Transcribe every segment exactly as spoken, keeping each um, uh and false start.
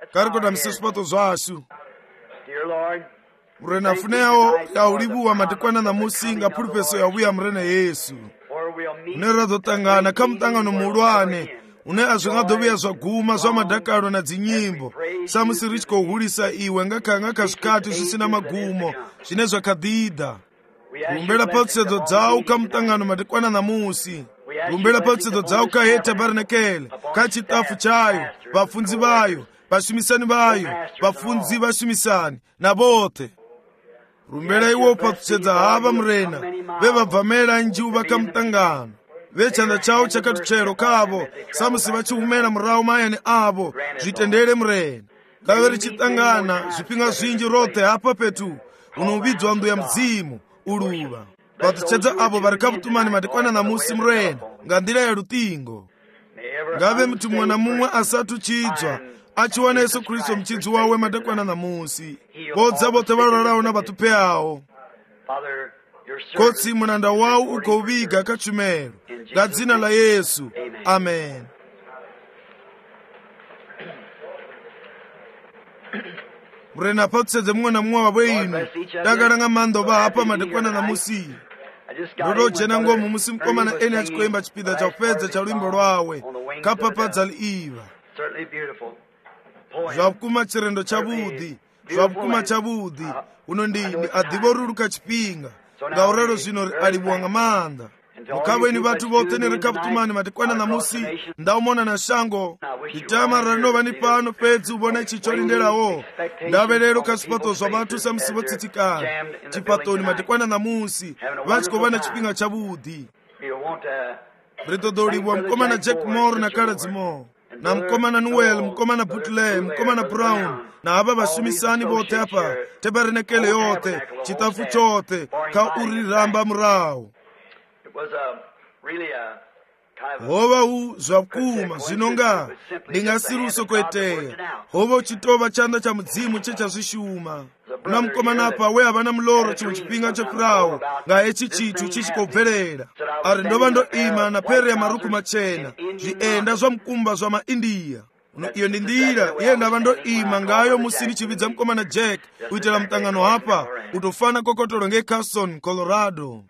karikoda msespato zwashu murena funewo ya ulibuwa matikwana na musinga pulpeso ya uya mrena Yesu une razotangana kamtangano mulwane une azvingadzoviya zvaguma zvamadhakaro na dzinyimbo samusiri chikohulisa iwe ngakanga kasvikati zvisina magumo zvine zvakadhidha rumbela patsedzo dzau kamutangano matikwana na musi rumbela patsedzo dzau kaheta barinekele kachitafu chayo vafunzi vayo vashumisani vayo vafunzi vashumisani na vote rumbela iwo patsedza hava murena vevabvamela njuva kamutangano vechanda chao chakati chero kavo samusi vachihumela murau mayani avo zvitendere murena ngave richitangana zvipinga zvinji rote hapa petu unovidzwa ndu ya mdzimu uluva patsedza avo vari kavutumani matikwana na musi murena ngandira ya rutingo ngave mtu mwana mumwe asatu chidzwa achiwana Yesu Kristo mchidzi wawe matikwana na musi vodza vote valorao na vatupe awo kotsi munanda wau ukouviga kachumero ngadzina la Yesu amen. Murena patsedze mumwe na mumwe wavo inu dakaranga mando vahapa matikwana na musi ndodo jena ngomu musi mkomana eni achikoimba chipida cha kupedza cha luimbo rwawe kapapadza liiva zvakuma chirendo chavudhi zvakuma chavudhi unondini adhivoruluka chipinga ngaurero zvino alibuwanga manda mukabweni vatu vote nerekaputumani matikwana na musi ndaumona na shango litama ranova ni pano pedzi ubona chichorinderawo ndave lero kasipato zva vatu samusi votsitikana chipatoni matikwana na musi vachikovana chipinga chavudhi ritodoliwa mkomana Jack Moore na Karadzi Moore na mkomana Noel mkomana Butley mkomana Brown na ava vashumisani vote apa tebarinekele yote chitafu chote ka uriramba murao hova u zvakuma zvinonga ndingasiruso kweteya hova uchitova chanda cha mudzimu chechazvishuma una mkomana apa we havana muloro chimwe chipinga chepurawo ngaechi chitu chichikobverera ari ndova ndoima na pere ya maruku machena zvienda zvamukumba zva maindiya iyo ndi ndira iye ndava ndoima ngayo musini chividza mkomana Jack kuitira mutangano hapa utofana kokotolo ngeCarson Colorado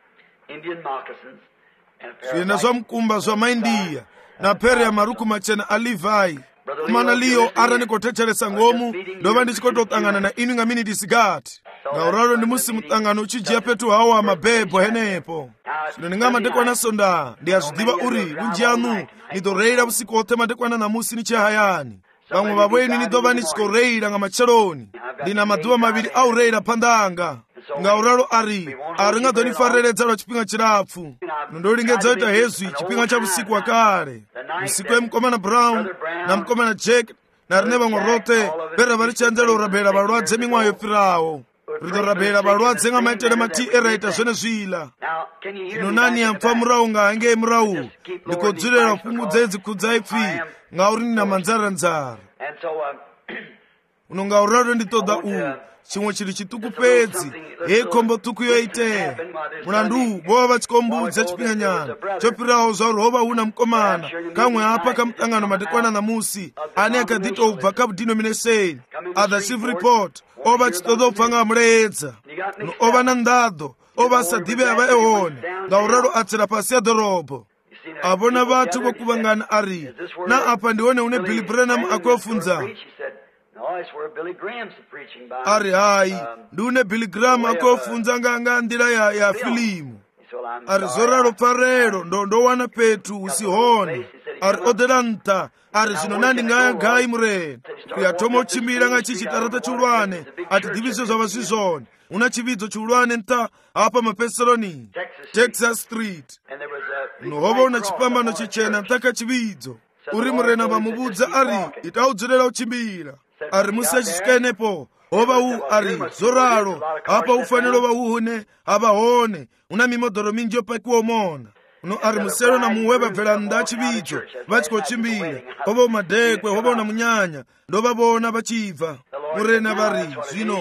zvienda zvamukumba zva maindiya na pere ya maruku machena a Levi kumana liyo arani kotecheresa ngomu ndova ndichikototangana na inu nga miniti sigati ngauraro ndi musi mutangano uchijia petu hawo amabhebho henepo zvino ndinga matekwana sonda ndiyazvidiva uri unji anu nidoreira usiku wote matekwana na musi nichihayani vamwe vavweni nidova nichikoreira nga macheloni ndina maduva maviri aureira pandanga ngauraro ari ari ngadonifareredza lwa chipinga chirapfu nondolingedza ita hezwi chipinga cha usiku wakare usiku emkomana Brown na mkomana Jack na rine vamwe rote pera vari chanzelo urabhera valwadze mimwayo yopfirawo ridorabhera valwadze nga maitere mati eraita zvene zvila zvino nani yamfa murau ngaange murau ndikodzurera pfungudze kudzai pfi ngauri nina manzara-nzara uno ngauraro nditoda uwu chimwe chiri chituku pedzi hekombo tuku yoiteya mulandu vova vachikombudza chipinga nyana chopirawo zvauri hova una mukomana kamwe apa kamutangano matikwana na musi ani akadhito ubva kabudenomination other chief report ova chitoda upfanga muredza no ova na ndado ova asadhive ava ehone ngauraro atsira pasi ya dhorobho avona vatu vokuvangana ari na apa ndione une Billy Branham akuofunza ari hai ndune Billy Graham akofunza nganga ndira ya, ya filimu ari zoraro parero ndo ndowana petu usihone ari oderanta ari zvino nandi ngaya gai murena kuyatomo chimbira nga chichitarata chulwane ati diviso zvava zvizvone una chividzo chulwane nta apa mapesaloni Texas Street nohova una chipambano chichena ntaka chividzo uri murena vamubudza ari itaudzorera uchimbira ari musi achisvikenepo hova u ari zoraro apa ufaniro vauhune havahone una mimodhoro minji yopakuomona uno ari musero na muwe vabvera nda chividzo vachikochimbira hova umadhekwe hova una munyanya ndovavona vachibva murena vari zvino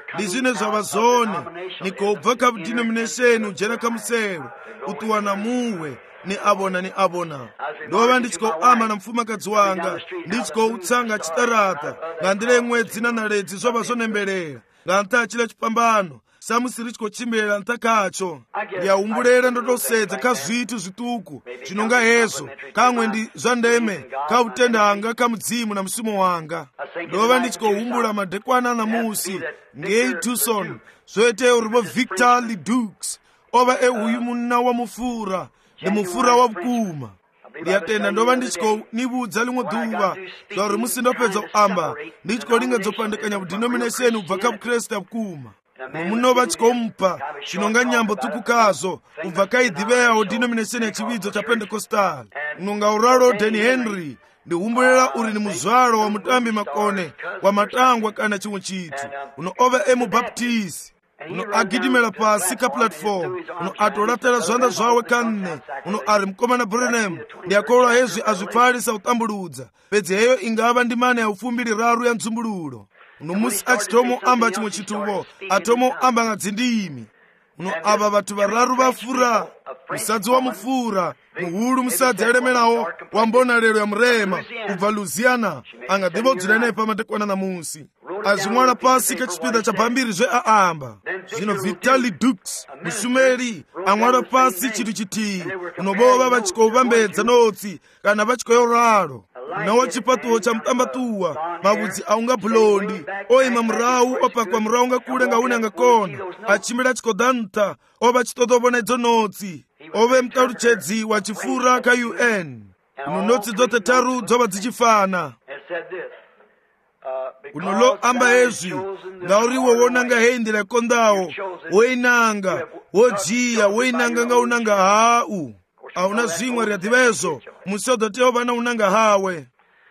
ndi zine zvava zvone nikobva kabudenomination ujena kamusero utuwana muwe ni abona ni abona ndova ndichikoama na mfumakadzi wanga ndichikoutsanga chitarata ngandire mwedzi na naledzi zvava zvonemberera ngantachila chipambano samusiri chikochimbirira ntakacho ndiyaumbulera ndotosedza kazvitu zvituku zvinonga hezvo kamwe ndi zvandeme kautendanga kamudzimu na musimu wanga ndova ndichikoumbula madekwana namusi ngei Tucson zvoite uripo Victor Leduc ova euyu munna wa mufura ndi mufura wa vukuma ndiyatenda ndova ndichikonibudza limwe dhuva zvauri musindopedza kuamba ndichikolinga budenomination ubva kabukreste vukuma munova chikomupa chinonga nyambo tukukazo ubva kaidhiveyawo denomination yachividzo cha Pentecostal unonga uraro Danny Henry ndiumbulera uri ni muzvaro wa mutambi makone wa matangwa kana chimwe chitu uno ova emubaptist uno agidimela pasi ka platform uno atolatela zvanda zvawe kanne uno ari mkomana Branham ndiyakola hezvi azvipfarisa utambuludza pedzi heyo ingava ndi mane ya ufumbiri raru ya nzumbululo uno musi achitomo amba chimwe chituvo atomo amba ngadzindimi uno ava vatu vararu vafura musadzi wa mufura muhulu musadzi alemelawo wambona lero ya mrema ubva Louisiana angadhivodzera nepa madekwana namusi azimwana pasi kachipinda cha pambiri zve aamba zvino Victor Leduc musumeri amwara pasi chitu chitii unobova vachikoupambedza notsi kana vachikoyoraro nawo chipatuwo cha mtambatuwa mavudzi aunga bhulondi oima murau opakwa murau ngakule ngaune angakona achimbira chikodanta ova chitotopona idzo notsi ove mutaruchedzi wa chifura ka U N uno notsi dzote taru dzova dzichifana unolo amba hezvi ngauriwo wonanga heindira kondawo woinanga wojiya woinanga ngaunanga hau auna zvimwe ryadhivezo musodhotewo vana unanga hawe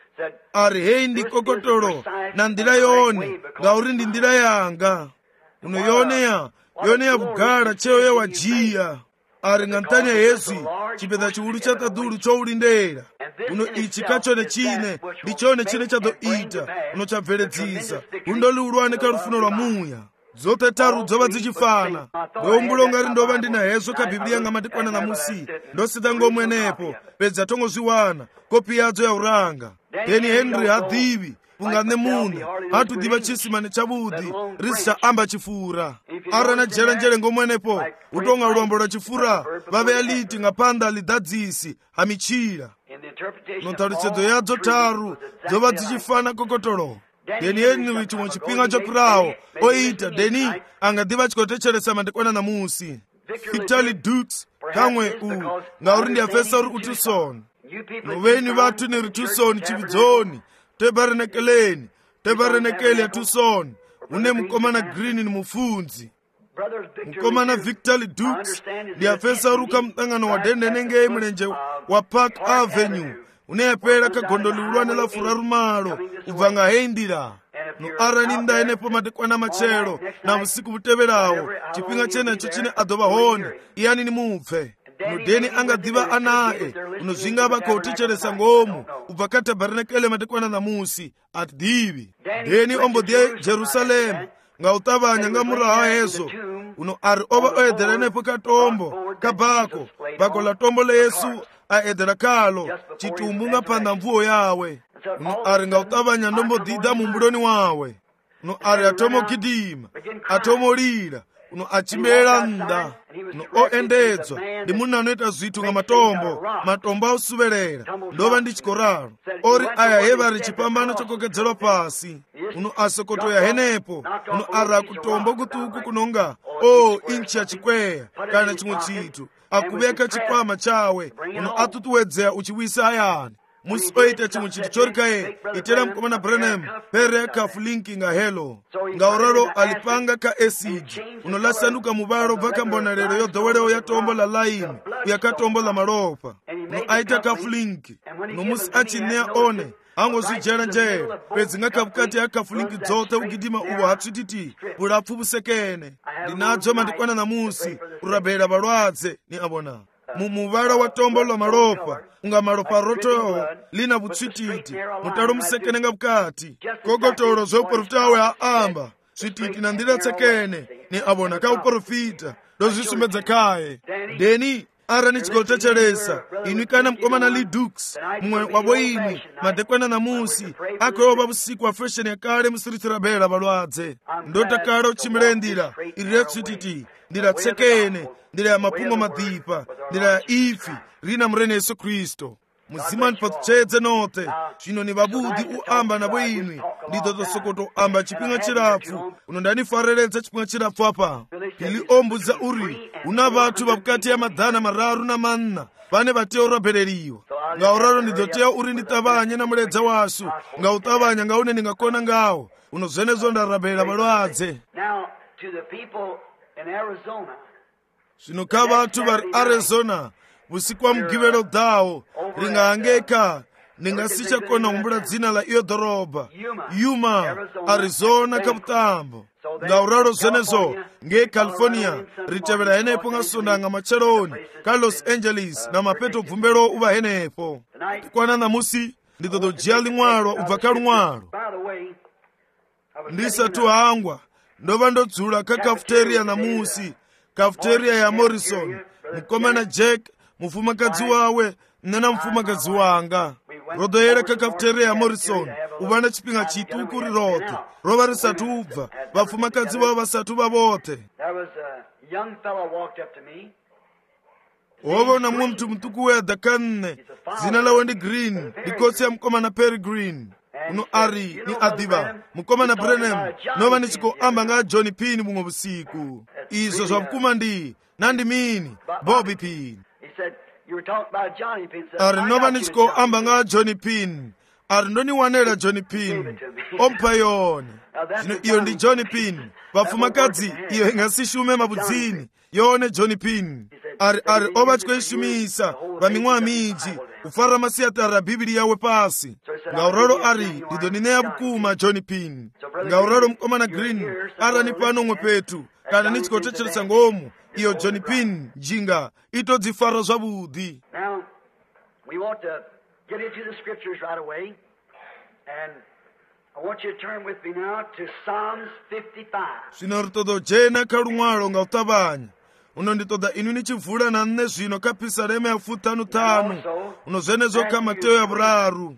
ari hei ndikokotoro na ndira yone ngauri ndi ndira yanga unoyoneya yoneya kugara cheo yewajiya ari ngantanya hezvi chipedza chiuru chatadhuru choulindera uno ichi kachone chine ndichone chine chadoita uno chabveredzisa undoliulwane karufuno rwa muya dzote taru dzova dzichifana ndombulonga rindova ndina hezvo kabhibhiriya ngamadekwana namusi ndosita ngomwenepo pedza tongozviwana kopi yadzo yauranga Danny Henry hadhivi ungane munhu hatudhiva chisimane chavudhi risichaamba chifura arana jera njere ngomwenepo utonga urombo rwa chifura vaveya liti ngapanda lidhadzisi hamichira nontaurisedzo yadzo taru dzova dzichifana kokotoro Danny Henry chimwe chipinga chopirawo oita Danny angadhiva chikotecheresa madekwana namusi Victor Leduc kamwe u ngauri ndiyafesa uri kuTucson noveni vatu niri Tucson chividzoni tebarenekeleni tebarenekeli ya Tucson une mukomana Green ni mufunzi mukomana Victor Leduc ndiyafesa uri kamutangano wa dendenengei mulenje wa Park Avenue uneyapera kagondoliulwane la furarumalo ubva ngahendira no arani ndaenepo madekwana machero na usiku buteverawo chipinga chenecho chine adova hone iyani ni mupfe no Danny angadhiva anae unozvinga vakoticheresa ngomu ubva katabarenekele madekwana namusi atidhivi Danny ombodhie Jerusalemu ngautavanya ngamuraha hezo uno ari ova oedhera nepo katombo kabako bako la tombo la Yesu aedhera kalo chitumbu ngapanda mvuo yawe uno ari ngautavanya ndombodhidha mumbuloni wawe uno ari atomokidima atomolira uno achimbera nda uno oendedzwa ndi munhu anoita zvitu nga matombo matombo ausuverera ndova ndichikoraro ori aya hevari chipambano chokokedzerwa pasi uno asokotoya henepo uno ari akutombo kutuku kunonga o inchi yachikweya kana chimwe chitu akuveka chikwama chawe uno atutuwedzeya uchiwisa ayani musi oita chimwe chitu chorikaye itera mukomana Branham pere kafulinki nga helo ngauraro alipanga ka acid unolasanduka muvaro bva mbonalero yodhowerewo ya tombo la laini yakatombo la maropa uno aita kafulinki uno musi achineya one angozvijera njera pedzi ngakavukati akafulinki dzote ugidima uwo hatsvititi vulapfu vusekene ndinadzo madekwana namusi urabhera valwadze ni avona mumuvara wa tombo la maropa unga maropa rotowo lina vutsvititi mutaro musekene nga vukati kokotoro zvoprofitawe aamba swititi na ndira tsekene ni abona ka uprofita dozisumbedza khaye deni ara ni chikotecheresa inu kana mkomana Lee Dukes mwe waboini madekwana na musi akoba busiku wa fashion ya kale musiritsira bela balwadze ndotakala uchimilendira iri swititi ndira tsekene ndira ya mapungo madhipa ndira ya ifi rina mrene Yesu Kristo muzima nipatuchedze note chino ni babudi uamba na bwini ndidodo sokoto amba chipinga chirafu unondani fareredza chipinga chirafu apa pili ombuza uri una vatu babukati ya madhana mararu na manna pane vateo rabhereriwa ngauraro ndidotea uri nditabanye na muledza wasu ngautabanya ngaune ningakona ngawo unozvenezo ndarabherera balwadze zvino ka vatu vari Arizona usiku wa mgivelo dhawo ringahangeka ningasichakona kumbula dzina la iyo dhoroba Yuma, Arizona kabutambo ngauraro zvenezo nge California ritevera henepo ngasonanga macharoni ka Los Angeles na mapeto bvumbero uva henepo kwana namusi ndidodojiya limwalo ubva ka lumwalo ndisatu hangwa ndova ndodzula ka cafeteria namusi cafeteria ya Morrison mukomana Jack mufumakadzi wawe nena mufumakazi wanga rodoyera ka cafeteria ya Morrison uvana chipinga chituku rirote rova risatu ubva vafumakadzi vavo vasatu vavote wovona mumwe mtu mtuku wedha kanne zina lawe ndi Green ndikotsi ya mukomana Perry Green uno ari ni adiva mukomana Branham nova nichiko amba nga Johnny Pin mumwe busiku izo zvabukuma ndi nandi mini Bobby Pin ari nova nichiko amba nga Johnny Pin ari ndoni wanera Johnny Pin ompa yone zvino iyo ndi Johnny Pin vafumakadzi iyo ingasishume mabudzini yone Johnny Pin ari ari ova chikoishumisa vamimwa miji kufara masiyatara bibili yawe pasi ngauraro ari ndidonine ya bukuma Johnny Pin ngauraro mukomana Green ara ni pano mwe petu kana nichikotecheresa ngomu iyo Johnny Pin jinga itodzifara zvabudi. Now we want to get into the scriptures right away, and I want you to turn with me now to Psalms fifty-five. Zvino ritodo jena kalumwalo ngautabanya uno nditoda inu nichivhura na nne zvino kapisareme ya futanu tanu uno zvenezo kamateo ya buraru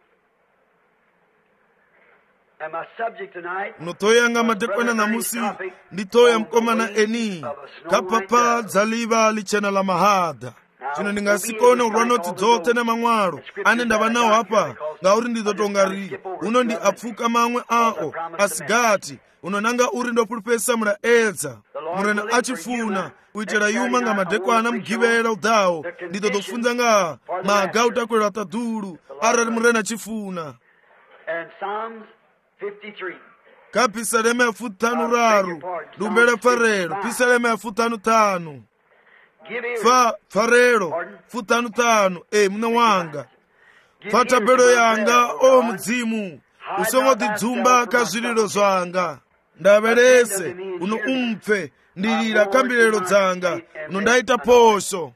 unotoyanga madekwana namusi nditoya mkomana Eni kapapa dzaliva lichena la mahada zvino ndingasikone urwanoti dzote nemamwaro ane ndava nawo apa ngauri ndidotongari uno ndi apfuka mamwe ao asigati unonanga uri ndopulupesa muraedza murena achifuna kuitira Yuma nga madekwana mugivera udhawo ndidodofunza nga maga utakwera tadhuru arari murena achifuna kapisareme ya futanu raru dumbere farero pisareme ya futanu tanu fa farero futanu tanu e muna wanga fata bero yanga o mudzimu usongo tidzumba kazvililo zvanga ndaverese uno umpfe ndirira kambirero dzanga uno ndaita posho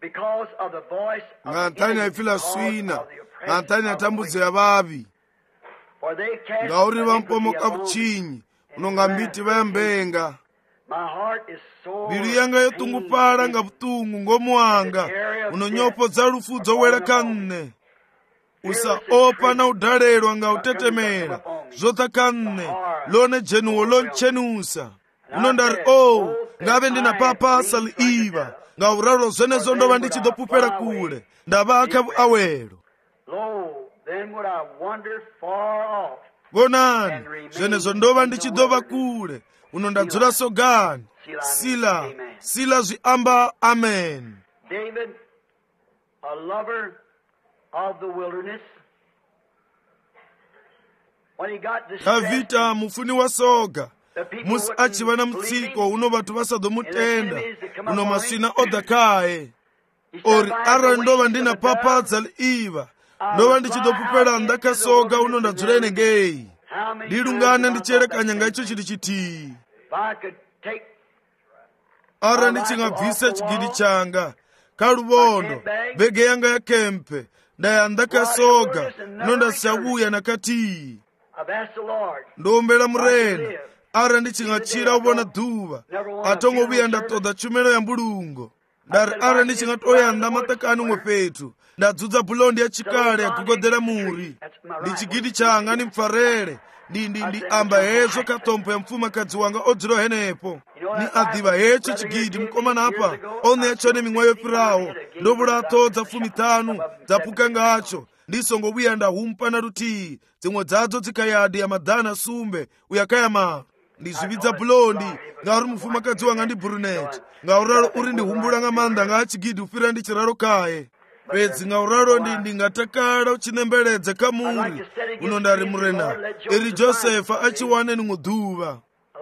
ngantani aifila swina ngantani atambudze ya vavi ngauri vampomoka vuchinyi unonga mbiti vayambenga mbilu yanga yotungupala nga vutungu ngomuwanga unonyopo dza lufu dzowera kanne usa opa na udalelwa nga utetemera zota kanne lone jenuwo lonchenusa unondari o ngave ndina papasa liiva nga uraro zvenezo ndova ndichidopupera kule ndavaka awero vonani zvenezo ndova ndichidova kule uno ndadzula sogani sila sila zviamba amen. David, a lover of the wilderness, when he got Davida mufuni wa soga musi achiva na mutsiko uno vatu vasadomutenda uno masina odakaye ori ara ndova ndina papadza liiva ndova ndichidopupera ndakasoga uno ndadzula inengei ndilungana ndicherekanya nga icho chili chitii ara ndichingabvisa chigidi changa kalubondo bege yanga ya kempe ndaya ndakasoga uno ndasauya nakatii ndombera murena ara ndichingatchira ubona dhuva atongobuya ndatodza tshumelo ya mbulungo ndari ara ndichingatooyanda matakani umwe petu ndadzudza bulondi yachikale yagogodera muri ndi chigidi changa ni mpfarere ndi ndi ndi amba hezo katombo ya mfumakadzi wanga odziro henepo ni adhiva hecho chigidi mkomana apa onecho ne mimwe yopirawo ndobula atodza fumi tanu dzapuka ngacho ndisongobuya ndahumpa na rutii dzimwe dzadzo dzikayadi ya madhana sumbe uyakayama ndizvibidza bulondi ngauri mufumakadzi wanga ndi brunet ngauraro uri ndihumbula nga manda nga chigidi ufira ndi chiraro kaye pedzi ngauraro ndi ndingatakala uchinembeledze kamuri uno ndari murena eri josefa achiwane ni mudhuva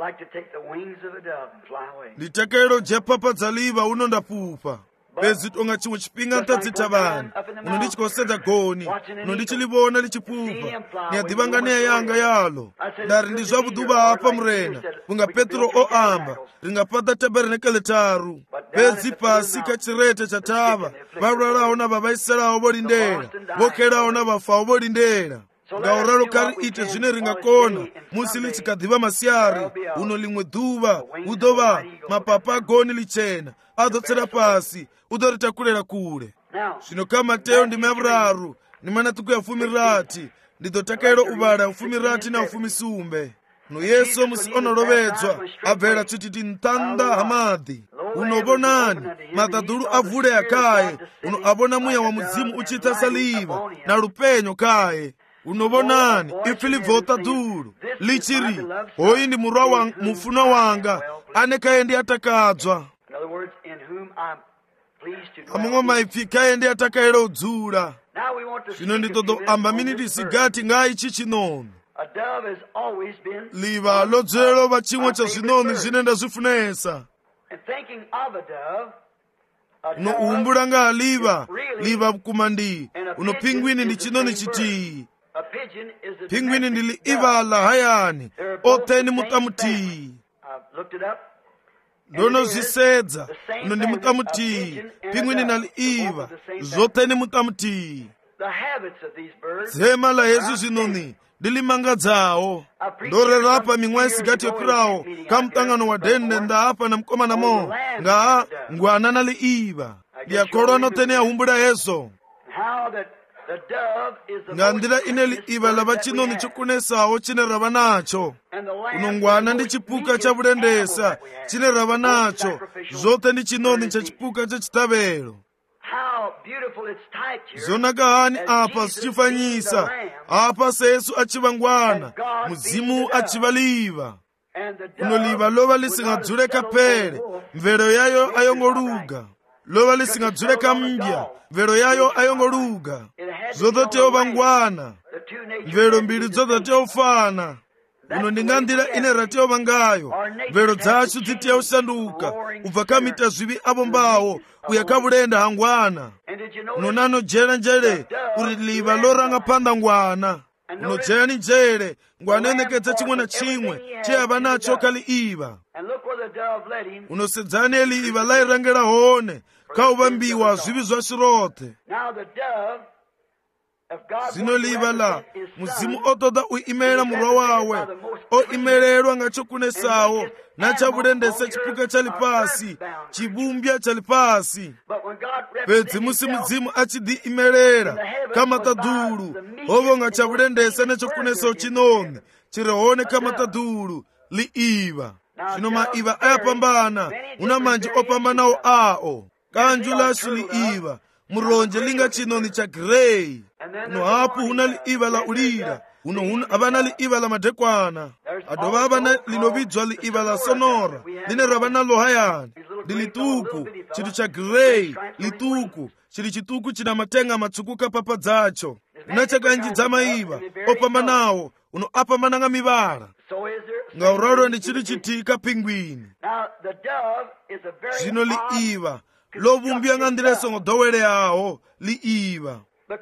nditakelo jepapa dzaliva uno ndapupa pedzi tonga chimwe chipinga ntadzita vanhu uno ndichikosedza goni uno ndichilivona lichipupa niyadhiva neya yanga yalo ndari ndi zvabudhuva apa murena kunga petro oamba ringapata taberenekele taru pedzi pasi kachirete chatava varwarawo na vavaiserawo volindera vokerawo na vafawo volindera ngauraro kari ite zvine ringakona musi lichikadhiva masyari uno limwe dhuva udova mapapa agoni lichena adzotsera pasi udoritakurera kure zvino kamateo ndime yavuraru nimanatuku ya ufumi rati ndidzotakero uvara ufumi rati na ufumi sumbe no yesu musi onorovedzwa abvera tsutiti ntanda hamadhi unovonani madhadhulu avule yakaye uno avona muya wa mudzimu uchita saliva na lupenyo kaye unovonani ifilivhota dhulu lichiri hoyi ndi murwa wa mufuna wanga ane kaendi atakadzwa amwe maipfi kaendi atakaera udzula zvino nditodo amba miniti sigati ngaichi chinoni liva lodzero va chimwe cha zvinoni zvine ndazvifunesa uno uhumbula nga liva liva kumandi uno pingwini ndi chinoni chitii pingwini ndili ivala hayani oteni mutamutii ndono zvisedza uno ndi mutamutii pingwini nali iva zoteni mutamutii dzema la yesu zvinoni ndilimangadzawo ndorerapa mimwe isigati yopirawo kamutangano wa dende ndaapa na mkomanamo nga ngwana nali iva ndiyakolwa noteni yahumbula yeso nga ndira ineli iva lava chinoni chikunesawo chine rava nacho uno ngwana ndi chipuka cha vulendesa chine rava nacho zote ndi chinoni cha chipuka cha chitavelo zonaka hani apa zichifanyisa apa sesu achiva ngwana muzimu achiva liva uno liva lova lisingadzuleka pele mvero yayo ayongoluga lova lisingadzuleka mbya mvero yayo ayongoluga zodoteo vangwana mvero mbiri dzodoteo fana uno ndingandira ine rateo vangayo mvero dzacho dziteo sanduka ubva kamita zvivi avo mbawo uya kavulenda hangwana uno nano jera njere uri liva loranga panda ngwana uno jera ni jere ngwana enekedza chimwe na chimwe cheyava nacho kali iva uno sedzani eli iva lairangera hone kauvambiwa zvivi zvashirote zino liva la muzimu otoda uimelela murwa wawe oimelelwa nga chokunesawo na chavulendesa chipuka chali pasi chibumbya chali pasi pedzi musi mudzimu achidi imelela kamatadhulu ovo nga chavulendesa na chokunesawo chinoni chirehone kamatadhulu liiva zvino maiva ayapambana una manji opambanawo ao kanju lashi liiva muronje linga chinoni cha grey uno hapu huna liiva la ulira uno huna havana liiva la madekwana adova havana linovidzwa liiva la sonora line ravana lohayani ndi lituku chitu cha grey lituku chili chituku china matenga matsuku kapapa dzacho una chakanjidza maiva opambanawo uno apambana nga mivala ngauraro ndi chili chitika pingwini zvino liiva lovumbya nga ndira songodowele yawo liiva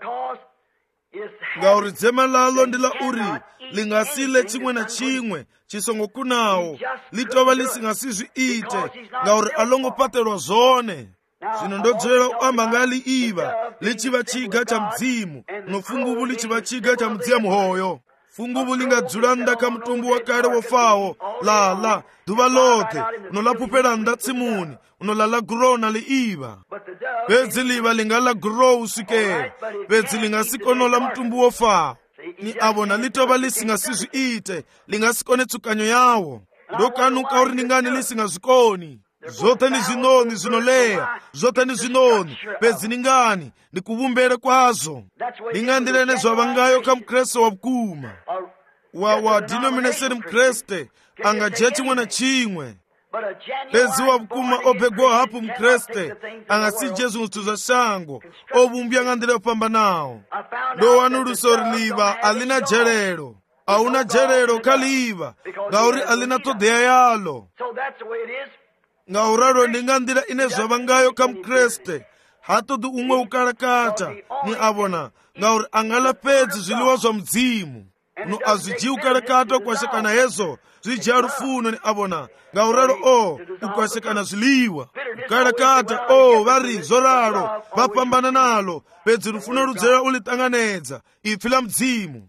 ngauri dzema lalo ndila uri lingasile chimwe na chimwe chisongokunawo litova lisingasizviite ngauri alongopatelwa zone zvino ndodzorera kuamba nga liiva lichiva chiga cha mdzimu nofunguvu lichiva chiga cha mudziya muhoyo funguvu lingadzula nda kha mtumbu wakale wofawo lala duva lothe unolapupela nda tsimuni unolala gurona liiva pedzi liva lingala guro usikela pedzi lingasikonola mtumbu wofawo ni avona litova lisingasizviite lingasikone tsukanyo yawo ndokanuka uri ningani lisingazvikoni zothe ni zvinoni zvinoleya zothe ni zvinoni pedzi ningani ndikuvumbere kwazo ningandirene zvavangayo kamukreste wavukuma wa wa denomination mkreste angadya chimwe na chimwe pedzi wavukuma obhegwa hapo mkreste angasije zvinhu zva shango ovumbya ngandire opambanawo ndowanuluso riliva alina jerero auna jerero kaliva ngauri alina todheya yalo ngauraro ndingandira ine zvavangayo kamukreste hatodi umwe ukarakata ni avona ngauri angala pedzi zviliwa zva mudzimu no azviji ukarakata ukwashekana hezo zvijya rufuno ni avona ngauraro o ukwashekana zviliwa ukarakata o vari zoraro vapambana nalo pedzi rufuno rudzera ulitanganedza ipfi la mudzimu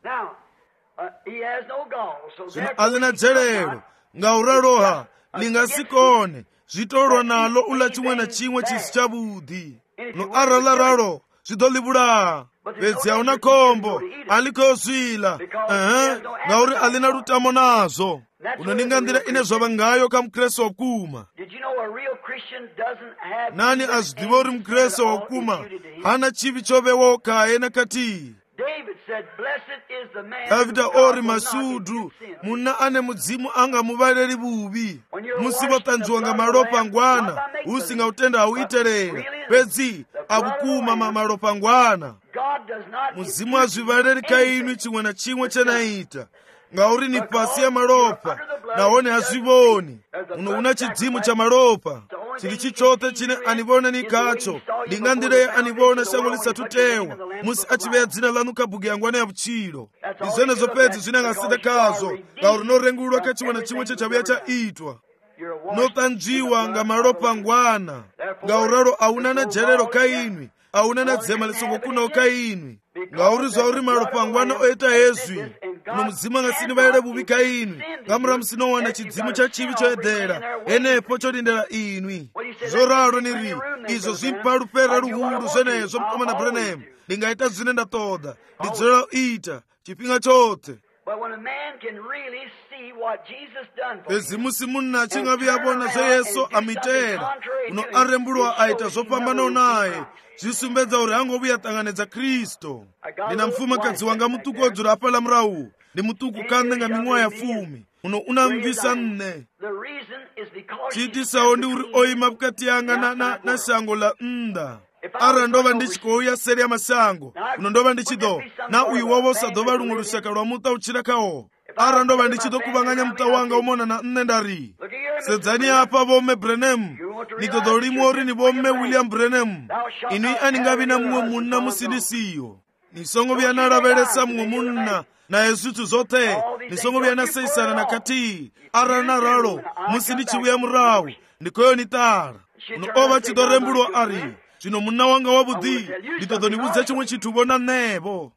zvino alina jerero ngauraroha lingasikone zvitorwa nalo ula chimwe na chimwe chisi chavudhi no arala raro zvidolivula pedzi hauna khombo alikozwila ehe ngauri alina rutamo nazo unoningandira ine zvavangayo kamukreste wakuma nani azvidiva uri mukreste wakuma hana chivi chovewo kaye nakati davhidha ori masudhu muna ane mudzimu anga muvareri vuvi musivotanzviwa nga maropa ngwana usingautenda hauiterera pedzi avukuma mamaropa ngwana mudzimu hazvivareri kainwi chimwe na chimwe chenaita ngauri ni pasi yamaropa naone hazvivoni uno una chidzimu chamaropa chili chichote chine anivona nikacho ndingandireye anivona shango lisatutewa musi achiveya dzina lanu kabhuku yangwana ya vuchiro izvenezo pedzi zvinangasida kazo ngauri norengulwa kachimwe na chimwe chechavuya chaitwa notanzviwa nga maropa ngwana ngauraro auna na jerero kainwi auna na dzema lisongokunawo kainwi ngauri zvauri maropa ngwana oita hezvi uno mudzimu angasini vaire vuvi kainwi ngamura musinowana chidzimu chachivi choedhera enepo chodindera inwi zoraro niri izvo zvimpa rupera ruhuru zvenezvo mukomana Branham ndingaita zvine ndatoda ndidzorera ita chipinga chote pezimusi munhu achingaviyavona zveyesu amitera uno arembulwa aita zvopambanawo naye zvisumbedza uri hangovuya tanganedza kristu ndina mufumakadzi wanga mutuku wodzura apala murawu ndi mutuku kane nga mimwe ya fumi uno unamvisa nne chiitisawo ndi uri oima vukati yanga na, na, na shango la nda ara ndova ndichikouya seri ya masango uno ndova ndichido na uyu wavo sadova lumwe lushaka lwa muta uchira kawo ara ndova ndichido kuvanganya muta wanga umona na nne ndari sedzani apa vome Branham nikodo limwe ori ni vome William Branham inui aningavi na mumwe munna musindisiyo nisongo vyanaravelesa mumwe munna na yesutu zote nisongo vyanaseisana na kati ara na ralo musindi chivuya murawu ndikoyo nitara uno ova chidorembulwa ari zvino munna wanga wavudhi nditodhonivudza chimwe chituvo na nevo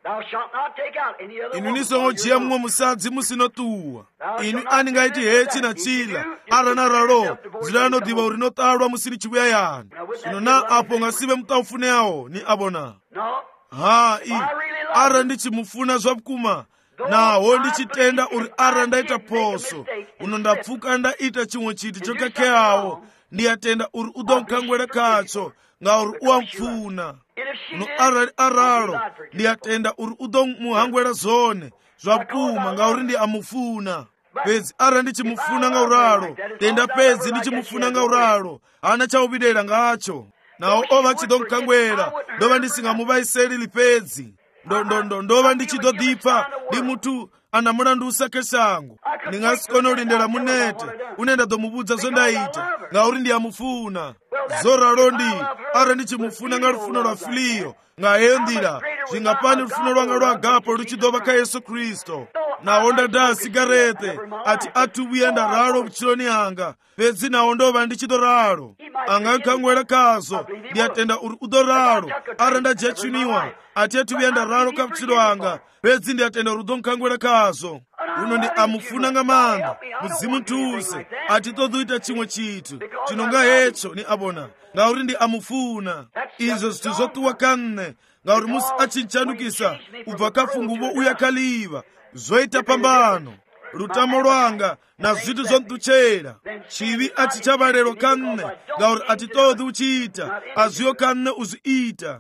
inu nisongojiya mumwe musadzi musinotuwa inu aningaiti hechi na chila ara na ralo zira anodhiva uri notalwa musini chivuya yani zvino na apo ngasive mutaufune yawo ni avona hai ara ndichimufuna zvavukuma naho ndichitenda uri ara ndaita poso uno ndapfuka ndaita chimwe chiti chokekeyawo ndiyatenda uri udomukangwera kacho ngauri uwamfuna uno arali aralo ndiyatenda uri udomuhangwera zone zvavukuma ngauri ndi amufuna pedzi ara ndichimufuna ngauralo tenda pedzi ndichimufuna ngauralo hana chauvidera ngacho nawo ova chidomukangwera ndova ndisingamuvaiseri lipedzi ndondondo ndova ndichidodhipfa ndi mutu ana mulandu usake shango ndingasikona ulindera munete unenda domubudza zondaita ngauri ndiyamufuna zoralo ndi ara ndichimufuna nga rufuno lwa filiyo ngaheyo ndira zvingapani rufuno lwanga lwagapo luchidova ka Yesu Kristo nawo ndada sigarete ati atubuyenda raro kuchironi hanga pedzi nawo ndova ndichidoraro angakangwera kazo ndiyatenda uri udoraro aranda jechuniwa ati atubuyenda raro kapuchiro hanga pedzi ndiyatenda uri udonkangwera kazo uno ndi amufuna ngamanda muzimu tuze ati toduita chimwe chitu chinonga hecho ni abona ngauri ndi amufuna izo zitu zotuwa kanne ngauri musi achinchandukisa ubva kafunguvo uyakaliva zoita pambano rutamo rwanga na zvitu zontuchera chivi achichavarero kanne ngauri atitodhi uchiita azviyo kanne uzviita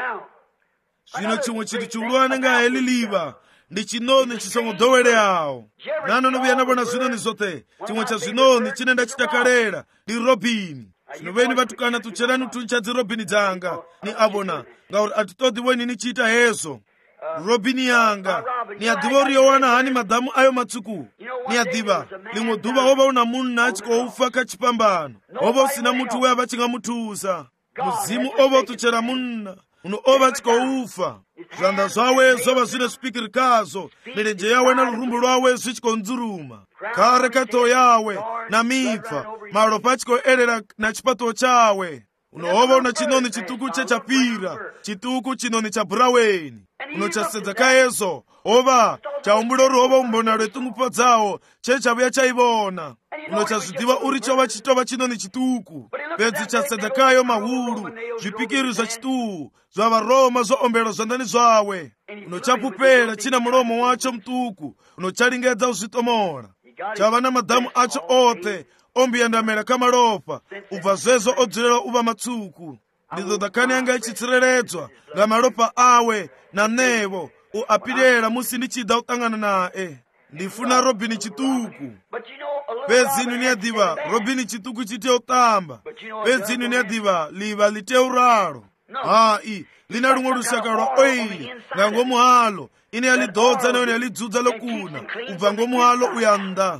zvino chimwe chitu chiulwane ngaheliliva ndi chinoni chisongodhowereawo nanonovuya navona zvinoni zote chimwe cha zvinoni chine ndachitakarera ndi robhini zvino veni vatukana tucherani tunchadzi robhini dzanga ni avona ngauri atitodhi weni nichiita hezo robhini yanga niyadhiva uriyowana hani madhamu ayo matsuku niyadhiva limwe dhuva wova una munhu achikoufa kachipambano wova usina mutu weya vachingamutusa muzimu ova utuchera munna uno ova achikoufa zvanda zvawe zvova zvine zvipikirikazo mirenje yawe narurumbu rwawe zvichikonzuruma kare kato yawe namipfa maropa achikoerera nachipato chawe unohova una chinoni chituku chechapira chituku chinoni chabhuraweni uno chasedza kaezo ova chaumbulori hova umbona rwetungupo dzawo chechavuya chaivona uno chazvidiva uri chova chitova chinoni chituku pedzi chasedza kayo mahuru zvipikiri zvachituhu zvavaroma zvaombero zvandani zvawe uno chapupera china muromo wacho mutuku uno chalingedza uzvitomora chava namadhamu acho ote ombiyandamera kamaropa ubva zvezvo odzorera uva matsuku ndizo dakani yanga ichitsireredzwa ngamaropa awe nanevo uapirera musi ndichida utangana nae ndifuna robhini chituku pedzinu niyadhiva robhini chituku chite utamba pedzinu niyadhiva liva lite uraro hai lina rumwe rusaka rwa oili ngangomuhalo ine yalidhodza nayo yalidzudza lokuna ubva ngomuhalo uyanda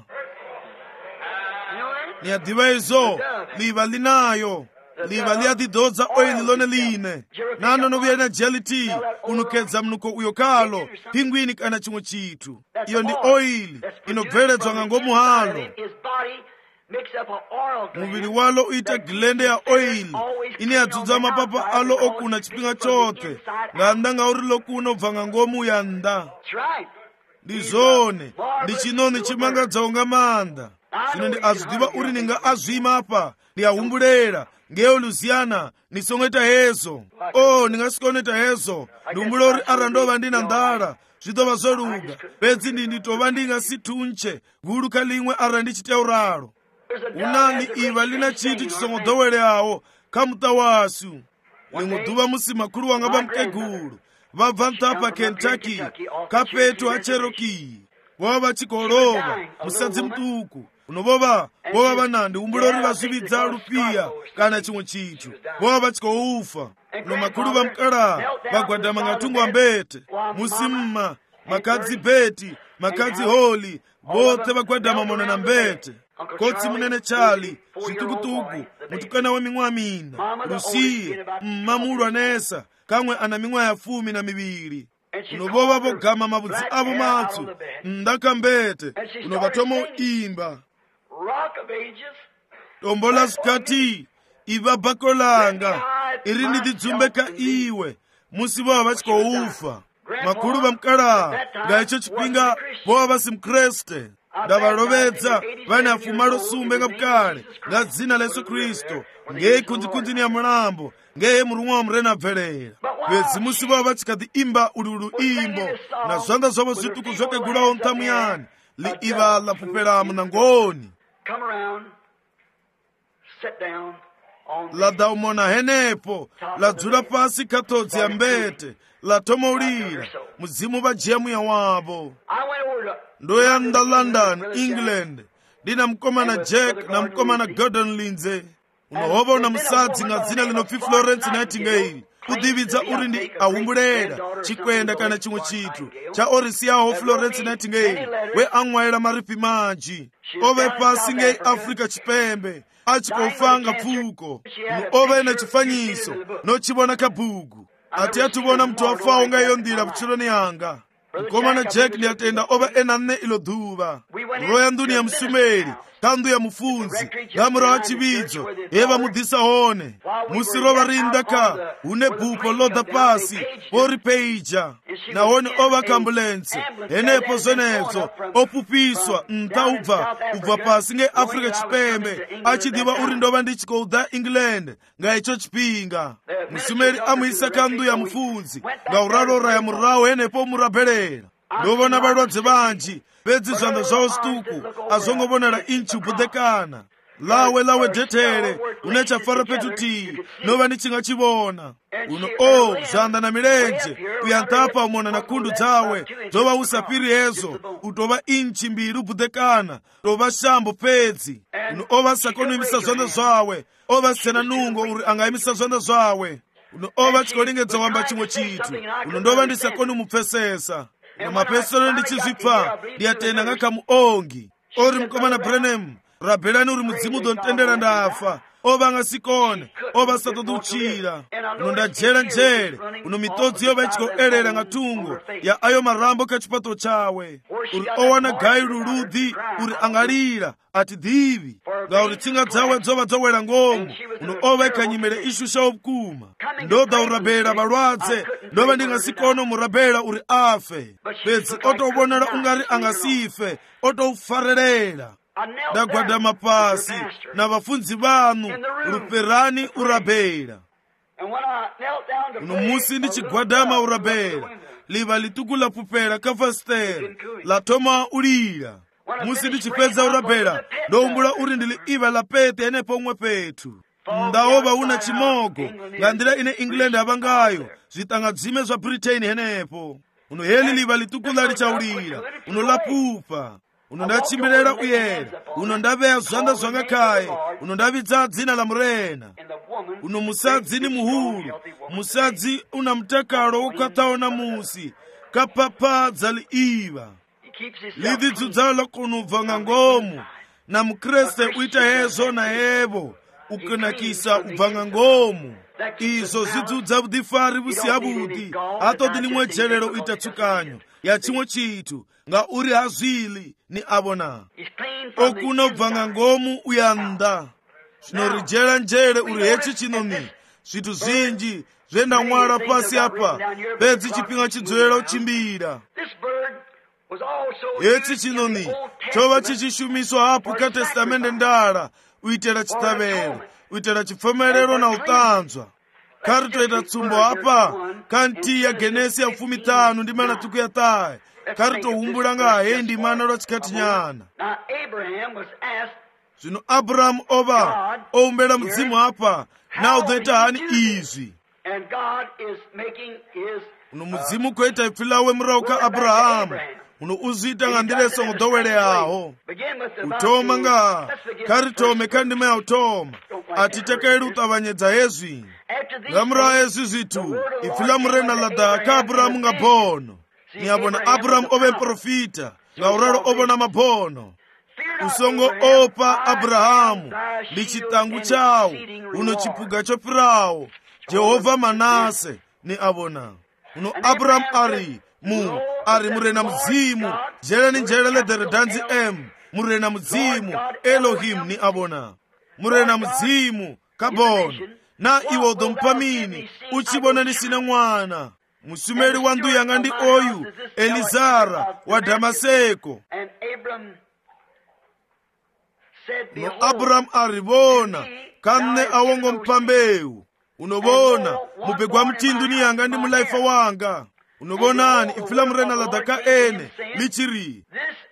niyadhiva izo liva linayo liva liyadhidhodza oili lone line nanonovuya na jeliti unukedza mnuko uyo kalo pingwini kana chimwe chitu iyo ndi oili inobveredzwa ngangomuhalo muviri walo uita gilende ya oili ine yadzudza mapapa alo okuna chipinga chote nganda ngauri lokuna ubva ngangomu yanda ndizone ndi chinoni chimangadzawo ngamanda zvino ndi azvidiva uri ninga azvima apa ndiyahumbulera ngeyo luziyana nisongeta hezo o ningasikongeta hezo ndiumbulori arandova ndina ndara zvitova zvoruga pedzi ndinditova ndingasithunche gulu kalimwe ara ndichiteuraro unani iva lina chitu chisongodhowereawo kamuta wasu limwe dhuva musi makuru wanga vamukegulu vabva ntapa Kentucky kapetu aCherokee vova vachikorova musadzi mutuku unovova vova vanandi umbulori vazvividza rupiya kana chimwe chitu vova vachikoufa uno makuru vamukara vagwadama ngatungu ambete musimma makadzi beti makadzi holi vote vagwadama mona na mbete kotsi munene chali zvitukutuku mutukana wemimwe mina rusiye mmamulu anesa kamwe ana mimwe ya fumi na miviri unovova vogama mabudzi avo matsu ndakambete unovatomo imba tombola zikati iva bako langa iri ndidzumbeka iwe musi vova vachikoufa makuru vamukara ngaicho chipinga vova vasimkreste ndavarovedza vane afuma losumbe ngapukale nga dzina la Yesu Kristo ngei kunzikunzini ya mulambo ngei murumwa wa mrena bverera vedzi musi vova vachikati imba ululu imbo na zvanda zvavo zvituku zvokegulawo nthamu yani liiva lapuperamu na ngoni ladaumona henepo ladzula pasi katodzi ya mbete latomoulira muzimu vajiya muya wavo ndoyanda London England ndina mkomana Jack na mkomana Gordon Lindsay unohova una musadzi nga dzina linopfi Florence Nightingale kudhividza uri ndi ahumbulera chikwenda kana chimwe chitu cha orisiyaho Florence Nightingale we ang'waira maripi manji ove pasi ngei Afrika chipembe achikofanga pfuko ove ina chifanyiso nochivona kabhugu ati atuvona mtu wafawo ngaiyo ndira puchironi yanga mkomana Jack ndi atenda oba ena nne ilo dhuva roya nduni ya msumeri tandu ya mufunzi ngamura wa chibidzo eva mudhisa hone musirova rindaka une bhupo loda pasi pori peija nahone ova kambulense enepo zonezo opupiswa nta ubva ubva pasi nge Afrika Chipembe achidiva uri ndova ndichikoudha England nga icho chipinga musumeri amuisa kandu ya mufunzi ngaurarora ya murawo enepo murabherera ndovona valwadze vanji pedzi zvanda zvavo situku azongovonera inchi ubudhekana lawe lawe dhetere une chafara petutii nova ndichingachivona uno o zvanda na milenje uyantapa umona na kundu dzawe dzova usapiri hezo utova inchi mbiri ubudhekana tova shambo pedzi uno ova sakonoimisa zvanda zvawe ova sena nungo uri angaimisa zvanda zvawe uno ova chikolingedza wamba chimwe chitu uno ndova ndisakoni mupfesesa na mapesero ndichizvipfa ndiyatenda ngakamuongi ori mukomana Branham rabhelani uri mudzimu dontendera ndafa ova ngasikone ova satoduchira uno ndajera njere uno mitodzi yova ichikoerera ngatungo ya ayo marambo kachipato chawe uri owana gai rurudhi uri angalira ati dhivi ngauri tsinga dzawe dzova dzowera ngomu uno ova ikanyimere ishusha obukuma ndoda urabhera valwadze ndova ndingasikono murabhera uri afe pedzi otovonera ungari angasife otoufarerera ndagwadama pasi na vafunzi vanu ruperani urabhera uno musi ndichigwadama urabhera liva litukula pupera kafastere latoma ulira musi ndichipedza urabhera ndoumbula uri ndili iva la pete enepo umwe petu ndaova una chimogo ngandira ine England avangayo zvitanga dzime zva Britain henepo uno heli liva litukula lichaulira uno lapupa uno ndachimbirera uyera uno ndaveya zvanda zvangakaye uno ndavidza dzina la murena uno musadzi ni muhuru musadzi una mutakalo wokataona musi kapapadza liiva lidzidzudza lakunubva ngangomu na mukreste uita hezo na hevo ukunakisa ubva ngangomu izvo zvidzudza vudifari vusiya vudi atodi nimwe jerero uita tsukanyo ya chimwe chitu nga uri hazvili ni avona okuna ubva ngangomu uyanda zvinorijera njere uri hechi chinomi zvitu zvinji zvendamwara pasi apa pedzi chipinga chidzorera uchimbira hechi chinomi chova chichishumiswa hapo katestamende ndara uitera chitavero uitera chipfomerero na utanzwa kari toita tsumbo apa kantiya genesi ya fumi tano ndi mana tuku ya tae kari tohumbula nga hendi mana ro chikati nyana zvino Abrahamu ova oumbera mudzimu apa na udzoita hani izvi uno mudzimu koita ipfilawe murauka Abrahamu uno uzita ngandireso ngudowele yaho utoma nga kari tome kandima ya utoma atitekaeri utavanyedza hezvi ngamura hezvi zvitu ipfila murena lada ka Abrahamu nga bono ni abona Abrahamu ove profita nga uraro ovona mabono usongo opa Abrahamu ndi chitangu chawo uno chipuga chopirawo Jehova Manase ni abona uno Abrahamu ari mu ari murena mudzimu jera ni jera ledere danzi em murena mudzimu Elohim ni abona murena mudzimu kabono na iwo dompamini uchibona nisina mwana musumeri wa ndu yanga ndi oyu Elizara wa Damaseko no Abraham aribona kanne awongo mpambeu unobona mupegwa mtindu ni yanga ndi mulaifa wanga unobonani ifila mrena la daka ene lichiri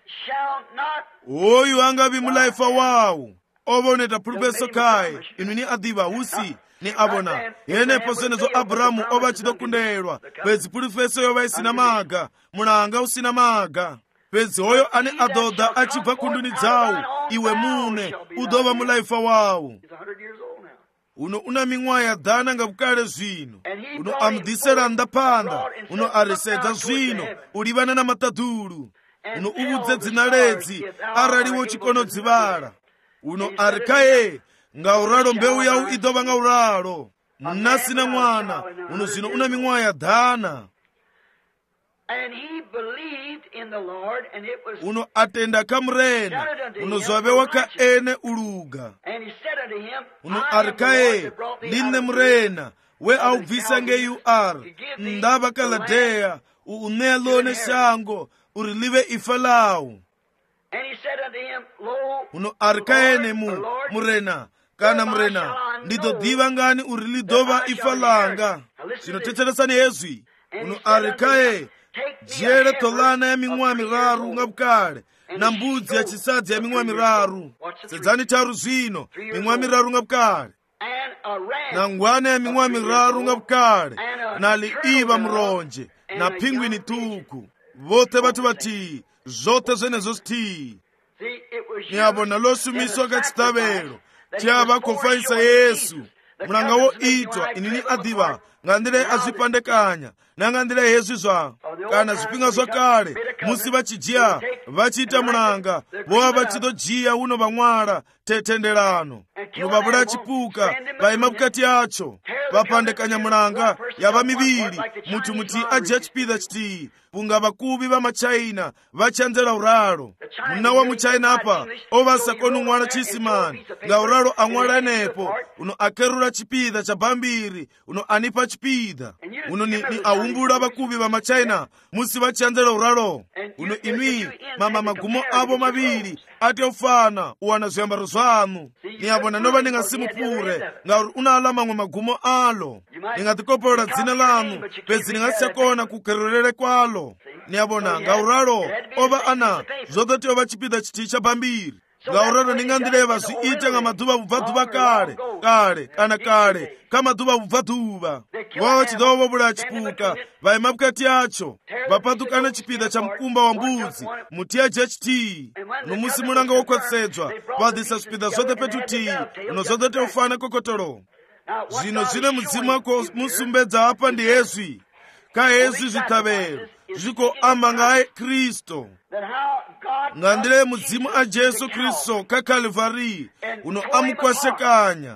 oyu anga bi mulaifa wawu oboneta pulbeso kai inuni adiva usi ni abona yene posenezo Abrahamu oba chidokundelwa pezi pulifeso yova isina maga munanga usina maga pezi hoyo ane adoda achibva kunduni dzawu iwe mune udova mulaifa wawu uno una ming'wa ya dhana nga bukale zvino uno amudhisera ndapanda uno arisedza zvino ulivana na matadulu uno uvudze dzina ledzi araliwo chikono dzivara uno arikaye nga uralo mbeu yau idova nga uralo munasina mwana uno zvino una ming'wa ya dhana And he believed in the Lord, and it was uno atenda kamrena uno zwavewa ka ene uluga and he said unto him, uno I am the Lord arkaye that brought thee linne out of mrena we aubvisa nge U R ndava kaladeya unea lone shango urilive ifa lawo. And he said unto him, Lo, uno arkaene the mu Lord, murena kana murena ndidodiva ngani urilidova ifa langa. Sinotetseresani hezwi uno arkaye jere tolana ya ming'wa miraru nga bukale na mbudzi ya chisadzi ya ming'wa miraru. Sedzani taru zvino ming'wa miraru nga bukale na ngwane ya ming'wa miraru nga bukale na liiva mronje na pingwini tuku vote vatu vati zote zenezo sti nyabona losumiswa kachitavero chava kofaisa Yesu mulanga wo itwa inini adiva ngandire azvipandekanya nangandire hezvi zva kana zvipinga zvakale musi vachijia vachiita mulanga vova vachitojiya uno vamwala tetenderano uno vavula chipuka vaima bukati yacho vapandekanya mulanga yava miviri mutu muti ajiya chipidha chiti punga vakuvi vamachaina vachanzela uralo muna wa muchaina apa ovasakonu ng'wala chisimani nga uralo ang'wala enepo uno akerula chipidha cha bambiri uno anipa chipidha uno ni, ni aumbula vakuvi vamachaina musi vachanzela uralo uno inwi mama magumo avo maviri ate ufana uwana zviambaro zvanu niyabona nova ningasimupure ngauri unala mamwe magumo alo ningatikopolola dzina lanu pedzi ningasisakona kukererere kwalo niyabona ngauralo ova ana zototi ova chipidha chiti cha bambiri ngauralo ningandireva zviite nga madhuva vubvadhuva kale kale kana kale kamadhuva vubvadhuva wava chidova vovula chipuka vaima bukati yacho vapatukana chipidha cha mukumba wa mbudzi muti ajiya chiti nomusi mulanga wokwetsedzwa vadhisa zvipidha zvote petuti uno zotote ufana kokotolo zvino zvine mudzimu wako musumbedza apa ndi hezvi kahezvi zvitavero zvikoamba ngaye Kristo ngandire mudzimu a Jesu Kristo kakalvari uno amukwasekanya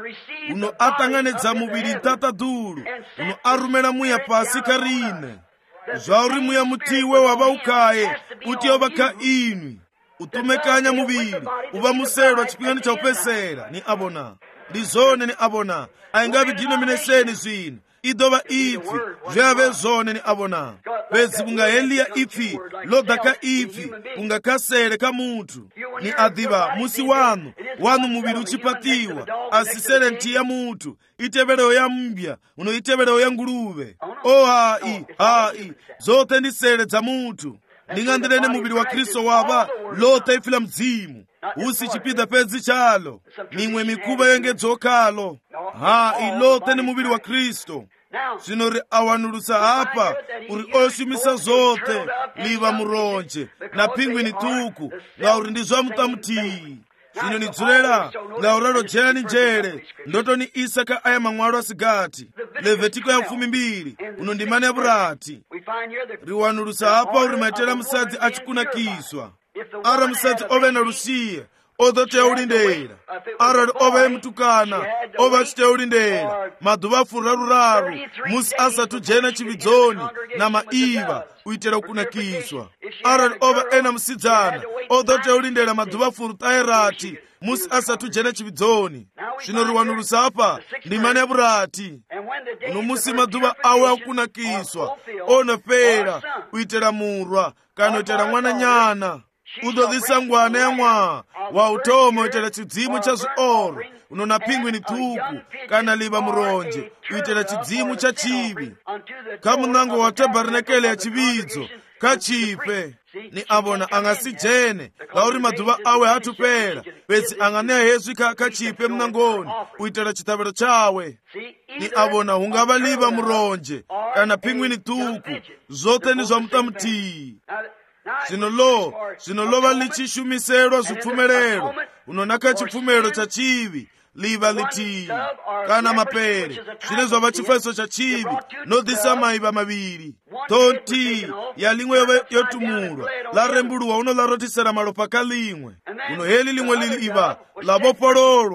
uno atanganedza muviri ntatadulu uno arumela muya pasi karine zvauri muya mutiwe wavaukaye uti ovaka inwi utumekanya muviri uva muselwa chipingani cha upesera ni abona ndizone ni abona aingavi denomination zvino idova ipfi zvave zvone ni abona pedzi kunga Eliya ipfi lodhaka ipfi kunga kasere ka mutu ni adhiva musi wanu wanu muviri uchipatiwa asisere nti ya mutu itevereo ya mbya uno itevereo ya nguruve o hai hai zote ndi sere dza mutu ndingandirene muviri wa Kristo wava lote ifila mdzimu usi chipidha pedzi chalo nimwe mikuva yongedzokalo ha ilote ni muviri wa Kristo zvino ri awanulusa apa uri oshumisa zote liva muronje na pingwini tuku ngauri ndi zvamutamutiyi zvino nidzulela ngauralo jera ni njere ndotoni Isaka aya mang'walo asigati Levetiko ya mfumi mbiri uno ndimane ya burati riwanulusa apa uri maitela musadzi achikunakiswa ara musadzi ove na lusiye odoteya ulindera arali ova emutukana ova achiteya ulindera madhuva furaruraru musi asatu jena chividzoni na maiva uitera kunakiswa arali ova ena musidzana odoteya ulindera madhuva furu taerati musi asatu jena chividzoni zvino riwanulusa apa ndimane ya burati uno musi madhuva awe akunakiswa onopera uitera murwa kana uitera mwana nyana udodhisa ngwana ya mwa wa utomo uitera chidzimu cha zvioro unona pingwini tuku kana liva muronje uitera chidzimu cha chivi kamunango wa tabernakel ya chividzo kachipe ni abona angasijene ngauri madhuva awe hatupera pedzi anganeya hezvi kachipe munangoni uitera chitavero chawe ni abona hungava liva muronje kana pingwini tuku zote ni zvamutamutiyi zvino lo zvino lova lichishumiselwa zvipfumelero unonaka chipfumelo cha chivi liva litiyi kana mapere zvine zvava chifeso cha chivi nodhisa maiva maviri tonti ya limwe yove yotumulwa larembuluwa uno larotisera malopa ka limwe uno heli limwe lili iva lavopololwa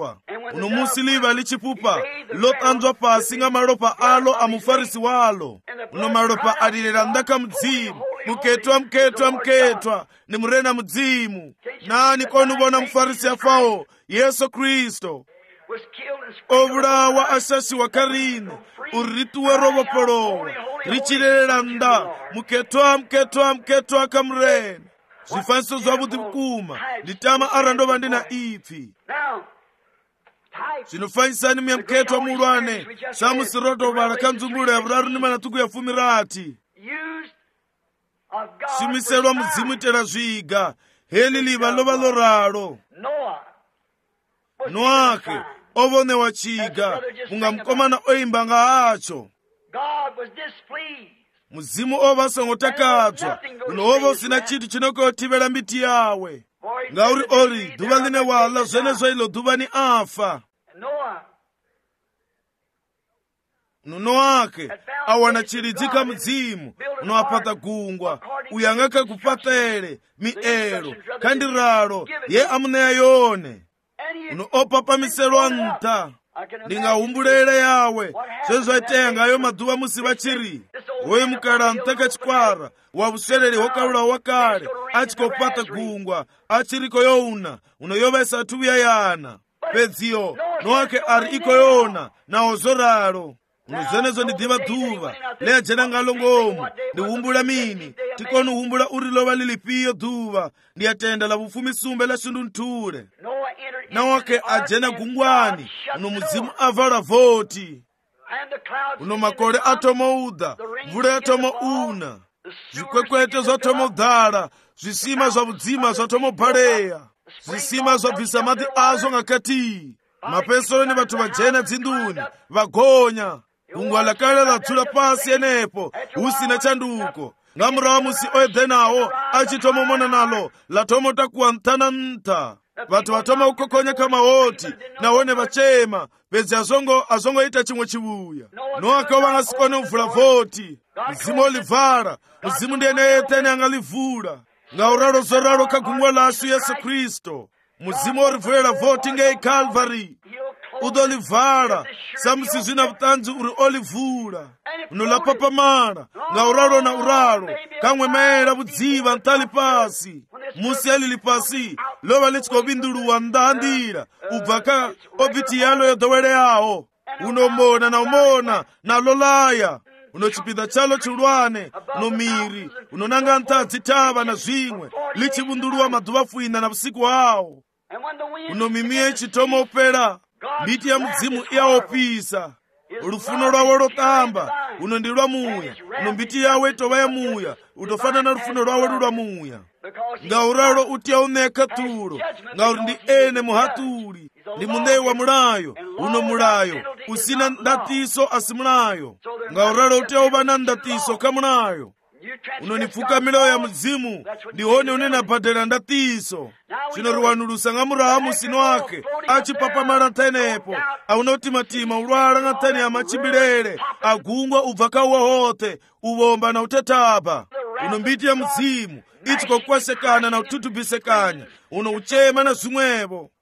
uno musi liva lichipupa lotanzwa pasi nga malopa alo a mufarisi walo. Uno malopa alilera ndaka mdzimu, muketwa mketwa mketwa ni murena mdzimu. Nani konu bona mufarisi afawo Yesu Kristo obulawa asasi wa karine urituwe robo polowa richilera nda muketwa mketwa mketwa kamrena zifanso zabuti bukuma litama arando bandina ipi sinofanyisani mya mketwa mulwane samu siroto barakanzumbule ya buraru nima natuku ya fumirati simiselwa muzimu tera zwiga heli liba loba loraro Noake obone wachiga munga mkomana oimbanga acho muzimu obasa ngotakadzwa uno obo sina chitu chinoko tibela mbiti yawe ngauri ori duba line wala zene zoilo duba ni afa Noake awana chiridzika mudzimu uno apata gungwa uyangaka kupatele miero kandi raro ye amuneya yone uno opapa miselo anta ndinga umbulele yawe sezo itenga yo maduwa musiba chiri we mukara ntaka chikwara wabuselele hokaula wakale achikopata gungwa achiriko yona uno yobesa tuya yana pezio Noake ari iko yona na ozoraro uno zenezo ndi diva duva lea jena ngalongomu ndi umbula mini tikonu umbula uriloba lilipiyo duva ndi atenda la bufumi sumbe la shundu ntule Noake ajena gungwani uno muzimu avala voti uno makole atomo uda mvule atomo una zikwekwete zotomo dhala zisima zwa budzima zotomo baleya zisima zwa bisamati azo ngakati mapesolo ni batu bajena dzinduni vagonya gungwa lakale la tula pasi enepo usina chanduko ngamura musi oedenawo achitomo mona nalo latomo takuwa ntana nta Watu watoma ukokonya kama woti na wone bachema bezi azongo azongo ita chimwe chibuya Noake wanga sikone uvula voti mzimu olivara mzimu ndiene etene angalivula ngauraro zoraro kagungwa lasu Yesu Kristo mzimu orivula voti ngei Calvary udolivara samusi zina butanzi uri olivula unolapapa mara ngauraro na uraro kamwe mera budziva ntali pasi musi alili pasi loba lichiko binduluwa ndandira ubvaka obiti yalo yodowele yao unomona na umona na lolaya unochipida chalo chulwane unomiri unonanga ntadzi tava na zvimwe lichibunduluwa maduva fuina na busiku hao unomimie chitomo opera mbiti ya mudzimu iyaopisa lufuno lwawo lotamba uno ndi lwa muya uno mbiti yawe tova ya muya utofana na lufuno lwawo lulwa muya ngauralo utia uneka tulo ngauri ndi ene muhatuli ndi mundeyi wa mulayo uno mulayo usina ndatiso asimulayo ngauralo utia ubana ndatiso kamulayo uno nifuka miloyo ya muzimu ndihone unena padela ndatiso chino ruwanulusa nga murahamu sino ake achipapa mara tenepo aunotimatima ulwala nga tene ya machibilele agungwa uvaka uwa hote ubomba na utetaba uno mbiti ya muzimu ichiko kwasekana na ututubisekanya uno uchema na zumwebo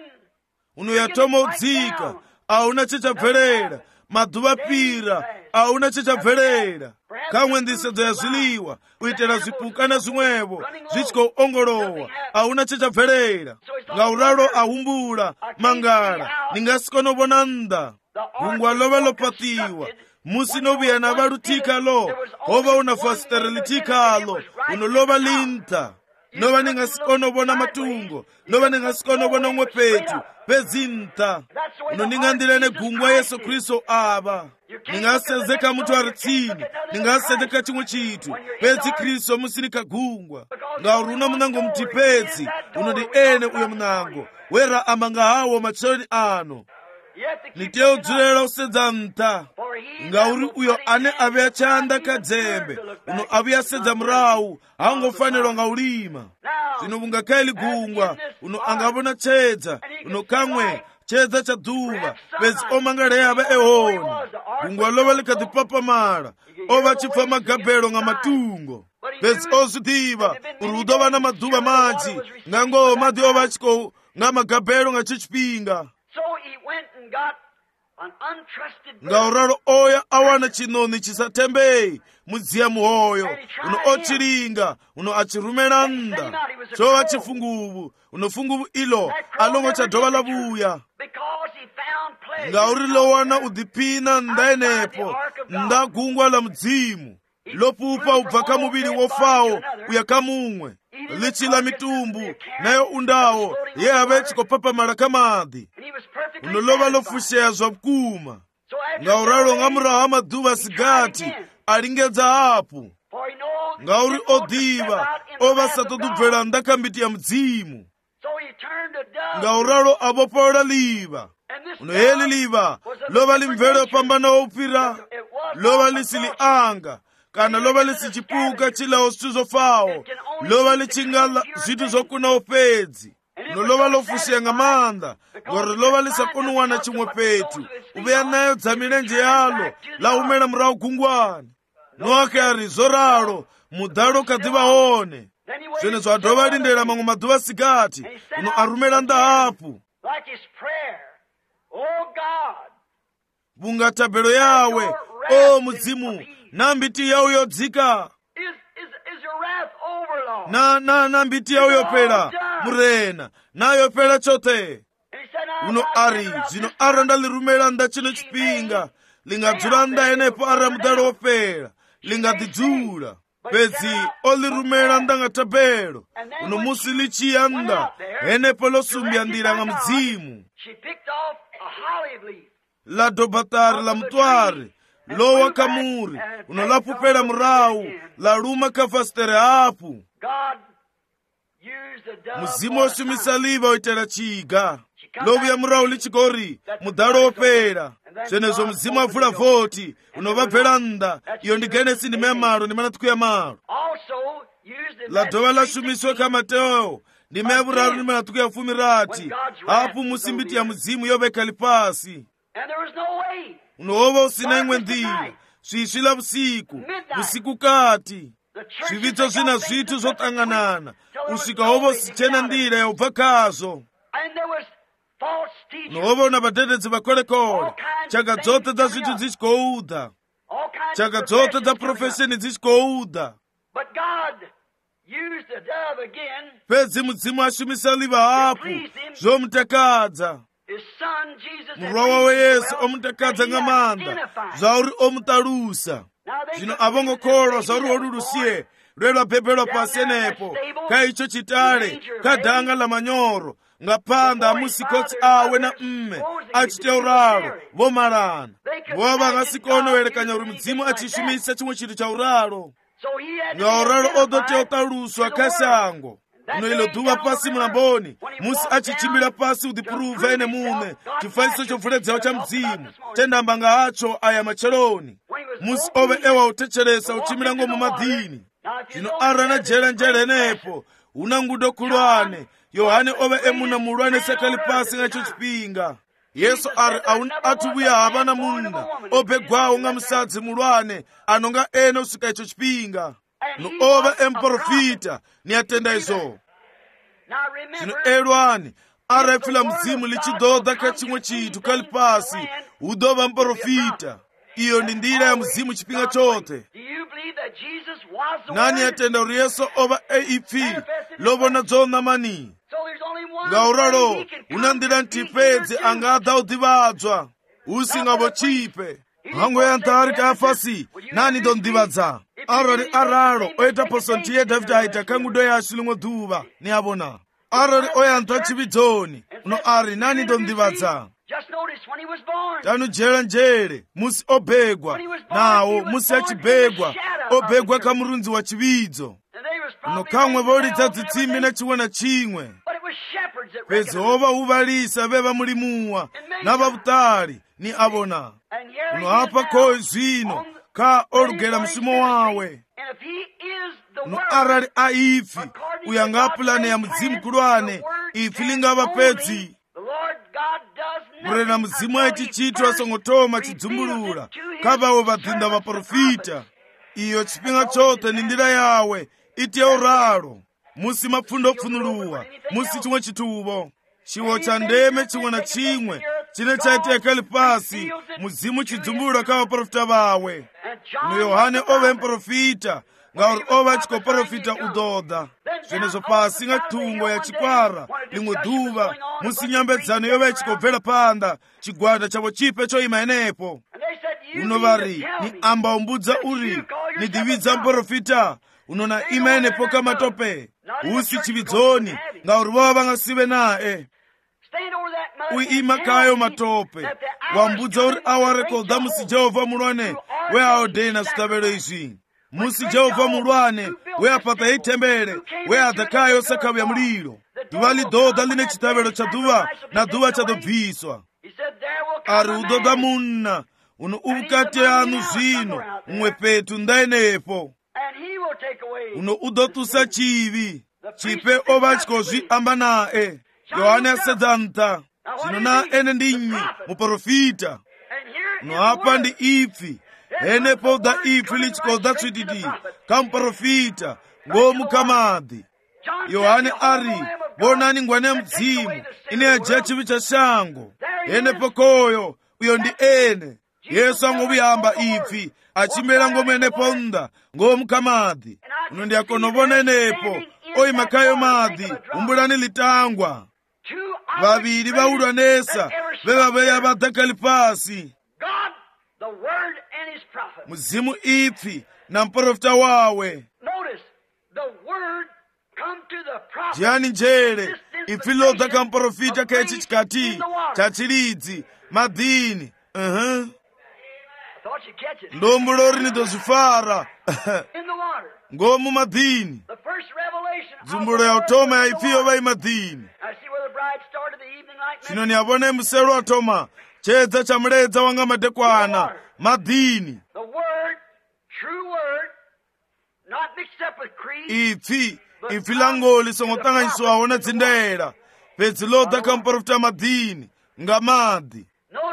uno yatoma udzika auna chichabvelela maduva pira auna chichabvelela kamwe ndisedzo ya ziliwa uitela zipuka na zimwevo zichiko ongolowa auna chichabvelela ngauralo ahumbula mangala ningasikonovona nda gungwa lova lopatiwa musi noviya na valutika lo hova una fasterelitika lo uno lova linta nova ningasikonovona matungo nova ningasikonovona umwe petu pezinta uno ningandilene gungwa Yesu Kristo ava ningasezeka mutu aritsini ningasezeka chimwe chitu pezi Kristo musinika gungwa ngauri una munango mtipezi uno ndi ene uyo munango wera amanga hawo machoni ano nitiye udzulela usedza nta ngauri uyo ane aviya chanda kadzembe uno aviya sedza murawu haangofanelwa ngaulima zino vungakaili gungwa uno angavona chedza uno kamwe chedza cha duva pezi omangaleya ava ehoni gungwa lova likatipapamala ova chipfa magabelo nga matungo pezi ozidiva uri udova na maduva madzi ngango madi ova chiko nga magabelo nga chichipinga went and got an untrusted bird. ngauralo oya awana chinoni chisatembeyi mudziya muhoyo uno ochilinga uno achirumena nda chova chifunguvu uno funguvu ilo alongo cha dhova lavuya Because he found pleasure. ngauri lowana udhipina ndaenepo nda gungwa la mdzimu lopupa ubva kamuviri wofawo uya kamumwe lichila mitumbu nayo undawo ye ave chikopapamala kamadhi And he was perfectly unolova satisfied. lofusheya zvapukuma So after ngauralo seven ngamuraha days, madhuva he tried sigati again. alingedza apo For he knows ngauri he didn't want to step odiva out in the wrath of ovasatodubvera God. ndakambiti ya mdzimu So he turned to dove. ngauralo avopaola liva And this uno heli dove liva was of lova a different limvere nature. pambana upira It was lova not lisili a anga kana lova lisichipuka chilawo zithu zofawo lova lichingala zithu zokuna upedzi uno lova lofushiya nga manda ngori lova lisakonuwana chimwe petu uveya nayo dza milenje yalo laumela murahu gungwani noake ari zoralo mudalo kadhivaone Then he waited zvene zwadhova lindela mamwe madhuva sikati uno arumela ndahapu like his prayer. Oh God, vunga tabelo yawe o mudzimu nambiti yawo yodzika is is is your wrath over, Lord? na na nambiti yawo yopela murena nayopela chote And he said, now, uno if I ari gather up zvino this ara ndalirumela nda chino chipinga lingadzula ndaenepo ara mudalo wopela lingadhidzula pedzi olirumela ndanga tabelo uno musi lichiyanda enepo losumbya ndira nga mdzimu she picked off a olive leaf. la dobatari la mutwari lowa kamuri uno lapupela murawu la luma kafasitere apu God used the dove. muzimu for a osumisa sign. liva oitela chiga lovuya murawu lichikori mudalo wopela zvenezo muzimu avula vhoti unovabvela nda iyo ndi genesi ndime yamaro ndime natuku yamaro Also used in la that dhova same lashumiswe sixteen, kamateo ndime yavuraru ndime natuku ya fumi rati apu musimbiti ya muzimu yoveka lipasi and there was no way. unohova usina imwe ndira swiswila vusiku vusiku kati The church zvividzo zvina zvithu zvotanganana usvika hova usichena ndira yaubva kazo and there was false teachers. unohova una vadededzi vakolekole chaka dzote dza zvithu dzichikoudha All kinds chaka of dzote dza professions coming up. profesheni dzichikoudha But God used the dove again. pedzi mudzimu ashumisa liva apo zvomutakadza His son Jesus had murwa wawe reasoned yesu well omutakadza that he ng'amanda identified. zvauri omutalusa Now they zvino couldn't avongokholwa believe zvauri that wori he was lusiye born. lwelwapepelwa pasi enepo kaicho chitale kadhanga la manyoro ngapanda amusikotsi awe na mme achiteuralo vomalana vo vangasikono welekanya uri mudzimu achishumisa chimwe chinthu cha uralo So he had to be ngauralo odote identified utaluswa to the world. kasango That uno day ilo dhuva down pasi the mulamboni river, when he musi walked achichimbira down pasi to udhipuruvha prove ene himself, mune God chifaniso matched chobvuledzawo cha himself mdzimu up this morning. tendambanga acho aya macheloni When he was musi walking, ove ewa utecheresa walking uchimira into ngomu the water. madhini Now, if you zvino know ara na that jera is njere great nepo una ngudo kulwane yohane ove emuna mulwane sekali pasi ng'acho chipinga yesu ari atuvuya havana munna obhegwawo nga musadzi mulwane anonga ene usika icho chipinga no ova emprofita ni atenda izo Now zvino remember, elwani arafila mzimu lichidhodha ka chimwe chinthu kali pasi udova mprofita iyo ndi ndira ya mzimu chipinga chote do you believe that Jesus was the nani Word? atenda uri yesu ova eipfi lovona dzona mani So there's only one way ngauralo he can come una ndira to ntipedzi speak to you. angadha udhivadzwa usingavo chipe hango ya ntari kafasi nani ndondivadza arori aralo oita posonti ye davhidi aita kangudo yashi limwe dhuva ni avona arori oyantha chividzoni uno ari nani ndondivadza Just notice when he was born. tanujera njere musi obhegwa nawo musi achibhegwa obhegwa kamurunzi wa chividzo And they was uno probably kamwe laying volidza down dzitsimi everything, na chimwe na chimwe but it was shepherds that pedzi recognized. hova uvalisa veva mulimuwa na vavutali ni avona And here he uno is apa now koyi zvino on ka the olugera place msimo where he's wawe ministering. And if he is the uno Word, arali aifi uya ngapulani ya mudzimu kulwane ifi lingava pedzi the Lord God does urena nothing mudzimu until aiti he chitwa first songotoma reveals chidzumbulula it to his kavawo vadzinda servants, the vaprofita prophets. iyo chipinga chote ni ndira yawe iti yauralo musi mapfundo opfunuluwa musi chimwe chituvo chiwo cha ndeme chimwe na chimwe chine chaitika lipasi muzimu chidzumbulo ka vaprofita vawe. Uno Yohane ove mprofita ngauri ova achikoprofita udoda zvenezo pasi nga thungo ya chikwara limwe dhuva musi nyambedzano yova ichikobvera panda chigwada chavo chipe choima enepo. Uno vari ni amba umbudza uri ni dividza mprofita unona ima enepo kamatope usi chividzoni ngauri vova vangasive nae uima kayo matope wambudza uri awarekodha musi Jehovha mulwane weaodena zvitavelo izvi. Musi Jehovha mulwane weapata itembere weadhakayo sakavya muliro dhuva lidhodha line chitavelo cha dhuva na dhuva chadobviswa. Ari udhodha munna uno uvukati anu zvino mumwe petu ndaenepo uno udotusa chivi chipe ova chikozviamba nae. Yohane asedzanta zvino na ene ndinyi muprofita uno apa ndi ipfi enepo da ipfi lichikodha tswititi kamprofita ngomukamadhi. Yohane ari bonani ngwane mdzimu ine yaja chivi cha shango enepo koyo uyo ndi ene. Yesu angobuyamba ipfi achimera ngomenepo nda ngomukamadhi uno ndi akonovona enepo oima kayo madhi umbulani litangwa vaviri vaulwanesa vevaveya vadhaka lipasi muzimu ipfi na mprofita wawe. Jani njere ipfi lodhaka mprofita kechi chikati chachilidzi madhini uh-huh. ndombulori nidozifara ngomu madhini dzumbulo ya utoma ya ipfi yova imadhini. Zvino niavone musero wa Toma chedza chamuledza wanga madekwana madhini. Ipfi ipfi langoli songotanganiswawo na dzindera pedzi lodha kamprofita madhini nga madhi.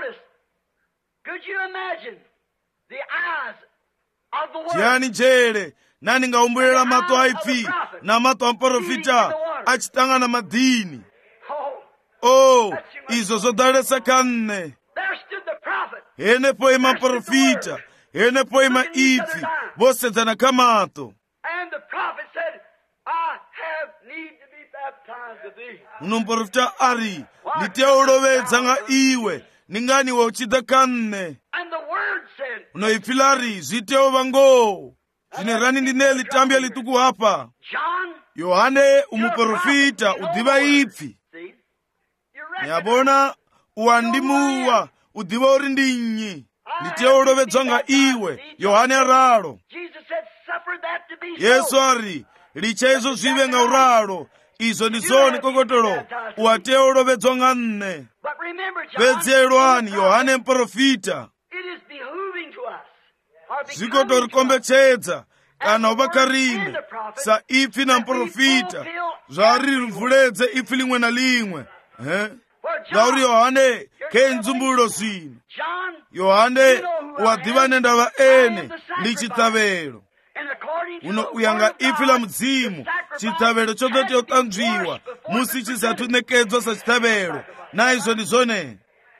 Jani njere nani ngaumbulira mato a ipfi na mato a mprofita achitangana madhini. Oh, izo zodalesa kanne. Enepo ima mprofita enepo ima ipfi vosedzana kamato. Uno mprofita ari nditeolovedza nga iwe ninganiwe uchida kanne. Uno ipfi lari zviteova ngoo zvine rani ndine litambya lituku hapa. Yohane umuprofita udhiva ipfi nyabona uwandimuwa udhiva uri ndinyi nditeolovedzwa nga iwe. Yohane aralo. Yesu ari licha izo zvive nga uralo izo ndizoni kokotolo uwateolovedzwa nga nne. Vedzerwani Yohane mprofita zvikotorikombetsedza kana uvakarime sa ipfi na mprofita zvari rivuledze ipfi limwe na limwe eh? Ngauri Yohane kenzumbulo zvino Yohane wadhiva nendava ene ndi chitavelo uno uyanga ipfi la mudzimu chitavelo chodoti otanzviwa musi chisatu nekedzwa sa chitavelo naizvo ndizone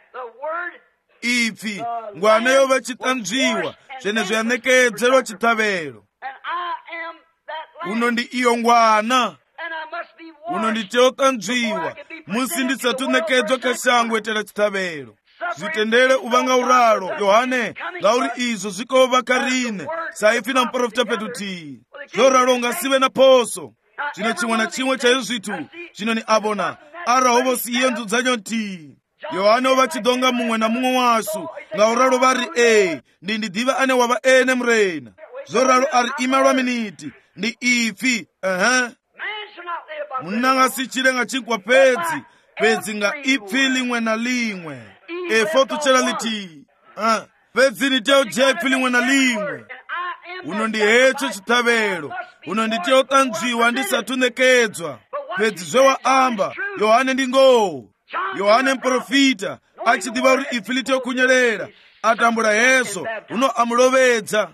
ipfi ngwana yova chitanzviwa zvenezvo yanekedzerwa chitavelo uno ndi iyo ngwana uno nditeotanzviwa musi ndisatu nekedzwa kashango etera chitavelo zvitendere uvanga uralo Yohane ngauri izvo zvikova karine saipfi na mprofita petuti zoralo ngasive na poso zvino chimwe na chimwe chaizvo zvitu zvino ni abona arahobosiye nzudzanyo nti Yohane ovachidonga mumwe na mumwe wasu ngauralo vari e ndi ndidhiva ane wava ene murena zoralo ari ima lwa miniti ndi ipfi uh-huh. Munangasichire nga chikwa pedzi pedzi nga ipfi limwe na limwe efo tuchera liti uh, pedzi niteojea ipfi limwe na limwe uno ndi hecho chitavelo uno nditeotanzviwa ndisatu nekedzwa pedzi zvewa amba Yohane ndi ngoo Yohane mprofita achidhiva uri ipfi liteokunyerera atambula Yesu uno amulovedza.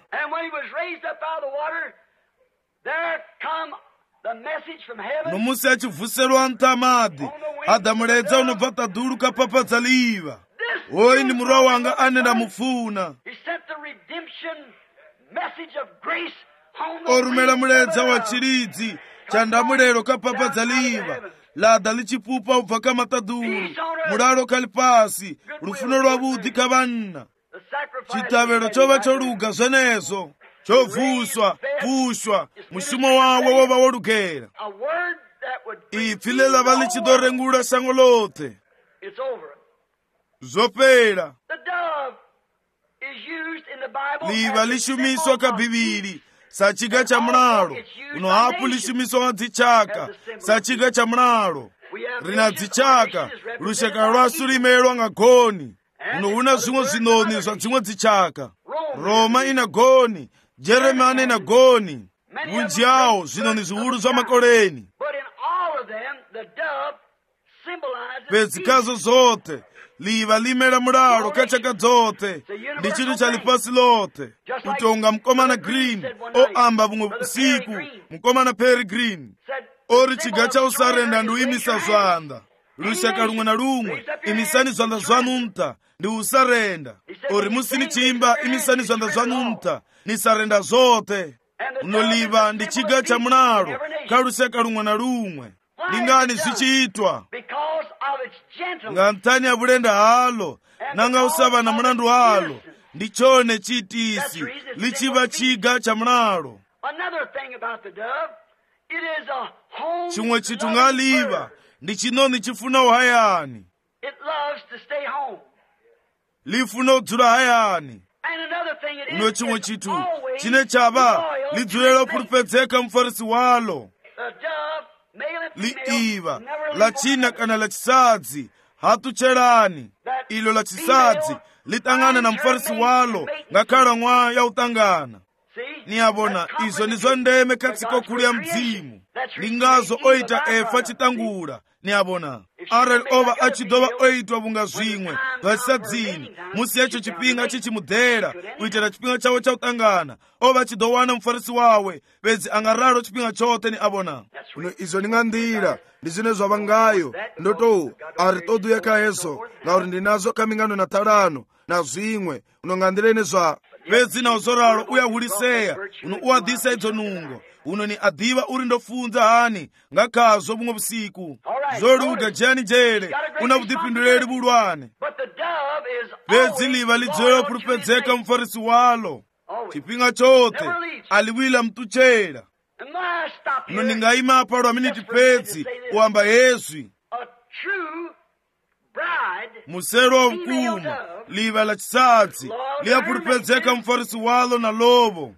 Nomusi achivhuserwa ntamadhi adamuledza unobva tadhulu kapapadzaliva oyi ndi murwa wanga ane ndamufuna. Orumela muledza wa chilidzi cha ndamulero kapapadza liva lada lichipupa ubva kamataduru mulalo kali pasi lufuno lwa budhi kavanna. Chitavero chova choluga zvenezo chovuswa vushwa mushumo wawo wova wolugera. Ipfi lelava lichidorengula sango lote zopera. Liva lishumiswa kabiviri sachiga cha mlalo uno hapu lishumiswa wa dzichaka sachiga cha mlalo rina dzichaka lushaka lwasu limelwa nga goni uno una zimwe zinoni zwa dzimwe dzichaka. Roma ina goni, Jeremani ina goni, bunji yawo zinoni ziwulu zwa makoleni. Pezikazo zote liva limela mulalo kachaka zote ndi chinthu cha lipasi lote. Utonga mkomana Green o amba bumwe usiku mkomana Perry Green ori chiga cha usarenda ndi imisa zwanda lushaka lumwe na lumwe imisani zwanda zwanumta ndi usarenda ori musini chimba imisani zwanda zwanumta ni sarenda zote. Unoliva ndi chiga cha mulalo kalushaka lumwe na lumwe lingani zichiitwa nga ntani ya bulenda halo nanga usaba na mlandu halo ndichone chitisi lichiva chiga cha mlalo. Chimwe chitu ngaliva ndi chinoni chifuna uhayani lifuna udzula hayani. Uno chimwe chitu chine chaba lidzulelo pulupedzeka mfarisi walo liiva la china kana la chisadzi hatucherani ilo la chisadzi litangana na mfarisi walo ngakhala mwa ya utangana. Niyabona izo nizo ndeme katsiko kulya mdzimu lingazo oita efa chitangula. Niyabona arel ova achidova oitwa bunga zwimwe vasadzini musi yacho chipinga chichimudera uitera chipinga chawo cha utangana ova chidowana mfarisi wawe bedzi angararo chipinga chote. Ni abona uno izo ningandira ndizine zvavangayo ndoto ari todo yakaeso ngauri ndinazo kamingano na talano na zwimwe unongandirene zva bedzi na uzoralo uyahuliseya uno uadhisa idzo nungo uno ni adiva uri ndofunza hani ngakazo bumwe busiku zoluga jani jere una budipinduleli bulwane bedzi liva lidzolo pulupedzeka mfarisi walo chipinga chote aliwila mtuchera. Uno ningaima apalo aminiti pedzi uamba Yesu musero mkuma liva la chisadzi liya pulupedzeka mfarisi walo na lobo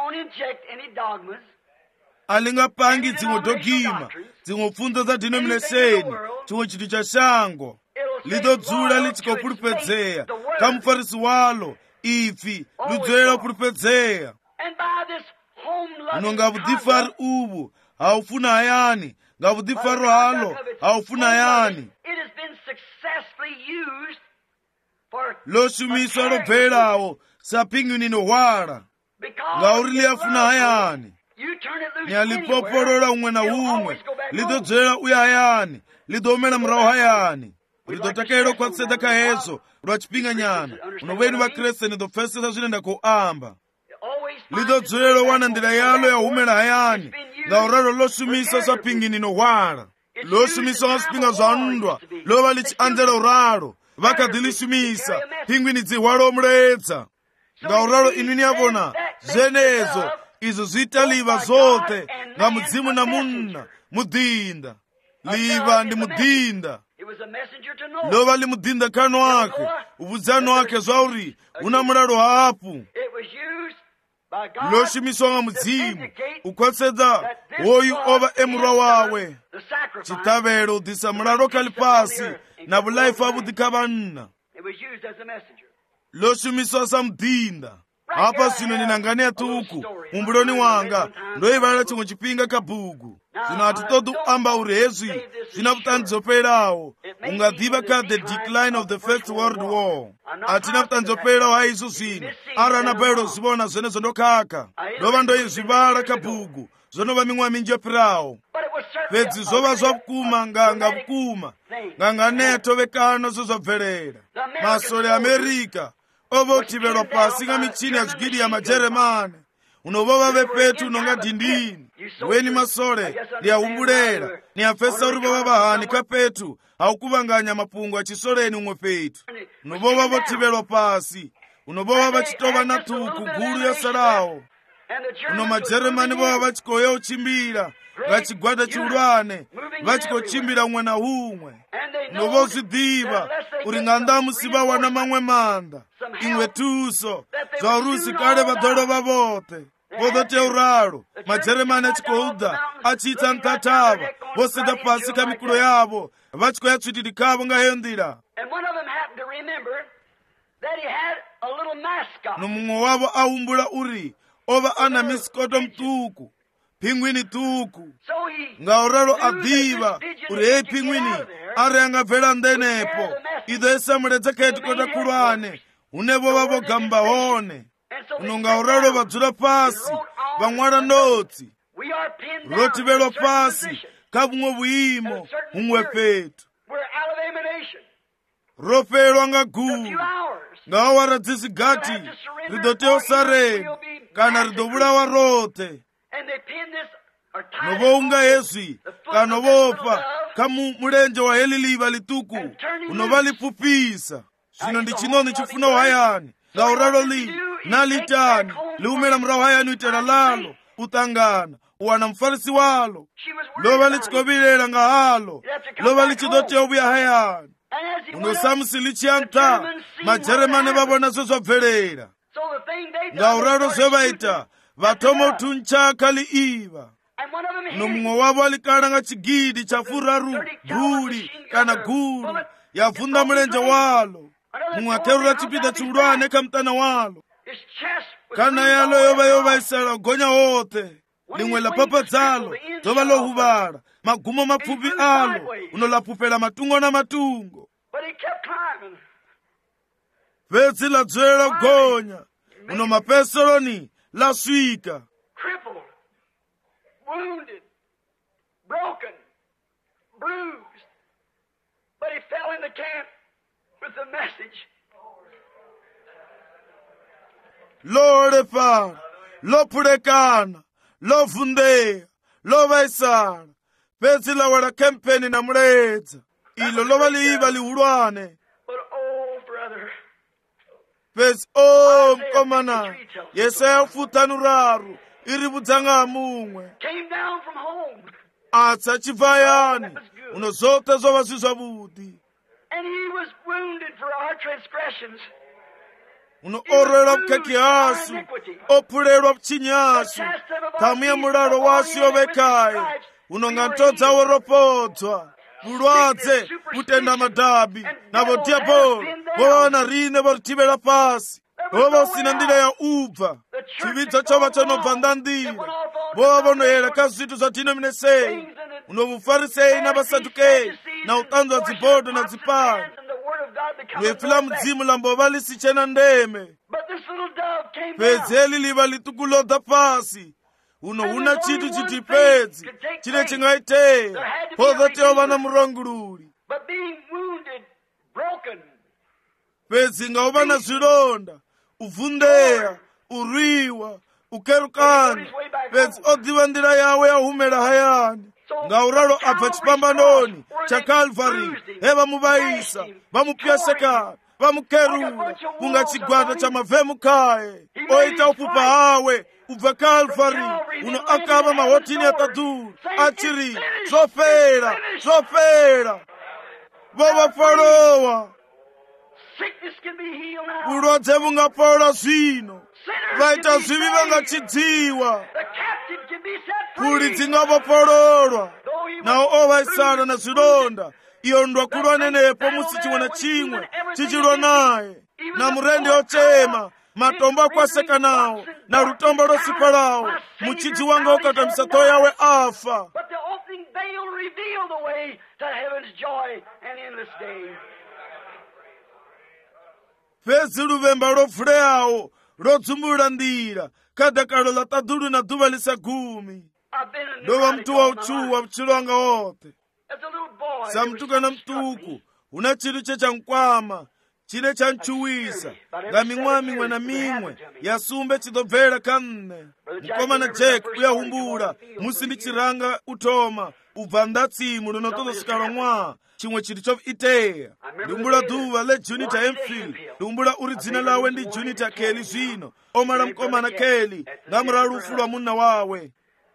alingapangi dzimwe dogima dzimwe pfunzo za denomination chimwe chitu cha shango lidodzula lichikopulupedzeya kamfarisi walo ifi ludzwela pulupedzeya. Uno ngavudifari ubu haufuna hayani ngavudifari halo haufuna hayani loshumiswa lobvelawo sapingwini nohwala ngauri liyafuna hayani nyalipopolola umwe na umwe lidodzwela uya hayani lidomela mrawo hayani lidotakelo kwa tseda kahezo lwa chipinga nyana uno wenu wa Kristo nidofesesa zvinenda kuamba lidodzwelo wana ndila yalo ya umela hayani ngauralo loshumisa sapingini nohwala loshumisa wasipinga zwanundwa lova lichi anzela uralo vakadilishumisa pingwini dzihwala omuletsa ngauralo inini yabona zenezo izo zita liva zote nga mudzimu na munna mudinda liva ndi mudinda lova limudinda kano wake uvudzano wake zvauri una mulalo hapu loshumiswa nga mudzimu ukwatsedza woyu ova emurwa wawe chitavelo udhisa mulalo kali pasi na vulaifu avudhikavanna loshumiswa sa mudinda. Apa sino ninangani atuku umbuloni wanga ndoivala chimwe chipinga kabugu zino atitodu amba urezwi zina vutanzoperawo ungadhiva ka the decline of the first world war atina vutanzoperawo haizo zino arana bairo zivona zvenezo ndokaka ndova ndoizvivala kabugu zonova mimwe minji yopirawo fhedzi zwo vha zwa vhukuma nganga vhukuma nganga neto vhekano zwo zwa bvelela. Masole a Amerika o vha o thivhelwa fhasi nga mitshini ya zwigidi ya majeremane. Uno vho vha vhe fhethu nonga dindini. Weni masole ndi a humbulela ni a pfesa uri vho vha vha hani kha fhethu ha u kuvhanganya mafhungo a tshisoleni huṅwe fhethu. Uno vho vha vho thivhelwa fhasi. Uno vho vha vha tshi tou vha na ṱhukhu gulu yo salaho. Uno majeremane vho vha vha tshi khou ya u tshimbila nga tshigwada tshihulwane vha tshi khou tshimbila huṅwe na huṅwe. Uno vho zwi ḓivha uri nga nnḓa ha musi vha wana maṅwe maanḓa, iṅwe thuso, zwa uri usi kale vha ḓo lovha vhoṱhe. Vho ḓo tea u ralo majeremane a tshi khou ḓa a tshi ita nṱha thavha vho sedza fhasi kha mikulo yavho vha tshi khou ya tswitidi khavho nga heyo nḓila. No muṅwe wavho a humbula uri o vha a na misikoto muṱuku, phingwini ṱuku. Nga u ralo a ḓivha uri heyi phingwini ari a nga bvela nnḓa henepo i ḓo isa muledza kha hetikota khulwane hune vho vha vho gamba hone. Uno nga u ralo vha dzula fhasi vha ṅwala notsi. Ro thivhelwa fhasi kha vhuṅwe vhuimo huṅwe fhethu. Ro fhelwa nga gulu. Nga awara dzi si gathi ri ḓo tea u sareni kana ri ḓo vhulawa roṱhe. No vho unga hezwi kana vho fa kha mulenzhe wa heḽi ḽivha ḽiṱuku uno vha ḽi pfufhisa. Zwino ndi tshinoni tshi funa u hayani nga u ralo ḽi na litani ḽi humela murahu hayani u itela ḽaḽo u ṱangana u wana mufarisi waḽo. Ḽo vha ḽi tshi khou vhilela nga haḽo, ḽo vha ḽi tshi ḓo tea u vhuya hayani. Uno sa musi ḽi tshi ya nṱha majeremane vha vhona zwe zwa bvelela. Nga u ralo zwe vha ita vha thoma u thuntsha kha ḽiiva. No muṅwe wavho a ḽi kala nga tshigidi tsha furaru buli kana gulu ya vunḓa mulenzhe waḽo. Muṅwe a kherula tshipiḓa tshihulwane kha muṱana waḽo. Kana yaḽo yo vha yo vhaisala u gonya hoṱhe. Ḽiṅwe ḽa phapha dzaḽo ḓo vha ḽo huvhala, magumo mapfufhi aḽo uno ḽa pfufhela matungo na matungo. Fhedzi ḽa dzulela u gonya. Uno mafheseloni ḽa swika. Wounded, broken, bruised, but he fell in the camp with the message. Lord Father, lo phulekana, lo vunḓea, lo vhaisala, fhedzi ḽa wela khempeni na muledza. Iḽo ḽo vha ḽiiva ḽihulwane. But oh brother, fhedzi o mkomana, Yesaya fuṱhanuraru iri vhudza nga ha muṅwe came down from home. a tsa tshi bva hayani, uno zwoṱhe zwo vha zwi zwavhuḓi. And he was wounded for our transgressions. Uno o rwelwa vhukhakhi hashu, o phulelwa vhutshinyi hashu, ṱhamu ya mulalo washu yo vhe khaye. Uno nga ntho dzawe ro podzwa. Vhulwadze vhutenda madabi na vho diabolo vho vha na riṋe vho ri thivhela fhasi. Ho vha hu si na nḓila ya u bva. Tshivhidzo tsho vha tsho no bva nnḓa nḓila. Vho vha vho no yela kha zwithu zwa denomination. Uno vhufarisei na vhasadukei na u ṱanzwa dzibodo na dzipana. Ḽiipfi ḽa mudzimu ḽa mbo vha ḽi si tshe na ndeme. Fhedzi heḽi ḽivha ḽiṱuku ḽo ḓa fhasi. Uno hu na tshithu tshithihi fhedzi tshine tshi nga itea. Ho ḓo tea u vha na murongululi. Fhedzi nga u vha na zwilonda, u vunḓea, u rwiwa, u kerukana, fhedzi o ḓivha nḓila yawe ya humela hayani. Nga u ralo a bva tshipambanoni tsha Calvary he vha mu vhaisa, vha mu pyasekana, vha mu kerula vhunga tshigwada tsha mavemu khae. O ita u fhufha hawe u bva Calvary uno a kavha mahothini a ṱaḓulu a tshi ri zwo fhela, zwo fhela. Vho vhofholowa. Vhulwadze vhu nga fhola zwino. Vha ita zwivhi vha nga tshidziwa. Phuli dzi nga vhofhololwa. Naho o vhaisala na zwilonda, iyo nndwa khulwane nepo musi tshiṅwe na tshiṅwe tshi tshi lwa naye. Na murendi o tsema, matombo a kwasekanaho, na lutombo lwo sifhalaho. Mutshidzi wanga o katamisa ṱhoho yawe afa. Fhedzi luvhemba lwo vuleaho lwo dzumbula nḓila kha dakalo ḽa ṱaḓulu na ḓuvha ḽi sa gumi. ndova mtu wa utsuwa mtchilo wanga wote. Samtukana mtuku una chinthu chechankwama chine chanchuwisa nga ming'wa ming'we na ming'we yasumbe chidobvera kamne. Mkomana Jack uyahumbula musindichiranga utoma ubva ndatsimu linotozosika lomwa chimwe chinthu chofiteya. Ndiumbula duva le Junita Enfield, ndiumbula uri dzina lawe ndi Junita Kelly zvino omala mkomana Kelly ngamura lufu lwa munna wawe.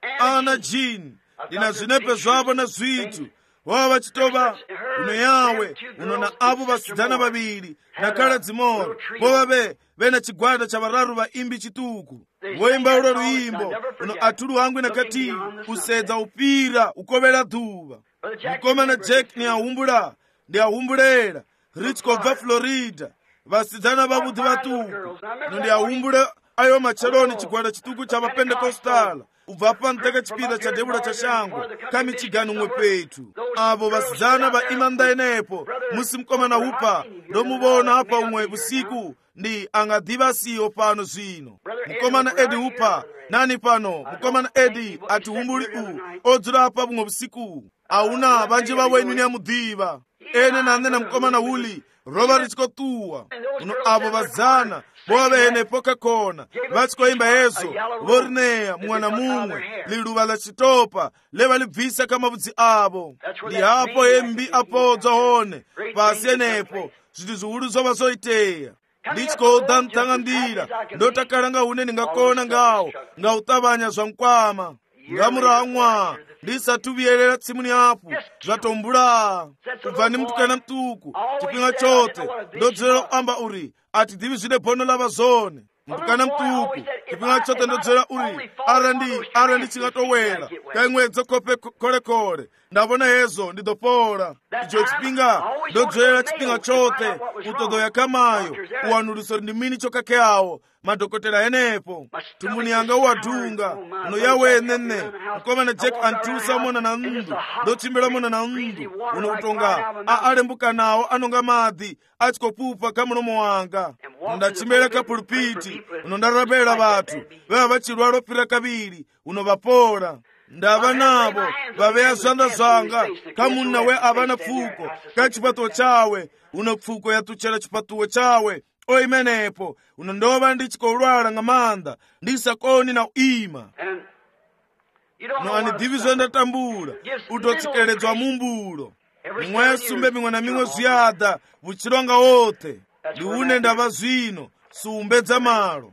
Ana Jean ndina zvinepe zvavo na zvitu wava vachitova uno yawe uno na avo vasidzana vaviri na kala dzimora vovave vena chigwada cha vararu vaimbi chituku voimba ulo luimbo uno atulu wangu nakati usedza upira ukovera dhuva. Mkomana Jack ni ahumbula ndi ahumbulera rich kobva Florida vasidzana vavudzi vatuku no ndi ahumbule ayo macheloni chigwada chituku cha vapendekostala ubva pamteka chipinda cha debula cha shango kami chiganu mwe petu. Avo vasidzana vaima ndaenepo musi mkomana Hupa ndomuvona apa umwe usiku ndi angadhiva siyo pano zvino. Mkomana Eddie Hupa nani pano. Mkomana Eddie ati humbuli u odzula apa umwe usiku auna vanji vawenyu ni amudhiva ene nane na mkomana Huli Robert chikotuwa uno avo vazana vovene poka kona vachikoimba yezo vorineya mwana mumwe liluva la chitopa leva libvisa kama vudzi avo. Ndi hapo embi apodza hone pasi enepo zviti zviulu zvova zoiteya. Ndichikoda mtangandira ndotakala nga une ningakona ngawo ngautavanya zva mkwama ngamuramwa ndisatuviyerera tsimuni apo zvatombula kubva ni mtukana mtuku chipinga chote ndodzera amba uri ati dhivi zvine bhono lava zone. Mtukana mtuku chipinga chote ndodzera uri arandi arandi chingatowera kaimwedze kope kore kore ndavona hezo ndidopora. Icho chipinga ndodzera chipinga chote utodo yakamayo uwanuliso ndi mini chokake awo madokotela enepo tumuni yanga uwadunga uno yawe nene. Mkomana Jack antusa mona na ndu ndochimbela mona na ndu uno utonga aalembuka nawo anonga madhi achikopupa kamulomo wanga ndachimbela ka pulpiti uno ndarabela vatu veva vachilwalo pira kaviri uno vapola. Ndava navo vaveya zvanda zvanga kamunna we avana pfuko ka chipatuwo chawe uno pfuko yatuchela chipatuwo chawe oimenepo uno ndova ndichikolwala nga manda ndisakoni na uima no anidhivizo ndatambula utotsikeledzwa mumbulo ming'we sumbe ming'we na ming'we zviyada vuchilonga wote ndiune ndava zvino sumbe dza malo.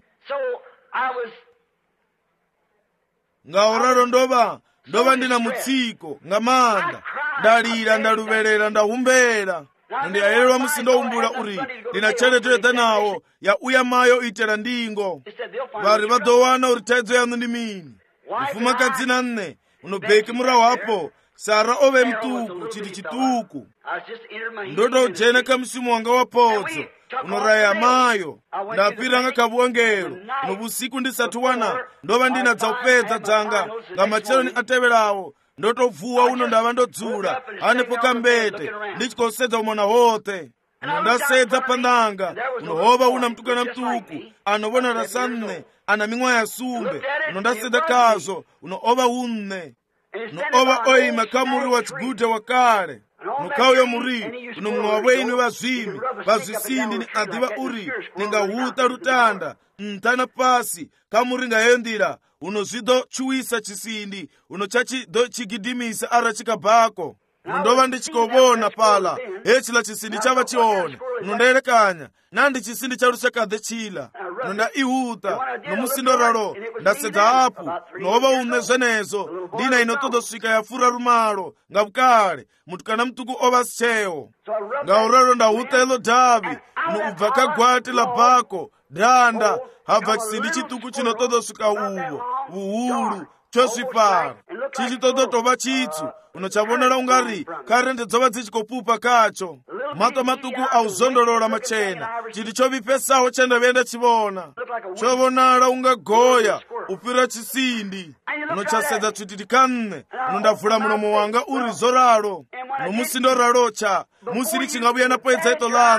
Ngauraro ndova ndova ndina mutsiko nga manda ndalira ndaluvelera ndahumbera ndiyayelelwa musi ndoumbula uri ndinacheletedza nawo ya uya mayo itera ndingo vari vadowana uri taidzo yanu ndi mini. Mfumakadzi na nne unobheki murawo apo Sara ove mtuku chiti chituku ndodojena kamusimu wanga wapodzo unoraya mayo ndapiranga kavuongero novusiku ndisatuwana ndova ndina dzaupedza dzanga nga macheloni ateverawo ndotovhuwa uno ndava ndodzula anepo kambete ndichikosedza umona hote uno ndasedza pandanga unohova una mtukana mtuku anovona rasanne ana ming'wa ya sumbe uno ndasedza kazo uno ova unne uno ova oima kamuri wa chiguta wakale nukauyo muri uno mwa wenu vazvimi vazvisindi ni adhiva uri ningahuta rutanda ntana pasi kamuri ngayendira uno zvido chuisa chisindi uno chachido chigidimisa ara chikabhako uno ndova ndichikovona pala hechila chisindi chava chione uno ndaerekanya nandi chisindi charuchakadhe chila uno ndaihuta nomusindo raro ndasedza apu nova une zvenezo ndina inotodosvika yafura rumalo ngavukale mutukana mutuku ova sicheo ngauraro ndahuta elo dhavi uno ubva kagwati la bhako danda habva chisindi chituku chinotodosvika uvo vuhulu chosvipara chichitototova chitsu uno chavonera ungari karende dzova dzichikopupa kacho mato matuku auzondolola machena chiti chovipesawo chendavenda chivona chovonara unga goya upira chisindi uno chasedza tsvititi kanne uno ndavhura mulomo wanga uri zoraro nomusindo rarocha musiri chingavuya napoedza ito lanu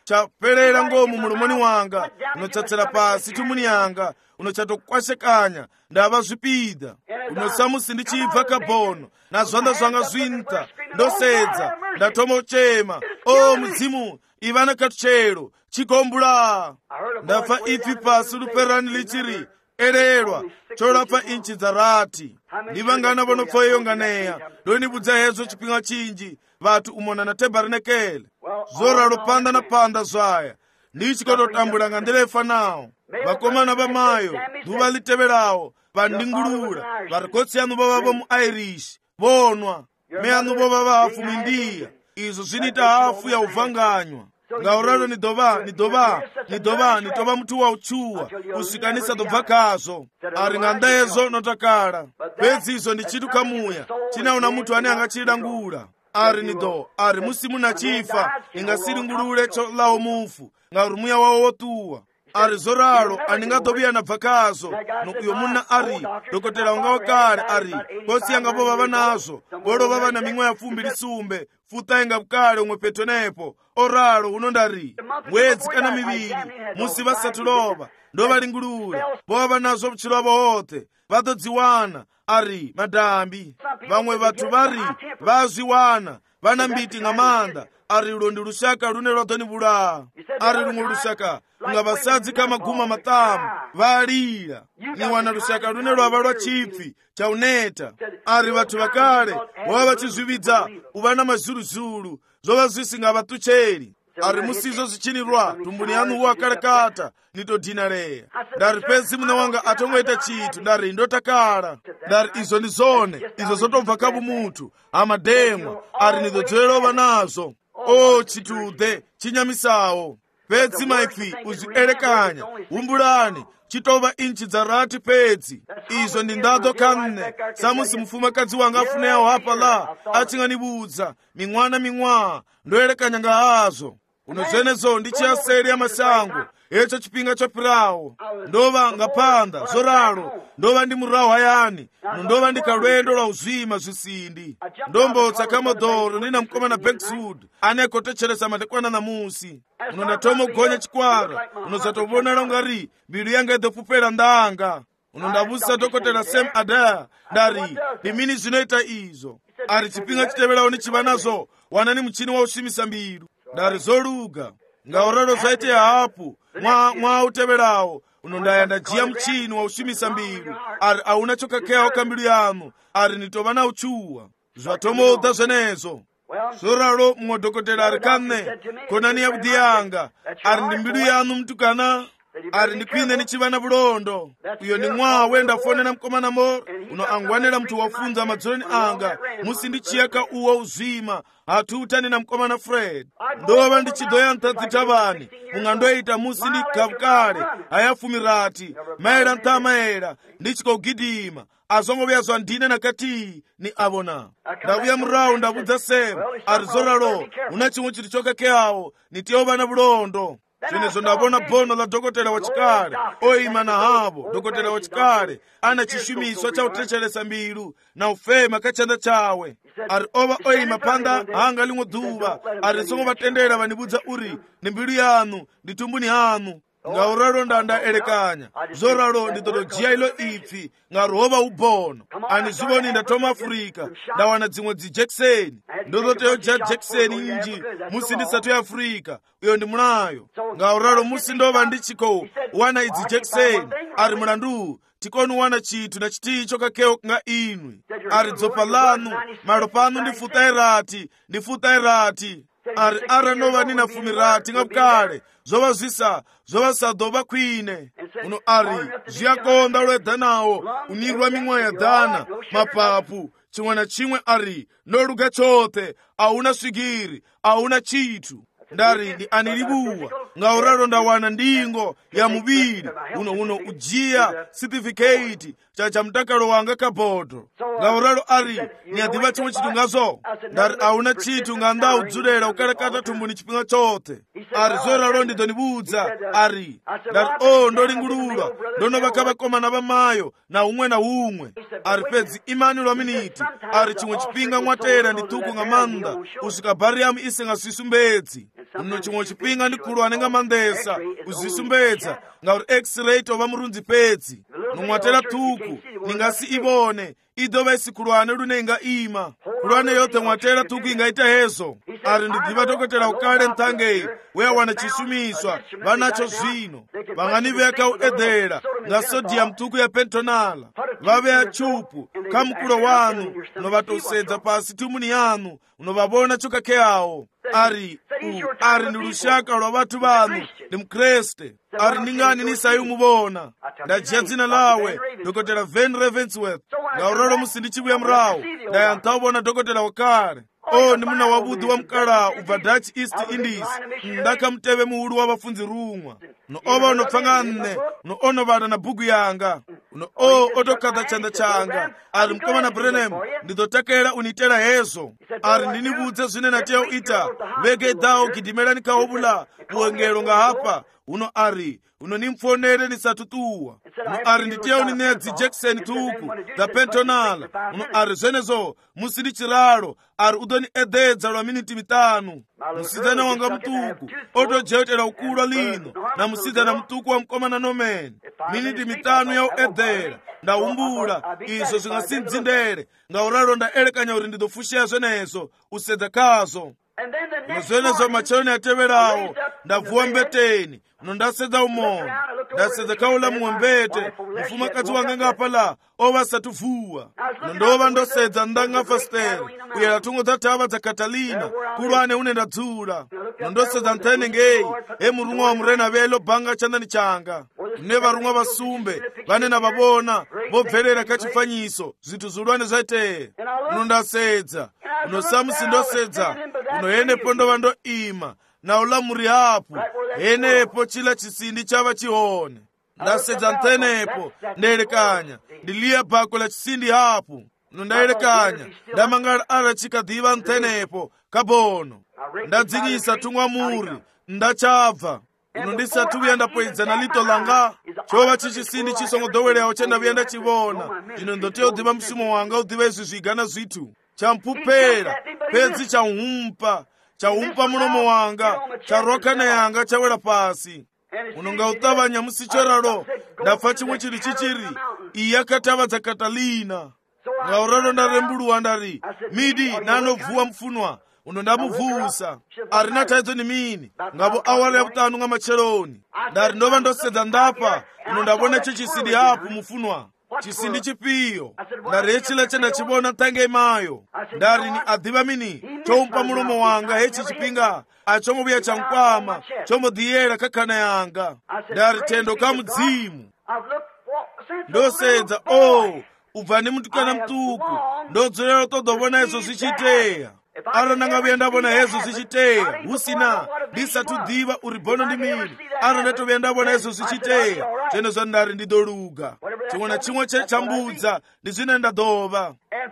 chaperera ngomu mulomoni wanga, unochatsera pasi tumuni yanga, unochatokwashekanya ndava zvipida, unosamusi ndichibva kabono nazvanda zvanga zvinta ndosedza ndatoma uchema. O mudzimu, ivana katuchero chikombula, ndafa ifi pasi ruperani lichiri ererwa chorapa inchi dzarati. Ndivangana vanopfoyonganeya ndonibudza hezvo chipinga chinji vatu umona na tabernacle zoraro panda na panda zvaya ndichikototambulanga ndirefa nawo vakomana vamayo duva liteverawo vandingulula varikotsi yanu vava vomu Irish vonwa meyanu vova vahafu muindiya. Izvo zvinita hafu ya uvhanganywa ngauraro nidova nidova nidova nitova muti wa uchuwa kusvikanisa dobva kazvo ari nganda yezo notakara bedzi izvo ndichitu kamuya chinaona mutu ane angachidangura ari nido ari musimuna chifa ingasiringurure cholawo mufu ngauri muya wawo wotuwa ari zoraro aningadobia nabva kazo nokuyo muna ari dokotera wanga wakare ari kosi yanga vo vava nazvo voro vava na mimwe ya fumbi lisumbe futa inga vukale umwe peto nepo oraro unondari mwedzi kana miviri musi vasatulova ndovalingulula vova nazvo vuchilova wote vadodziwana ari madambi vamwe vatu vari vazviwana vana mbiti ng'amanda ari ulondi lushaka lune lwadonivula ari lumwe lushaka nga vasadzi kamaguma matamu valira niwana lushaka lune lwava lwa chipfi chauneta ari vatu vakale vova vachizvividza uvana mazuruzuru zvova zvisinga vatucheri ari musizo zvichinirwa tumbuni yanu wakalekata nitodhinareya ndari penzi mune wanga atongoita chitu ndari ndotakara ndari izvo ndizone izvo zotobva kabu mutu amademwa ari nidodzerova nazvo o chitudhe chinyamisawo pedzi maifi uzvierekanya umbulani chitova inchi dzarati pedzi izvo ndindado kanne samusi mufumakadzi wanga afuneyawo hapa la achinganibudza ming'wana ming'wa ndoerekanya ngahazvo unozvenezo ndichiyaseri yamasango echo chipinga chopirawo ndova ngapanda zoraro ndova ndi murahu hayani ndova ndikalwendo lwa uzima zvisindi ndombotsa kamodoro ndina mukomana Bergswood anekotecheresa madekwana na musi uno ndatoma ugonya chikwara unozatobonera ungari mbilu yanga idhopupera ndanga uno ndavusa dokotera Sam Adair ndari ndimini zvinoita izvo ari chipinga chiteverawo nichiva nazvo wanani muchini wa ushimisa mbilu ndari zoluga ngauraro zvaite hapu mwa mwa uteverawo unondaya ndajiya muchini wa ushimisa mbilu ari auna chokakeyawo kambilu yanu ari nitova na uchuwa zvatomodza zvenezo zoraro mumwe dhokotera ari kanne konani yabudi yanga ari ndi mbilu yanu mtukana ari ndikwine nichiva na bulondo uyo ni mwawe ndafonera mukomana mo uno angwanira mtu wafunza madzoleni anga musi ndichiyaka uwa uzima hatutani na mukomana Fred ndova ndichidoya ntadzitavani ungandoita musi ndikavukale ayafumirati maera ntamaera ndichikogidima azongovya zvandine nakati ni avona ndavuya murawu ndavudza Sam ari zoraro una chimwe chiti chokakeyawo nitiyova na bulondo zvinezvo ndavona bhono la dhokotera wachikare oima na havo dhokotera wachikare ana chishumiswa chautecheresa mbilu na ufema kachanda chawe ari ova oima panda hanga limwe dhuva ari songovatendera vanibudza uri ni mbilu yanu nditumbuni hanu ngauraro ndandaerekanya zoraro nditotojiya ilo ipfi ngaruhova ubhono ani zvivoni ndatoma Afrika ndawana dzimwe dzijekiseni ndototeyoja jekiseni inji musi ndisatu ya Afrika uyo ndi munayo ngauraro musi ndova ndichiko wana idzi jekiseni ari mulandu tikoni wana chitu na chitiyi chokakewo nga inwi ari dzopa lanu malo panu ndifuta irati ndifuta irati ari aranova nina fumirati ngapukale zova zvisa zova sadova kwine uno ari zviyakonda lwedhanawo unirwa mimwe ya dhana mapapu chimwe na chimwe ari noluga chote auna swigiri auna chitu ndari ndi anilibuwa ngauraro ndawana ndingo ya mubili uno uno ujiya certificate cha cha mtakalo wanga kabodo ngauraro ari ni adiva chimwe chitu ngazo ndari auna chitu nganda udzulera ukalekata tumbuni chipinga chote ari zoralo ndidonibudza ari ndati o ndolingululwa ndonova vakomana vamayo na umwe na umwe ari pedzi imani lwa miniti ari chimwe chipinga mwatera ndituku nga manda usvika bhariyamu isingazvisumbedzi uno chimwe chipinga ndikulu anenga mandesa kuzvisumbedza ngauri x-ray tova murunzi pedzi nomwatera tuku ningasi ivone idova isikulwane lune inga ima kulwane yote mwatera tuku ingaita hezo ari ndidziva dhokotera ukale ntangei wewana chisumiswa vanacho zvino vanganiveka uedhera nga sodium tuku ya pentonala vaveya chupu kamukulo wanu unovatosedza pasi tumuni yanu unovavona chokakeyawo ari u ari ni lushaka lwa vatu vanu ndi mkreste ari ningani nisayumuvona ndajiya dzina lawe dhokotera Van Ravensworth ngauralo musi ndichibuya murawo ndaya ntavona dhokotera wakale o ndi muna wavudhi wa mkala ubva Dutch East Indies ndakamuteve muhulu wa vafunzi rumwa no ova unopfanga nne no onovada na bhuku yanga no o otokadha chanda changa ari mukomana Branham ndizotakera unitera hezo ari ndinibudze zvine nateya uita vege dhao gidimelani kaobula uwengero nga hapa uno ari uno nimfonere nisatutuwa uno ari nditeya uninedzi Jackson tuku dha pentonala uno ari zvenezo musindi chiralo ari udoni edhedza lwa miniti mitanu musidzana wanga mutuku otojeutera ukulu lino na musidzana mutuku wa mukomana Norman miniti mitanu ya uedhera ndaumbula izvo zvingasindzindere ngauralo ndaelekanya uri ndidofusheya zvenezo usedza kazo zvenezo macheloni ateverawo ndavuwa mbeteni uno ndasedza umoni ndasedza kaula mumwe mbete mufumakadzi wanga ngapala ova satuvuwa uno ndova ndosedza ndanga fastere uyera tungo dza tava dza Katalina kulwane une ndadzula uno ndosedza nthenengei he murumwa wa murena velo bhanga chandani changa ne varumwa vasumbe vane na vavona vobverera kachifanyiso zvithu zulwane zvaiteye uno ndasedza uno samusi ndosedza uno henepo ndova ndoima na ulamuri hapo henepo chila chisindi chava chione ndasedza ntenepo ndaelekanya ndiliya bhako la chisindi hapo uno ndaelekanya ndamangala ara chikadhiva ntenepo kabono ndadzikisa tungwa muri ndachabva uno ndisatuvuya ndapoedza na lito langa chova chichisindi chisongodoweleyawo chendavuya ndachivona ino ndoteya udhiva mushumo wanga udhiva izvi zvigana zvithu champupera pedzi chahumpa chahumpa mulomo wanga charokana yanga chawela pasi uno ngautavanya musichoralo ndafa chimwe chiri chichiri iyi akatava dza Katalina ngauralo ndarembuluwa ndari midi nanovhuwa mfunwa uno ndamuvhusa arina taidzo ni mini ngavo awara ya vutanu nga macheloni ndari ndova ndosedza ndapa uno ndavona chichisindi hapo mufunwa chisindi chipiyo ndari hechila chendachivona ntange mayo ndari ni adhiva mini choumpa mulomo wanga hechi chipinga achomovuya chankwama chomodhiyera kakana yanga ndari tendo kamudzimu ndosedza o ubva nemutukana mutuku ndodzorera todovona izvo zvichiteya ara nangavuya ndavona hezvo zvichiteya husina ndisatudhiva uri bono ndi mini ara ndatovuya ndavona hezvo zvichiteya zvene zvandari ndidoluga chimwe na chimwe chambudza ndizvine ndadova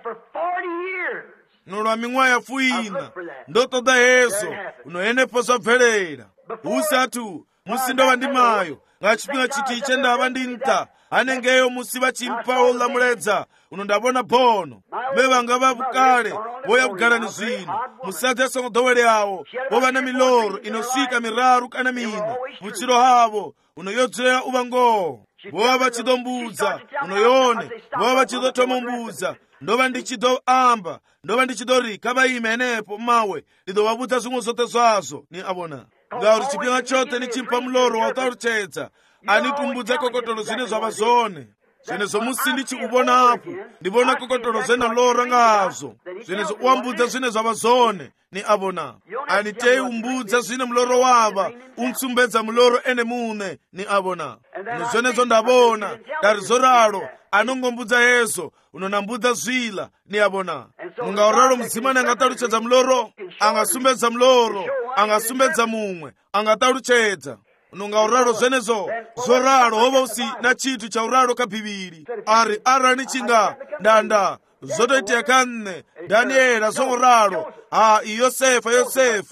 nolwa ming'wa yafuina ndotoda hezo unohenepo zvabverera husatu musi ndova ndi mayo nga chipinga chiti chendava ndi nta anengeyo musi vachimpawo lamuledza uno ndavona bono vevanga vavukale voya kugara ni zvino musadzi asongodoweleyawo vova na miloro inosvika miraru kana mina vuchiro havo unoyodzera uvangoho vova vachidombudza unoyone vova vachidotomombudza ndova ndichidoamba ndova ndichidori kavaime enepo mawe ndidovavudza zvimwe zvote zvazvo ni avona ngauri chipinga chote nichimpa muloro wautaruchedza anitumbudza kokotolo zvine zvava zvone zvenezvo musi ndichikuvonapo ndivona kokotolo zvene lora ngazvo zvenezvo uambudza zvine zvava zvone ni avona anitei umbudza zvine muloro wava untsumbedza muloro ene mune ni avona nezvenezvo ndavona dari zoralo anongombudza hezvo unonambudza zvila ni avona mungauralo mudzimani angataruchedza muloro angasumbedza muloro angasumbedza mumwe angataruchedza unongauralo zvenezvo zoralo hova usi na chithu cha uralo kabhiviri ari arani chinga ndanda zotoitika kanne Daniela zongoralo ha Yosefa Yosefa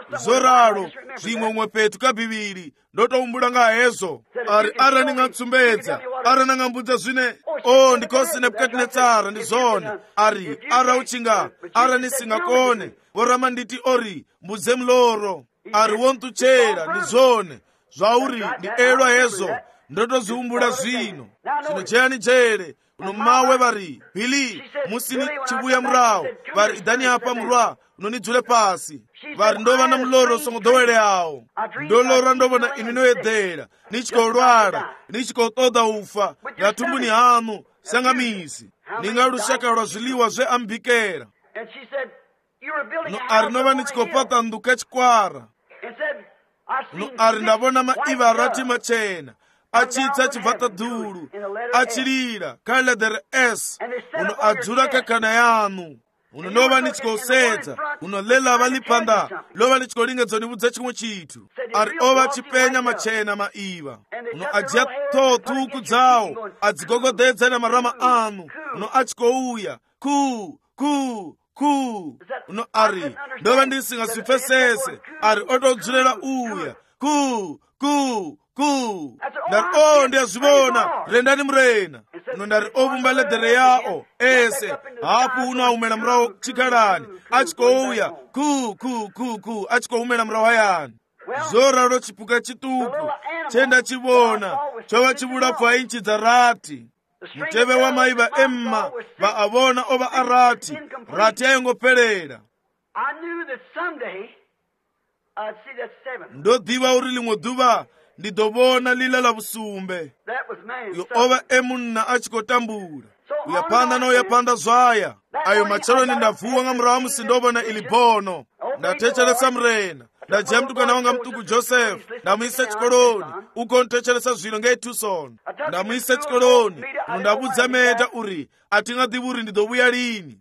zoralo zvimwe umwe petu kabiviri ndotoumbula nga hezo ari arani ng'atsumbedza arana ng'ambudza zvine o ndikosi nebukadinetsara ndi zone ari ara uchinga arani singakone vorama nditi ori mbudze mloro ari wontuchera ndi zone zvauri ndi elwa hezo ndotoziumbula zvino zvino cheyani jere uno mawe vari pili musini chibuya murawo vari idani apa murwa unonidzule pasi vari ndova na muloro songodoweleawo ndolora ndovona imi noyedzera nichikolwala nichikotoda ufa ngatumbuni hanu sangamisi ninga lushaka lwa zviliwa zve ambikera no ari nova nichikopata nduka chikwara no ari ndavona maiva arati machena achitsa chibvata dhuru achirira kaledhere s uno adzura kakana yanu uno nova nichikosedza uno lela valipanda lova nichikolingedza nivudza chimwe chitu ari ova chipenya machena maiva uno ajiya thotuku dzawo adzigogodedza namarama anu uno achikouya ku ku ku uno ari ndova ndisingasipfesese ari otodzulela uya ku ku ku ndari o ndiyazvivona rendani murena uno ndari ovumba ledhere yao ese hapu uno aumela murawo chikarani achikouya ku ku ku ku achikoumela murawo ayani zoraro chipuka chituku chenda chivona chova chivula pwa inchi dza rati muteve wa maiva emma va avona ova arati rati ayongoperera ndodhiva uri limwe dhuva ndidovona lila la vusumbe yo ova emunna achikotambula uyapanda nouyapanda zwaya ayo machaloni ndavuwa nga murawa musindovona ili bono ndatechelesa mrena ndajiya mtukana wanga mtuku Joseph ndamuyisa chikoloni uko ntechelesa zvino ngei Tucson ndamuyisa chikoloni uno ndabudza meta uri atingadhivi uri ndidovuya lini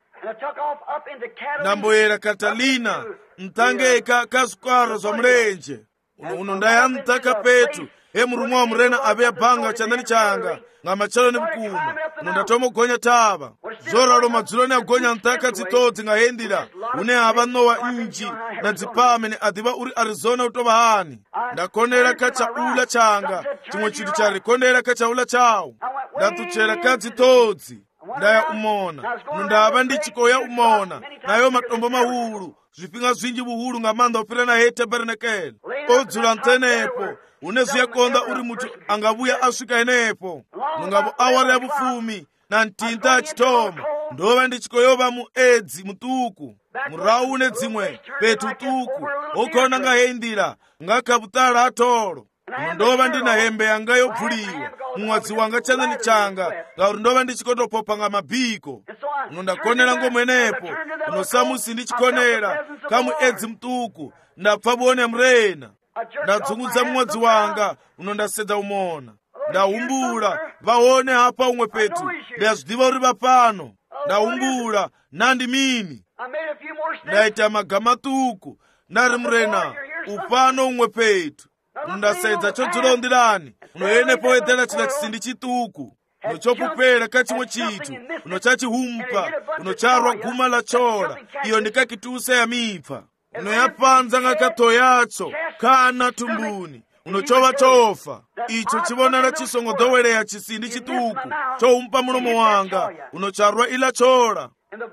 ndamboyera Catalina mtangeka kazikwaro zwa mlenje uno uno ndayamtaka petu he murumwa wa murena aveya bhanga chandani changa nga machaloni mukuma uno ndatomogonya tava zoralo madzuloni agonya ntaka dzitodzi nga hendira une hava nowa nji na dzipame adhiva uri Arizona utova hani ndakonera kachaula changa chimwe chitu chari konera kachaula chawo ndatuchera kadzitodzi ndaya umona uno ndava ndichikoya umona nayo matombo mahulu zvipinga zvinji buhulu nga manda upira na he tabernacle odzula ntenepo une ziyakonda uri mutu angavuya asvika enepo nungavo awari ya vufumi na ntinta achitoma ndova ndichikoyova muedzi mutuku murawu une dzimwe petu tuku okona nga hendira nga kabutala atolo uno ndova ndina hembe yanga yobvuliwa mumwadzi wanga chanani changa ngauri ndova ndichikotopopa nga mabhiko uno ndakonera ngomwenepo uno samusi ndichikonera kamuedzi mutuku ndapfa buone mrena ndadzungudza mumwadzi wanga uno ndasedza umona ndaumbula vaone hapa umwe petu ndiyazvidiva uri vapano ndaumbula nandi mini ndaita magama tuku ndari murena upano umwe petu undasedza chodzilondirani unoyenepo wedhera china chisindi chituku unochopupera kachimwe chitu unochachihumpa unocharwa guma la chora iyo ndikakituse ya mipfa unoyapanza nga kato yacho kana tumbuni unochova chofa icho chivonera chisongodoweleya chisindi chituku choumpa mulomo wanga unocharwa ila chora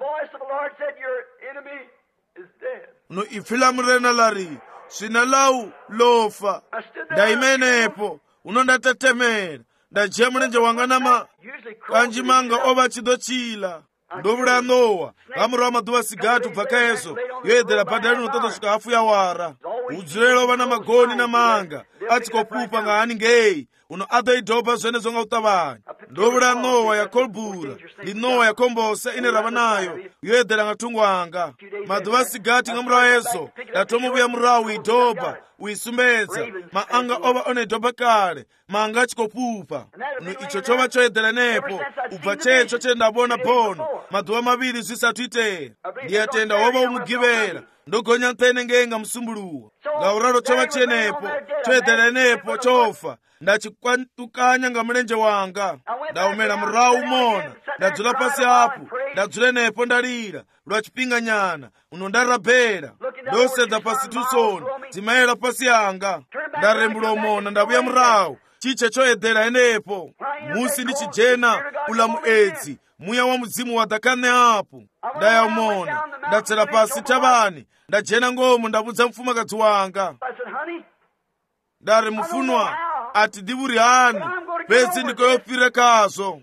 uno ifila mrena lari swina lau lofa ndaimenepo uno ndatatemera ndajiya mulenje wanga nama kanji manga ova chidochila ndovula nowa ngamura wa maduva sigatu bvaka yeso yoyedhera bhadhari unototosvika hafu ya wara udzulelo ova na magoni na manga achikopupa nga hani ngei uno adoidhoba zvene zonga utavanya ndovula nowa yakolbura ndi nowa yakombosa ine rava nayo yoyedhera nga tungu anga maduva sigati ngamura wa yeso ndatomuvuya murawu idhoba uisumbedza maanga ova one idhoba kale manga achikopupa uno icho chova choyedhera nepo ubva checho chendavona bono maduva maviri zvisatu iteya ndiyatenda wova umugivera ndogonya nthene ngenga msumbuluwo ngauralo chova chenepo choyedera enepo chofa ndachikwatukanya nga mlenje wanga ndaumera mrawu mona ndadzula pasi apo ndadzula enepo ndalira lwa chipinganyana uno ndarabhera ndosedza pasi tusoni dzimayera pasi anga ndarembula umona ndabuya mrawu chiche choyedera enepo musi ndichijena ula muedzi muya wa mudzimu wadakane apo ndayamona ndatsera pasi tabani ndajena ngomo ndabudza mfumakazi wanga ndari mufunwa ati ndiburi hani pedzi ndikoyofire kazo.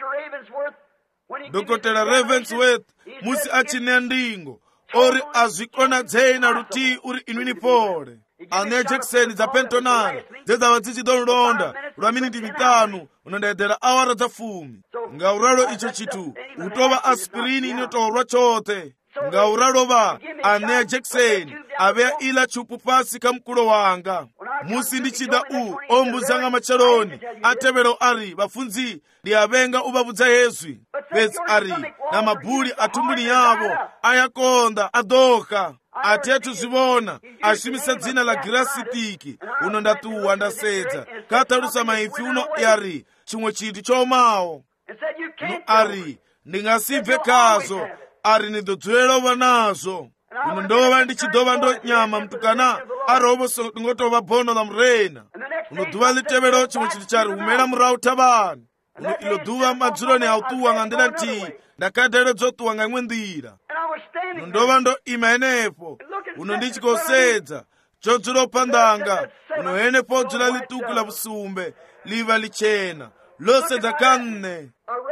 Dokotela Ravensworth musi achine ndingo ori azvikona na ruti uri inwini pole ane Jackson za pentonana dzedzava dzichidonlonda lwa miniti mitanu unondaedera awara dza fumi ngauralo icho chitu utova aspirini inotorwa chote ngauralo va ane Jackson avea ila chupu pasi kamkulo wanga musi ndichida u ombuzanga macharoni atevero ari vafunzi ndiavenga uvavudza hezwi pedzi ari na mabhuli atumbuli yavo ayakonda adoka ati atuzivona ashimisa dzina la girasitiki uno ndatuwa ndasedza katarusa maifi uno yari chimwe chiti chomawo no ari ndingasibve kazo ari nidodzulelova nazo uno ndova ndichidova ndo nyama mtukana arovoso ndingotova bhono la mrena uno duva litevero chimwe chiti chari umera murau tabani uno ilo duva madzuloni autuwa ngandira nti ndakadero dzotuwa ngamwe ndira uno ndova ndo ima enepo uno ndichikosedza chodzulo pandanga uno enepo dzula lituku la busumbe liva lichena losedza kanne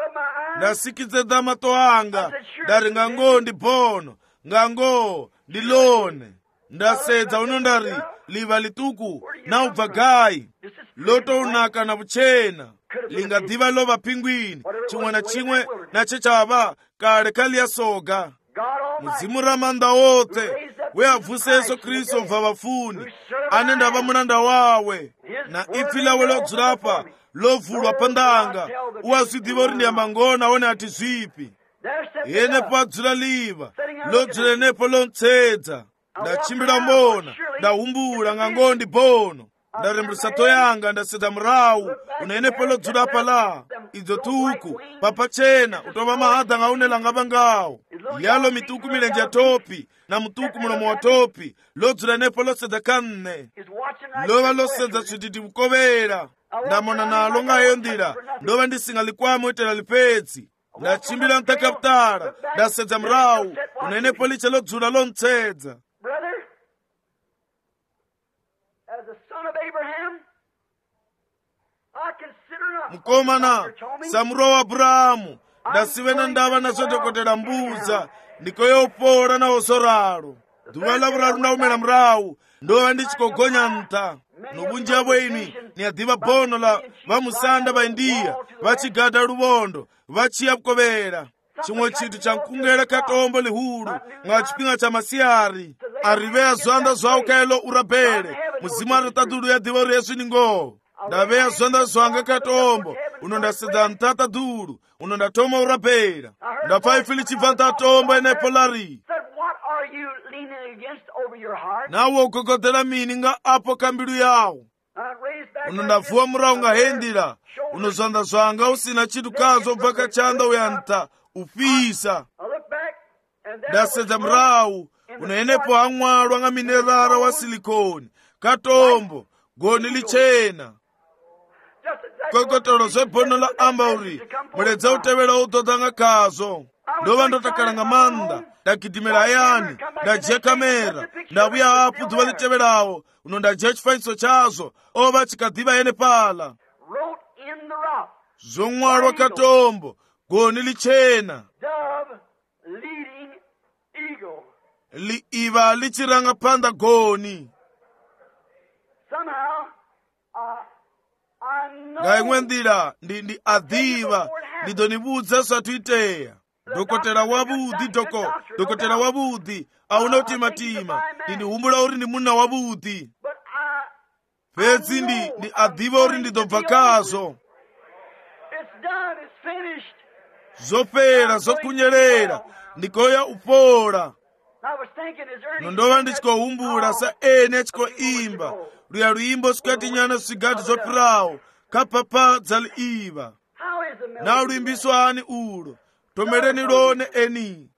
ndasikidza mato anga ndari ngango ndi bhono ngango ndilone ndasedza uno ndari liva lituku na ubvagai loto unaka na buchena lingadhiva lova pingwini chimwe na chimwe nache chava kale kaliya soga muzimu ramanda wote weabvuse Yesu Kristo mva vafuni ane ndava munanda wawe na ifi lawe lodzulapa lovulwa pandanga uwazvidhiva uri ndiyamangona one ati zvipi yenepo adzula liva lodzula enepo lontsedza ndachimbira mbona ndahumbula ngangondi bhono ndarembulisa toyanga ndasedza murawu unenepo lodzula pala idzo tuku papachena utova mahadha ngaunelanga vangawo yalo mituku milenje ya topi na mutuku mulomo wa topi lodzula enepo losedza kanne lova losedza tswititi vukovera ndamona nalo ngayo ndira ndova ndisingalikwamo itela lipedzi ndachimbira ntakaputala ndasedza murawu unenepo liche lodzula lontsedza. Mukomana samuro wa Abrahamu ndasivena ndava nazo dokotela mbuza ndikoyopora na osoraro duva lavuraru ndaumela mrawu ndova ndichikogonya nta nobunji avo ini niadhiva bhono la vamusanda vaindiya vachigada luvondo vachiya kukovera chimwe chitu chankungera katombo lihulu nga chipinga cha masiyari ariveya zwanda zwawu kaelo urabele muzimu aritadulu ya dhiva uri yesu ningo ndaveya zwanda zwanga katombo uno ndasedza ntata dulu uno ndatoma urabela ndapfa ifili chibva ntatombo enepo lari nawo ugogodela mini nga apo kambilu yawo uno ndavuwa murawu nga hendira uno zwanda zwanga usina chitu kazo bvaka chanda uyanta ufisa ndasedza murawu uno enepo hang'walwa nga minerara wa silikoni katombo goni lichena kokotolo zwebhono la amba uri muledza utevela udzoda nga kazo ndova ndotakala nga manda ndagidimela ayani ndajiya kamera ndavuya apo dzuva litevelawo uno ndajiya chifanyiso chazo ova chikadhiva yene pala zong'walwa katombo goni lichena liiva lichiranga panda goni ngaimwe ndira ndi ndi adhiva ndidonibudza satuiteya dokotela wabudhi doko dokotela wabudhi auna utimatima ndindihumbula uri ndi muna wabudhi pedzi ndi ndi adhiva uri ndidobva kazo zopera zokunyerera ndikoya upola nondova ndichikohumbula sa ene achikoimba luya luimbo sikati nyana sigati zopirawo kapapa dzaliiva na luimbiswani ulo tomereni lone eni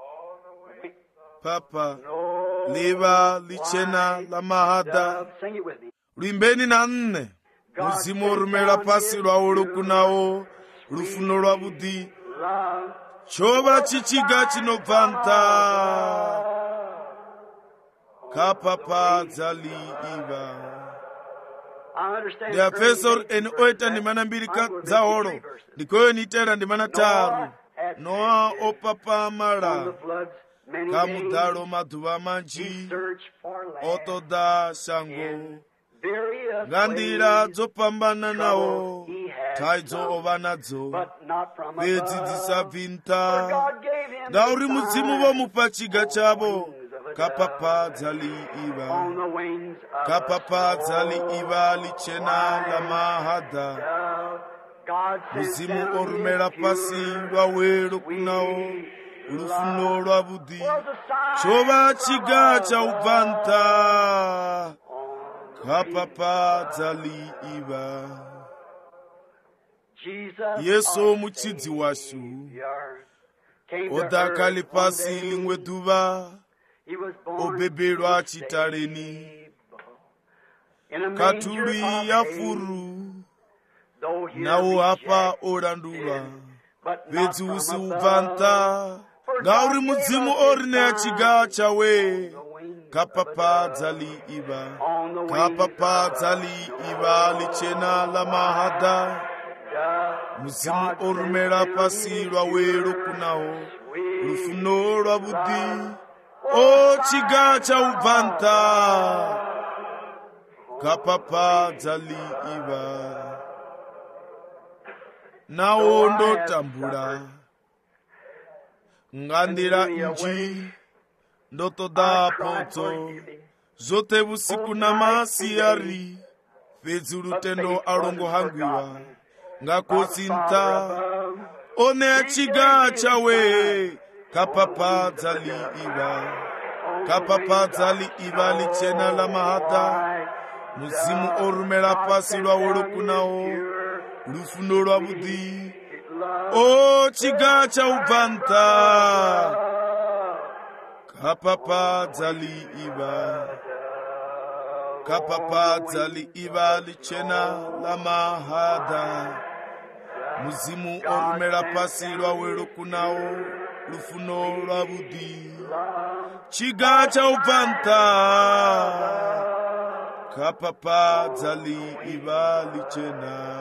papa liva lichena la mahada luimbeni na nne muzimu orumela pasi lwawo lukunawo lufuno lwa budi chova chichiga chinobvanta kapapa dzaliiva ndiafesor eni oita ndimana mbiri dzahoro ndikoyo niitera ndimana taru noa opapamala kamudalo madhuva manji otoda shango ngandira dzopambana nawo taidzo ova nadzo bedzi dzisabvinta ngauri mudzimu vomupa chiga chavo kapapa dzaliiva kapapa dzaliiva lichena la mahadha muzimu orumela pasi lwawe kunawo lufuno lwa budi chova chiga chaubvanta kapapa dzaliiva yesu muchidzi washu odakali pasi limwe dhuva obebelwa chitaleni katuli ya furu nawo apa olandulwa bedzi usi ubvanta ngauri mudzimu orine achiga chawe kapapa dzaliiva kapapa dzaliiva lichena la mahadha muzimu orumela pasi lwawe lukunawo lufuno lwa budi o chiga chaubvanta kapapa dzaliiva nawo ndotambula ngandira inji ndotoda poto zote busiku na masiyari pedzi lutendo alongo hangwiwa ngakosinta one achiga chawe kapapa dzaliiva kapapa dzaliiva lichena la mahata muzimu orumela pasi lwawo lukunawo lufuno lwa budi o chiga chaubvanta kapapa dzaliiva kapapa dzaliiva lichena la mahadha muzimu orumela pasi lwawe lukunawo lufuno lwa budi chiga chaubvanta kapapa dzaliiva lichena.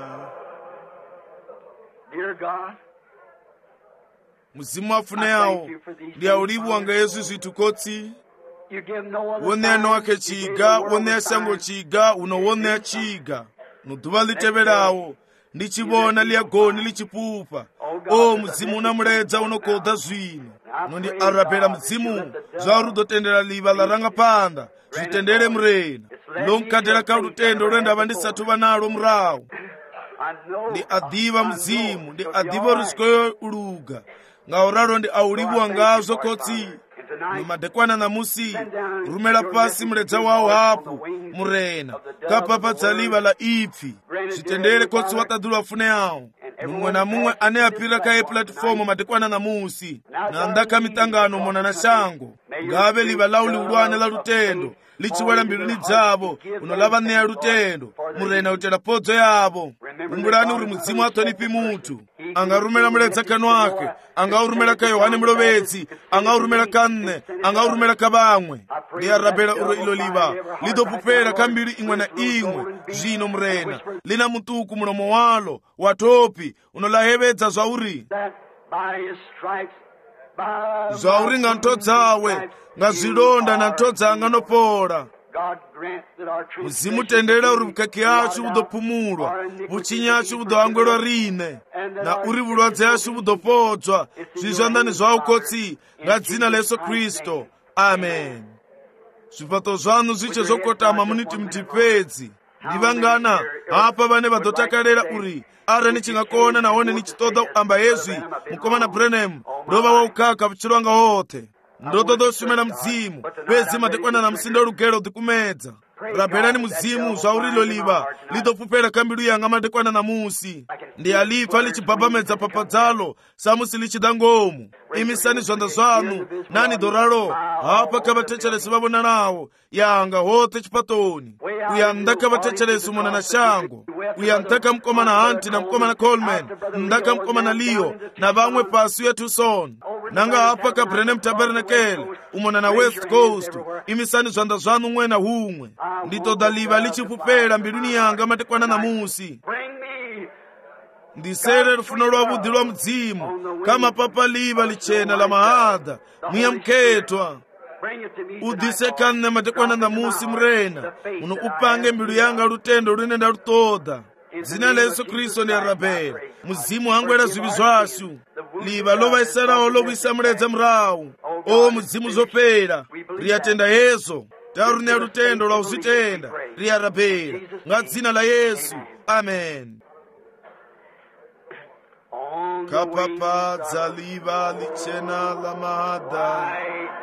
Dear God, muzimu afune yawo ndiaulivu wanga yesu zvitukotsi you give no other wone wake chiga wone shango chiga unowone chiga nudhuva liteverawo ndichivona liagoni lichipupa o muzimu unamuredza unokodha zvino nondi arapera muzimu zvarudotendera liva laranga panda zvitendere murena lonkatera karutendo rwendava ndisatu vanalo murawo ndi adhiva muzimu ndi adhiva rusikoyo uluga ngauraro ndi aulivu wangazvo kotsi nomadekwana namusi rumela pasi muredza wawo hapo murena kapapa dzaliva la ipfi zvitendere kotsi watadhula fune yawo mumwe na mumwe ane apirira kaye platifomu madekwana namusi nandaka mitangano mona na shango ngave liva lauli ulwane la lutendo lichiwela mbiluni dzavo unolava neya lutendo murena utela podzo yavo umbulani uri mudzimu atonipi mutu angarumela muledza kanu ake angaurumela ka yohane mulovedzi angaurumela kanne angaurumela ka vamwe ndiyarabela uro ilo liva lidopupela kambiri imwe na imwe zvino murena lina mutuku mulomo walo watopi unolahevedza zvauri zvauri nga nto dzawe nga zilonda na nto dzanga nopola muzimu tendera uri bukaki yacu budopumulwa buchinyi yacu budohangwelwa rine na uri bulwadze yacu budopodzwa zvizvandani zvawo kotsi nga dzina la Yesu Kristo amen. Zvipato zvanu zviche zokotama muniti mutipedzi ndivangana apa vane vadotakarira uri ara nichingakona naone nichitoda kuamba yezwi mukomana Branham ndova waukaka vuchilwanga wote ndoto zosumira mzimu pezi matekwana na msindo lugero dikumedza rabherani muzimu zvaurilo liva lidopupera kambiru yanga matekwana na musi ndi alifa lichibhabhamedza papadzalo samusi lichida ngomu imisani zvanda zvanu nani doralo hapa kavatechelesi vavonanawo yanga hote chipatoni uya ndaka vatechelesi umona na shango uya ndaka mkoma na Hanti na mkoma na Coleman ndaka mkoma na Leo na vamwe pasi ya Tucson nanga hapa ka Brenham Tabernacle umona na West Coast imisani zvanda zvanu umwe na humwe nditoda liva lichipupera mbiruni yanga matekwana na musi ndisere rufuno lwa budhi lwa mdzimu kama papa liva lichena la mahada mwiya mketwa udisekane matekwana na musi mrena uno upange mbilu yanga lutendo lunenda lutoda zina la Yesu Kristo ni arabera muzimu wangu era zivi zwasu liva lova isarawo lovisa mredza mrawu o muzimu zopera riyatenda Yesu tarune lutendo lwa uzitenda riyarabera nga dzina la Yesu amen. Kapapadza liva lichena la mahada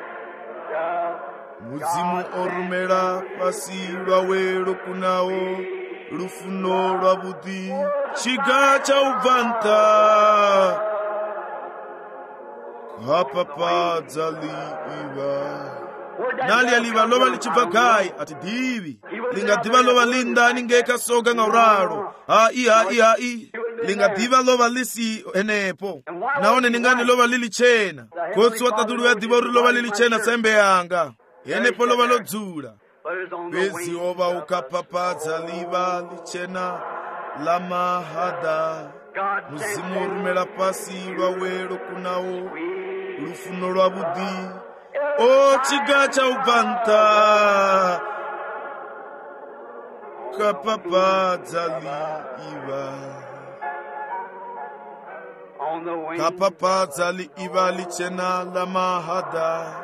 muzimu orumera pasi lwawero kunawo lufuno lwa budhi chiga cha ubvanta kapapadza liva nali aliva lova lichibva gai ati divi lingadhiva lova lindani ngekasoka ngauraro hai hai hai lingadhiva lova lisi enepo naone ningani lova lilichena kotsi watatulu yadhiva uri lova lilichena sembe yanga enepo lova lodzula pezi ova ukapapadza liva lichena la mahada muzimu orumera pasi lwawero kunawo lufuno lwa budhi o chiga cha ubvanta kapapadza liva kapapadza liva lichena la mahada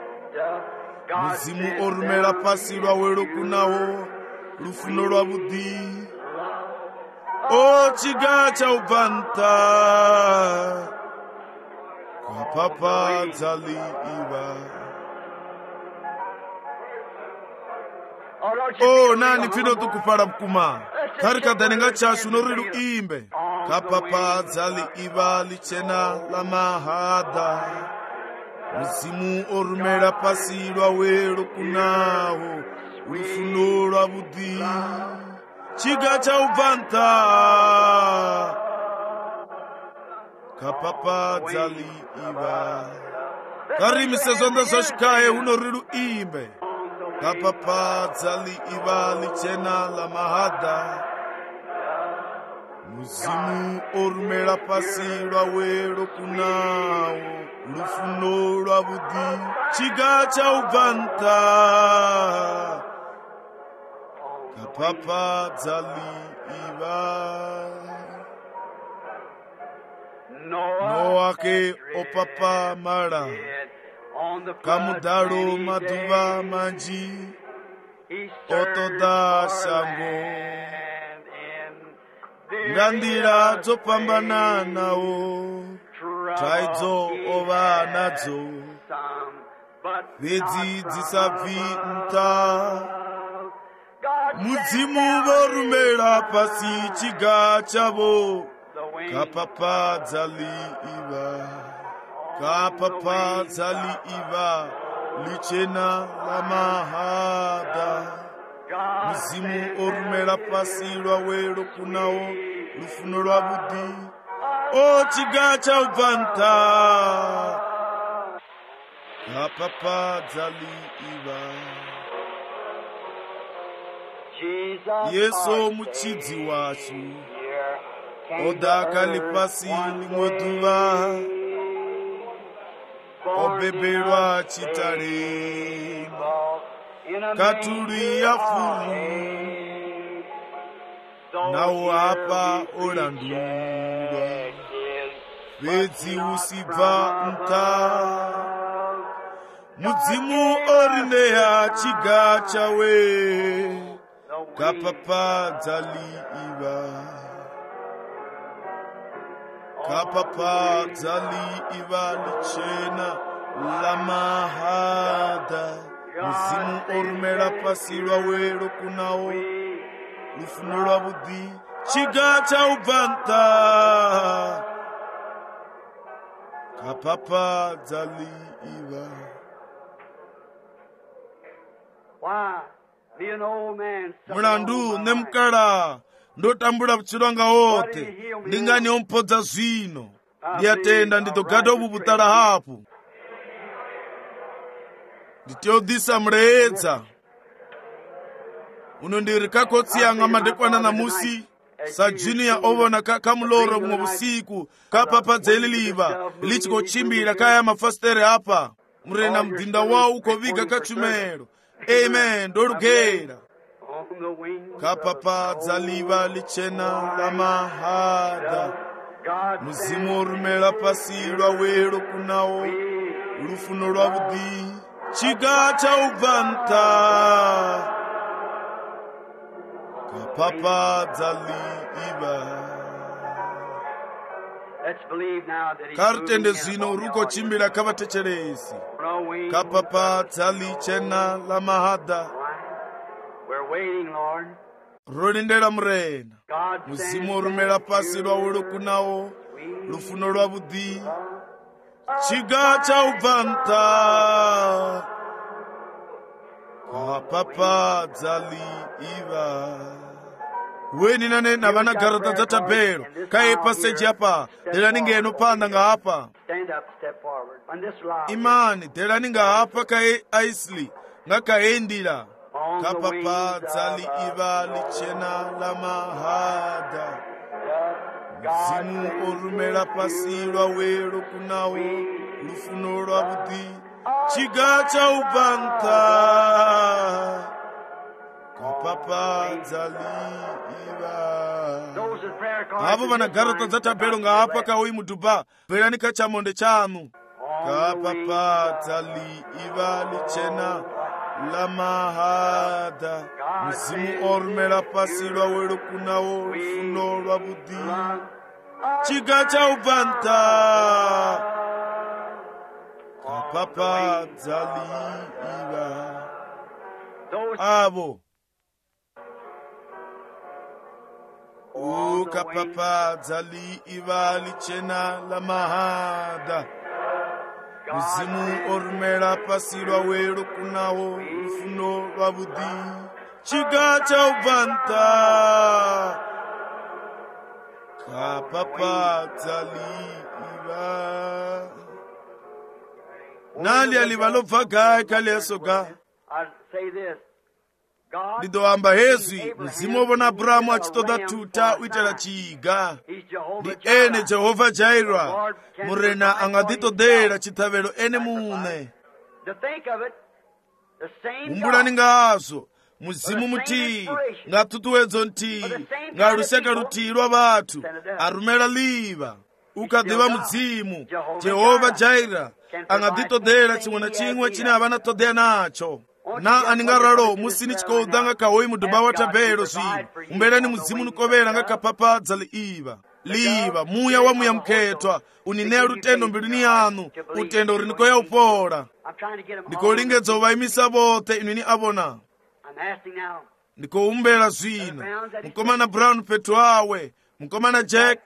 muzimu orumera pasi lwawero kunawo lufuno lwa budhi o chiga cha ubvanta kapapadza liva o nani pfino tukupara mkuma karikadhaninga chashu norilu imbe kapapadza liva lichena la mahada muzimu orumera pasi lwawero kunawo lufuno lwa budhi chiga cha ubvanta kapapadza liva karimise zonda zoshikaye unorilu imbe kapapadza liva lichena la mahada muzimu orumera pasi lwawero kunawo lufuno lwa budhi chiga cha ubvanta kapapadza liva noake opapa mara kamudaro maduva manji otoda shango ngandira dzopambana nawo traidzo ova nadzo vedzi dzisabvi nta mudzimu vorumera pasi chiga chavo kapapadza liva kapapadza liva lichena la mahada muzimu orumera pasi lwawero kunawo lufuno lwa budhi o chiga cha ubvanta kapapadza liva Yesu muchidzi wacho odaka lipasi limodhuva obebelwa chitare katuri ya furu nawo apa olandulwa vedzi usibva nta mudzimu orineya chiga chawe kapapadza liva kapapadza liva lichena la mahada mzimu orumela pasi lwawelo kunawo lufuno lwa budhi chiga cha ubvanta kapapa dzali iva. Mulandu nemkala ndotambula butsilwanga wote ndingani ompodza zwino ndiyatenda nditogada obubutala hapo nditiodhisa mleedza uno ndiri kakotsi yanga madekwana na musi sa junior ovona kakamuloro mwa busiku kapapa dzeliliva lichikochimbira kaya mafastere apa murena mdinda wao ukoviga kachumero. Amen. Dorugera kapapa dzaliva lichena la mahada muzimu orumela pasi lwawelo kunawo lufuno lwa budhi chiga cha ubvanta kapapa dzaliva. Kartende zvino uruko chimbira kavatecheresi kapapa dzali chena la mahada rolindela murena muzimu orumela pasi lwawelo kunawo lufuno lwa budhi chiga cha ubvanta kapapa dzali iva. Weni nane na vana garata za tabelo kae passage hapa delani ngeno panda nga hapa imani delani nga hapa kae aisli nga kaendila kapapa dzali iva lichena la mahada mzimu orumela pasi lwawelo kunawo lufuno lwa budhi chiga cha ubvanta kapapa dzali iva. Avo vana garata za tabelo nga hapa kaoi muduba velani kachamonde chanu kapapa dzali iva lichena la mahada mzimu orumela pasi lwawelo kunawo lufuno lwa budhi chiga cha ubvanta kapapa dzali iva. Avo o kapapa dzali iva lichena la mahada muzimu orumela pasi lwawelo kunawo lufuno lwa budhi chiga cha ubvanta kapapa dzali iva. Nali alivalobva gae kalesoga ndidoamba hezwi mzimu ovona Aburahamu achitoda tuta uitela chiga ndi ene Jehovah Jireh murena angaditodera chithavelo ene mune umbulani ngazo muzimu muti ngatutuwedzo nti ngaluseka luti lwa vathu arumela liva ukadhiva muzimu Jehovah Jireh angaditodera chimwe na chimwe chine avana todea nacho na aningaralo musini chikoudanga kaoi muduba wa tabelo zvino umbelani muzimu nukovera nga kapapa dzali iva liva muya wa muya mkhetwa uninea lutendo mbilini yanu utendo uri nikoya upola ndikolingedza uvaimisa vote inini avona ndikoumbela zvino mukomana Brown petu awe mukomana Jack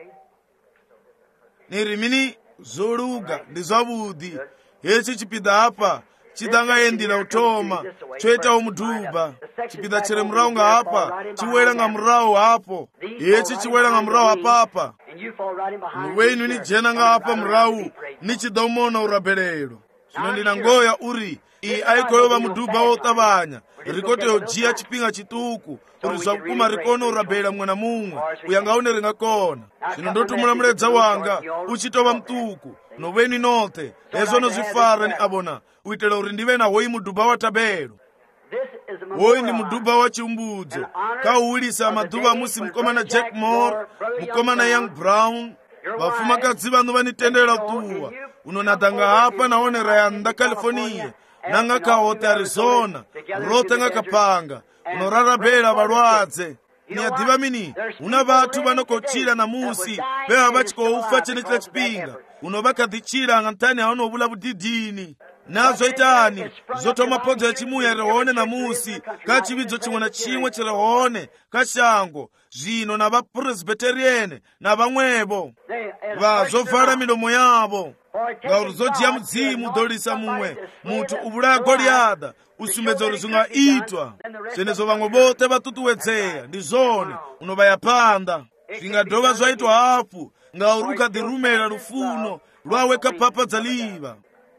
nirimini zoluga ndi zvavudi hechi chipida apa chidanga endila utoma choita umuduba chipida chire murau nga hapa chiwela nga murau hapo yechi chiwela nga murau hapapa nuweinu ni jena nga hapa murau ni chidomona urabelelo zvino ndina ngoya uri iyi aikoyova muduba wotavanya rikote ojia chipinga chituku uri zvakukuma rikono urabela mwana mumwe uyangaune ringakona zvino ndotumula muledza wanga uchitova mtuku noweni note ezo nozvifara ni abona uitela uri ndive na hoi muduba wa tabelo hoi ni muduba wa chiumbudzo kauulisa maduva musi mukomana Jack Moore mukomana Young Brown vafumakadzi vanu vanitendera tuwa unonadanga hapa naonera yanda California nanga kaote Arizona rote nga kapanga unorarabela valwadze niyadiva mini una vatu vanokochila na musi veva vachikoufa chene chila chipinga unobakadhichira ngantani aunobula budidini nazo itani zotoma podza yachimuya rehone namusi kachividzo chimwe na chimwe chirehone kashango zvino na vapresbiteriene na vamwevo vazovala milomo yavo ngauri zodziya mudzimu dolisa mumwe munthu uvulaya goliyada usumbedza uri zvingaitwa zvenezo vamwe vote vatutuwedzeya ndi zone unovaya panda zvingadhova zvaitwa hafu ngauri ukadhirumela lufuno lwawe kapapadza liva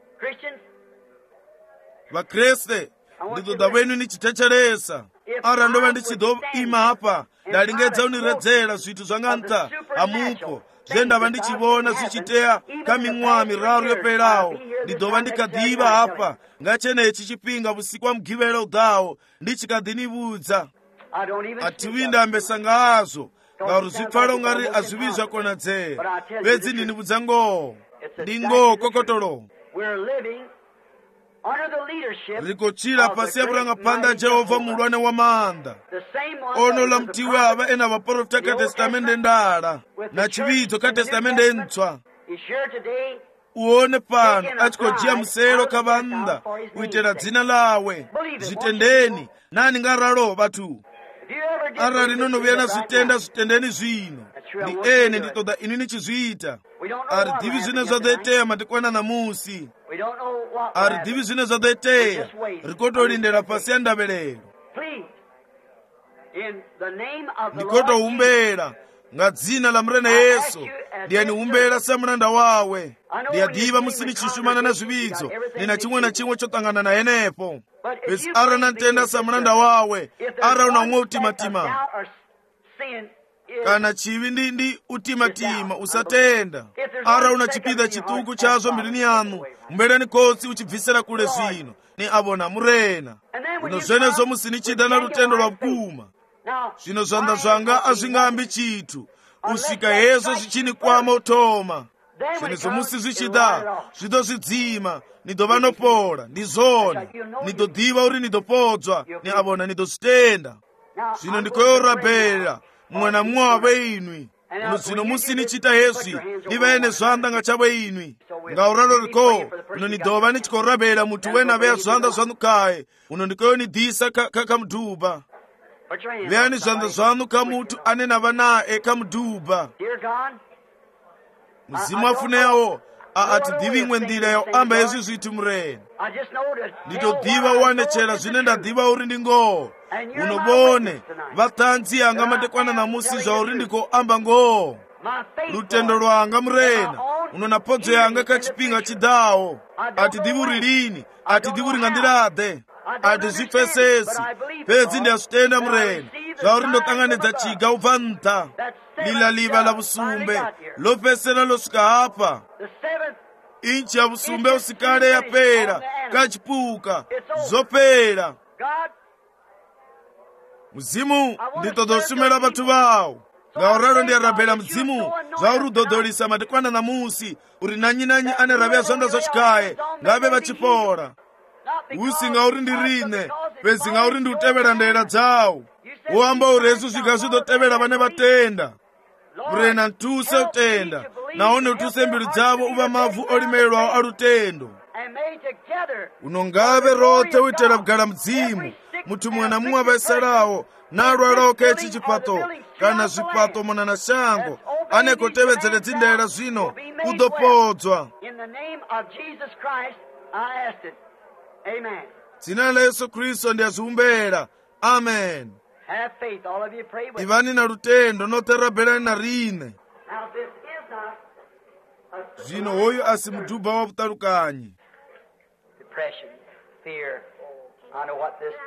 vakreste nditoda venyu nichitecheresa ara ndova ndichidoima apa ndalingedza uniredzera zvithu zvanganta amupo zvendava ndichivona zvichiteya kaming'wa miraru yoperawo ndidova ndikadhiva apa ngachenechi chipinga vusiku wa mugivera udhawo ndichikadhinivudza ativi ndambesa ngazo ngauri zvipfala ungari azvivi zvakonadzera bedzi ndinivudza ngoo ndingoo kokotolo rikochira pasi yapurangapanda jehovha mulwane wamanda ono la mtiwe ava ena vaprofita katestamende ndala na chividzo katestamende ntswa uone pano achikojiya musero kavanda kuitira dzina lawe zvitendeni nani ngaralo vatu ara rinonoviyana zvitenda zvitendeni zvino ndi ene nditoda ini nichizviita ari dhivi zvine zvazoiteya matikwana namusi ari dhivi zvine zvazoiteya rikotolindera pasi yandavelero ndikotoumbera nga dzina la murene yesu ndiyaniumbera samuranda wawe ndiyadhiva musini chishumana na zvividzo nina chimwe na chimwe chotangana na enepo besi ara nantenda samuranda wawe ara unaumwe utimatima kana chivi ndi ndi utimatima usatenda ara una chipidha chituku chazvo mbilini yanu mbeleni kotsi uchibvisira kule zvino ni avona murena uno zvenezo musinichida na lutendo lwa bukuma zvino zvanda zvanga azvingambi chithu usvika hezvo zvichinikwama utoma zvenezo musi zvichida zvidozvidzima nidova nopola ndizona nidodhiva uri nidopodzwa ni avona nidozvitenda zvino ndikoyorabhera mumwe na mumwe wave inwi uno zvino musinichita hezvi nivaene zvanda ngachavwe inwi ngauralo riko uno nidova nichikorabhera munthu wena veya zvanda zvanukaye uno ndikoyonidhisa kamudhuba veyani zvanda zvanu kamutu ane nava naye kamudhuba muzimu afuneyawo aatidhivi imwe ndira yakuamba hezvi zviti murena nditodhiva uwanechera zvine ndadhiva uri ndingoo unobone vatanzi yanga madekwana namusi zvauri ndikoamba ngoo lutendo lwanga murena unona podzo yanga kachipinga chidawo atidhivi uri lini atidhivi uri ngandirade atizvipfesesi pedzi ndiyazvitenda murena zvauri ndotanganidza chiga ubva nta lila liva la vusumbe lopesera losvika apa inchi ya vusumbe usikale yapera kachipuka zopera muzimu nditodosumira vatu vawo ngauralo ndiyarabhela muzimu zvauri udodolisa madekwana namusi uri nanyinanyi ane ravya zvanda zvochikaye ngave vachipora usi ngauri ndirine pezi ngauri ndiutevera ndera dzawo woamba uri hesu zviga zvidotevera vane vatenda murena ntuse utenda naone utuse mbilu dzavo uva mavhu olimelwawo alutendo unongave rote uitera kugala mudzimu munthu mumwe na mumwe avaisalawo nalwalawo kechi chipato kana zvipato muna na shango ane kotevedzere dzindera zvino kudopodzwa dzina la yesu kristu ndiyazviumbera amen. Ivani na lutendo noterabhelani na rine zvino hoyu asi mudhubha wa vutalukanyi. Depression, fear. I know what this.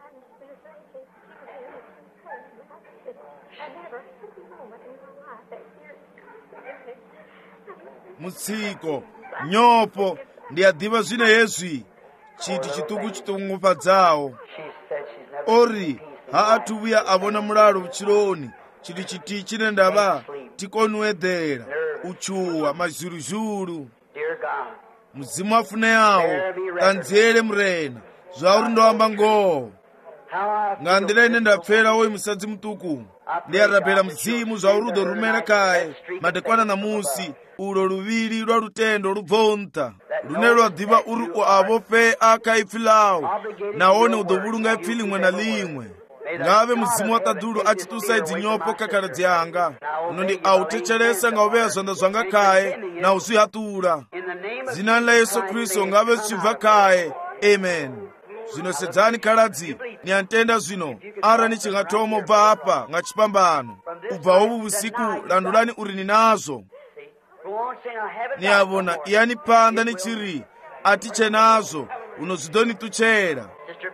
Mutsiko, nyopo, ndiyadhiva zvine hezvi chiti chituku chitungufadzawo. Ori haatuvuya avona mulalo uchiloni chiti chiti chine ndava tikonwedhera uchuwa mazhuruzhuru. Muzimu afune yawo kandziere murena zvauri ndoamba ngoo ngandira ine ndapfera woyi musadzi mutuku ndiyarabhera muzimu zvauri udorumera kaye madekwana namusi ulo luvili lwa lutendo lubvontha lune lwadziva uri u avo fe aka ipfi lawo nahone u ḓo vhulunga ipfi liṅwe na liṅwe. Ngave muzimu wa ṱaḓulu a tshi ṱusa idzinyopo kha khaladzi anga, uno ndi a u thetshelesa nga u vhea zwanḓa zwanga khaye na u zwi haṱula dzinani ḽa Yesu Kristo, ngave zwi tshi bva khaye. Amen. Zwino sedzani khaladzi, ni a ntenda zwino ara ni tshi nga thoma u bva hafha nga tshipambano u bva hovhu vhusiku, landulani uri ni nazwo. Ni a vhona iyani phanḓa ni tshi ri a thi tshe nazwo, uno zwi ḓo ni ṱutshela.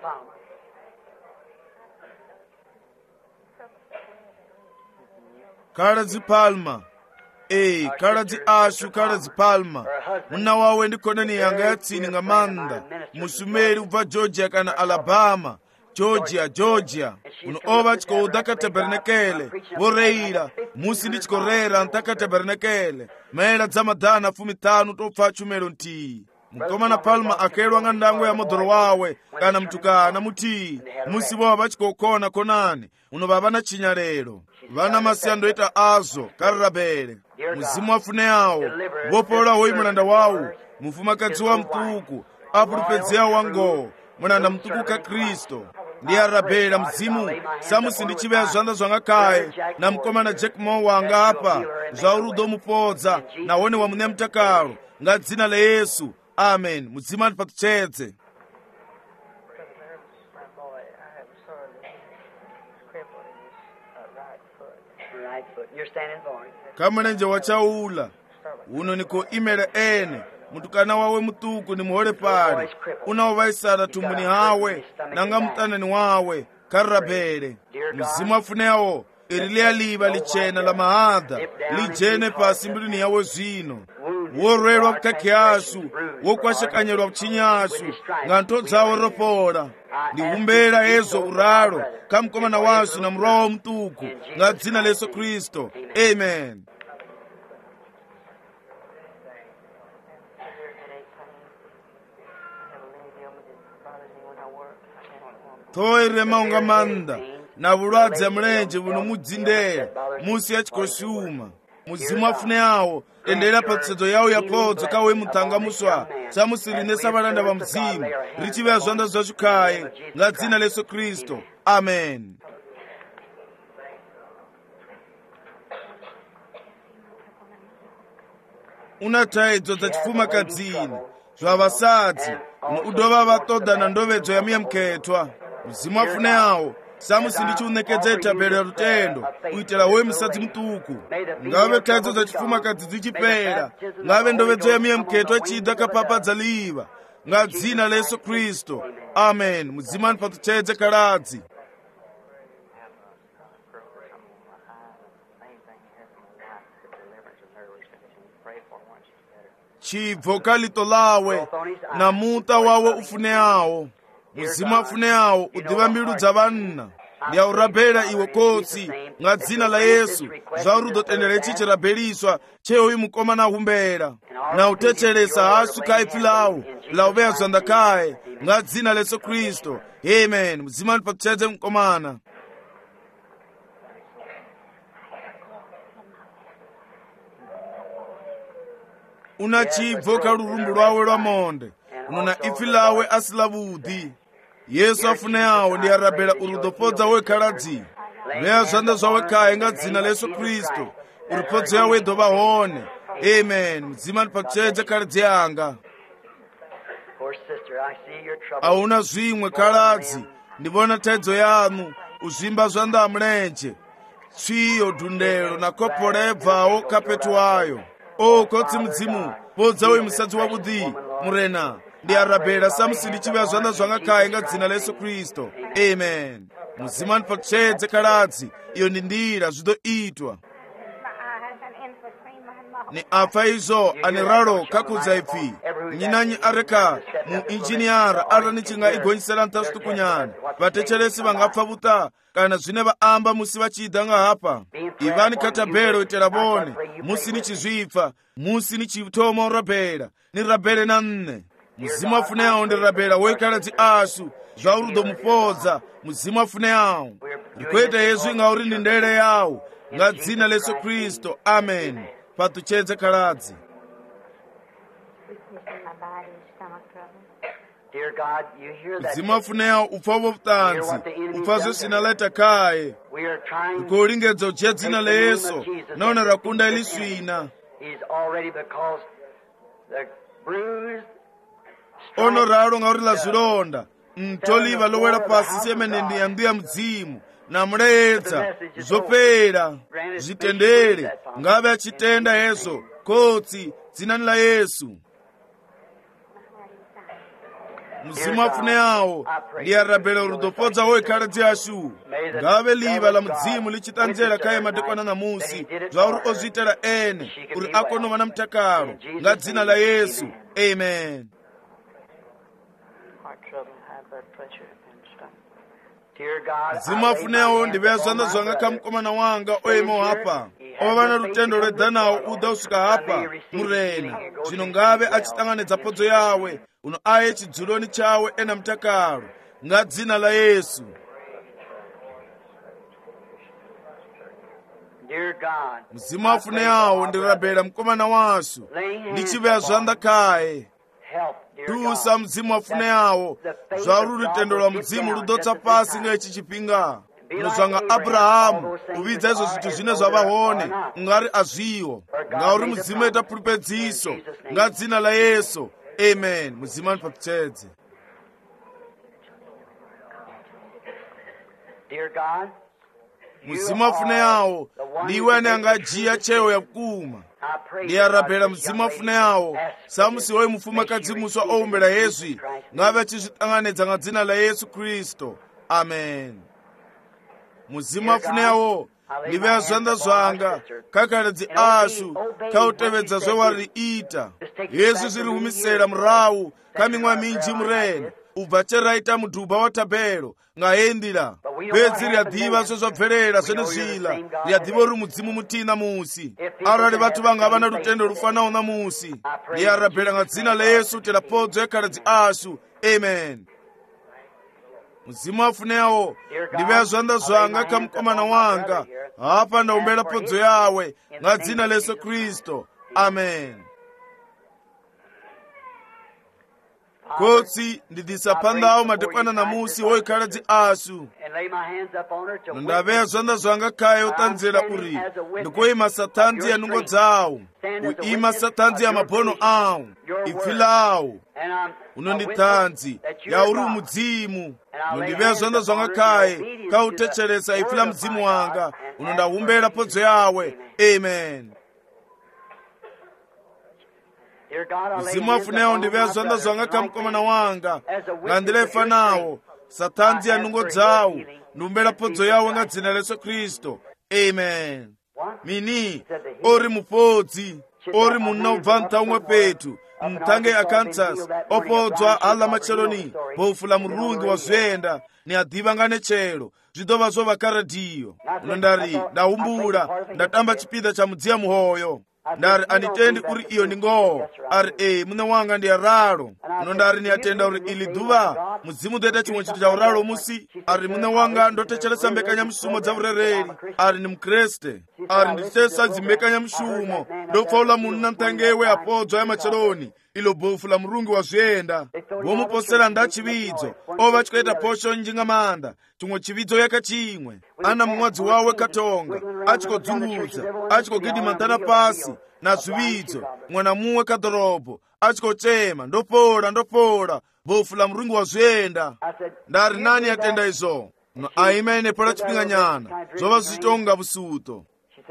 Khaladzi Palma. Ee, khaladzi ashu khaladzi Palma, munna wawe ndi khonani yanga ya tsini nga maanḓa, mushumeli u bva Georgia kana Alabama. Georgia, Georgia. Uno ova tshi khou ḓa kha tabernekele vho reila musi ndi tshi khou rera nṱha kha tabernekele maela dza maḓana fumiṱhanu to pfa tshumelo nthihi. Mukomana Palma a khaelwa nga ndango ya moḓoro wawe kana mutukana muthihi musi vho vha tshi khou khona khonani. Uno vha vha na tshinyalelo, vha na masiandoitwa azwo kha rirabele. Muzimu wa funeaho vhofholola hoyu mulanda wawu, mufumakadzi wa mṱuku a fulufhedzeaho wa ngoho, mulanda mṱuku kha Kristo. Ndi a rabela muzimu sa musi ndi tshi vhea zwanḓa zwanga khaye na mukomana Jack Moore wanga hafha zwa uri u ḓo mufhodza nahone wa muṋea mutakalo nga dzina la Yesu. Amen. Muzimu a ndiphaṱutshedze. Kha mulenzhe wa tshaula uno ni khou imela ene, mutukana wawe muṱuku ni muholefhali, una u vhaisala thumbuni hawe na nga muṱanani wawe kha rirabele. Muzimu a funeaho iri ḽia ḽivha ḽitshena ḽa mahaḓa ḽi dzhene fhasi mbiluni yawe zwino. Wo rwelwa vhukhakhi hashu, wo kwashekanyelwa vhutshinyi hashu, nga ntho dzawe ro fhola. Ndi humbela hezwo uralo kha mukomana washu na murwa wawe muṱuku nga dzina la Yesu Kristo. Amen. Ṱhoho i remaho nga maanḓa na vhulwadze ha mulenzhe vhuno mudzindela musi a tshi khou shuma. Muzimu a funeaho tendela phaṱhusedzo yawo ya phodzo kha we muthanga muswa sa musi riṋe sa vhalanda vha muzimu ri tshi vhea zwanḓa zwashu khaye nga dzina la Yesu Kristo. Amen. Una thaidzo dza tshifumakadzini zwa vhasadzi, u dovha vha ṱoḓa na ndovedzo ya miyamukhethwa. Muzimu a funeaho sa musi ndi tshi u ṋekedza thabelo ya lutendo u itela hoyu musadzi muṱuku, ngavhe thaidzo dza tshifumakadzi dzi tshi fhela, ngavhe ndovedzo ya miyamukhethwa tshi ḓa kha phapha ḽivha nga dzina la Yesu Kristo. Amen. Muzimu a ndiphaṱutshedze khaladzi. Chibvo kha ḽiṱo ḽawe na muṱa wawe u funeaho. Muzimu a funeaho u ḓivha mbilu dza vhanna. Ndi a u rabela iwe khotsi nga dzina la Yesu zwa uri u ḓo tendela itshi tshirabeliswa tshe hoyu mukomana a humbela, na u thetshelesa hashu kha ipfi lawo la u vhea zwanḓa khaye nga dzina la Yesu Kristo. Amen. Muzimu a ndiphaṱutshedze mukomana. Una chibvo kha lurumbu lwawe lwa monde, uno na ipfi lawe a si ḽavhuḓi. Yesu a funeaho ndi a rabela uri u ḓo fhodza we khaladzi. Vhea zwanḓa zwawe khaye nga dzina la Yesu Kristo uri phodzo yawe i ḓo vha hone. Amen. Muzimu a ndiphaṱutshedze khaladzi yanga. A huna zwiṅwe khaladzi, ndi vhona thaidzo yaṋu, u zwimba zwanḓa ha mulenzhe, tswiyo, dundelo na khophola e bvaho kha phetho wayo. O khotsi mudzimu, fhodza we musadzi wavhuḓi murena. Ndi a rabela sa musi ndi tshi vhea zwanḓa zwanga khaye nga dzina la Yesu Kristo. Amen. Muzimu a ndiphaṱutshedze khaladzi, iyo ndi nḓila zwi ḓo itwa. Ni apfa izwo ani ralo kha kudza ipfi nnyi na nnyi a re kha muinjiniara ara ni tshi nga i gonyisela nṱha zwiṱukunyana, vhathetshelesi vha nga pfa vhuṱa kana zwine vha amba musi vha tshi ḓa nga hafha. Ivani kha thabelo itela vhone musi ni tshi zwipfa, musi ni tshi thoma u rabela ni rabele na nne. Muzimu a funeaho ndi rabela hoyu khaladzi ashu zwa uri u ḓo mufhodza. Muzimu a funeaho ndi khou ita hezwi ngauri ndi ndele yawo nga dzina la Yesu Kristo. Amen. patuchedze khaladzi. Dear God, you hear that. Mzimu wafuneya upfavo vutanzi upfazvo sinaleta khaye We are trying kuulingedza uchiya dzina la Yesu naona rakunda iliswina He's already because the bruised ono ralo ngauri la zilonda mtoliva lowela pasi semenende ya mbiya mzimu na mleyedza zopera zitendere ngave achitenda Yesu kotsi dzinani la Yesu. Mzimu wafuneyawo ndiyarabhela urudopodza woikhaladzi ashu ngave liva la mzimu lichitanzera kaye madekwana namusi zvauri ozviitira ene uri akonova na mtakalo nga dzina la Yesu. Amen. Mzimu wafuneyawo ndiveya zvanza zvanga kamukomana wanga oemo hapa ova na rutendo rwedhanawo uda usvika hapa murena zvino ngave achitanganidza podzo yawe uno aye chidzuloni chawe ena mtakalo nga dzina la Yesu. Mzimu wafuneyawo ndirabhela mukomana washu ndichiveya zvanda kaye tusa mzimu wafuneyawo zvauri rutendo rwa mudzimu rudotsa pasi ngechi chipinga nozvanga Abrahamu uvidza izvo zvithu zvine zvavahone ungari azviwo ngauri mudzimu eta puripedziso nga dzina la Yesu. Amen. Mudzimu anipaputsedze. Mudzimu wafuneyawo ndiwe ane angajiya cheo yakuma ndiyarabhela mudzimu wafuneyawo samusi woyi mufumakadzi muswa oumbela Yesu ngave achizvitanganidza nga dzina la Yesu Kristu. Amen. Mudzimu wafuneyawo ndiveya zvanda zvanga kakhaladzi ashu kautevedza zvewariita Yesu zviri humisera murawu kamimwa minji murena ubva cheraita mudhubha wa tabhelo ngahendira bedzi ryadhiva zvezvabvelela zvene zvila ryadhiva uri mudzimu mutina musi arali vatu vanga vana rutendo rufanawo namusi ndiyarabhela nga dzina la Yesu tera podzo yekhaladzi ashu. Amen. Mudzimu wafuneyawo ndiveya zvanda zvanga kamukomana wanga hapa ndaumbela podzo yawe nga dzina la Yesu Kristu. Amen. kotsi ndidisa pandawo madekwana namusi woikhaladzi ashu ndaveya zvanda zvanga kaye utanzira uri ndikoima satanzi ya nungo dzawo uima satanzi ya mabhono awo ipfilawo unonditanzi yauri mudzimu unondiveya zvanda zvanga kaye kautecheretsa ipfila mudzimu wanga unondahumbela podzo yawe. Amen. Mudzimu wafuneyawo ndiveya zvanda zvanga kamukomana wanga nga ndila ifanawo satanzi ya nungo dzawo ndumbela podzo yawo nga dzina la Yesu Kristu. Amen. Mini ori mupodzi ori munna ubva ntaumwe petu mtange ya Kansas opodzwa ala macheloni bofula murungi wa zvenda ni adhiva nga nechelo zvidova zvova karadiyo unondari ndahumbula ndatamba chipinda cha mudziya muhoyo ndari anditendi uri iyo ningoho ari e mune wanga ndiyaralo unondari niyatenda uri ili dhuva mudzimu ndoita chimwe chinthu cha uralo musi ari mune wanga ndotechelesa mbekanyamushumo dza urereri ari ni mukreste ari nditesa dzimbekanyamushumo ndopfaula munhu na mtangewe apodzwa ya macheloni ilo bofu la murungi wa zvenda vomuposera nda chividzo ova chikoita posho njingamanda chimwe chividzo yaka chimwe ana mumwadzi wawe katonga achikodzungudza achikogidimantana pasi na zvividzo mwana mumwe kadhorobho achikochema ndopola ndopola bofu la murungi wa zvenda ndari nani yatenda izvo no aimene pola chipinganyana zvova zvichitonga vusuto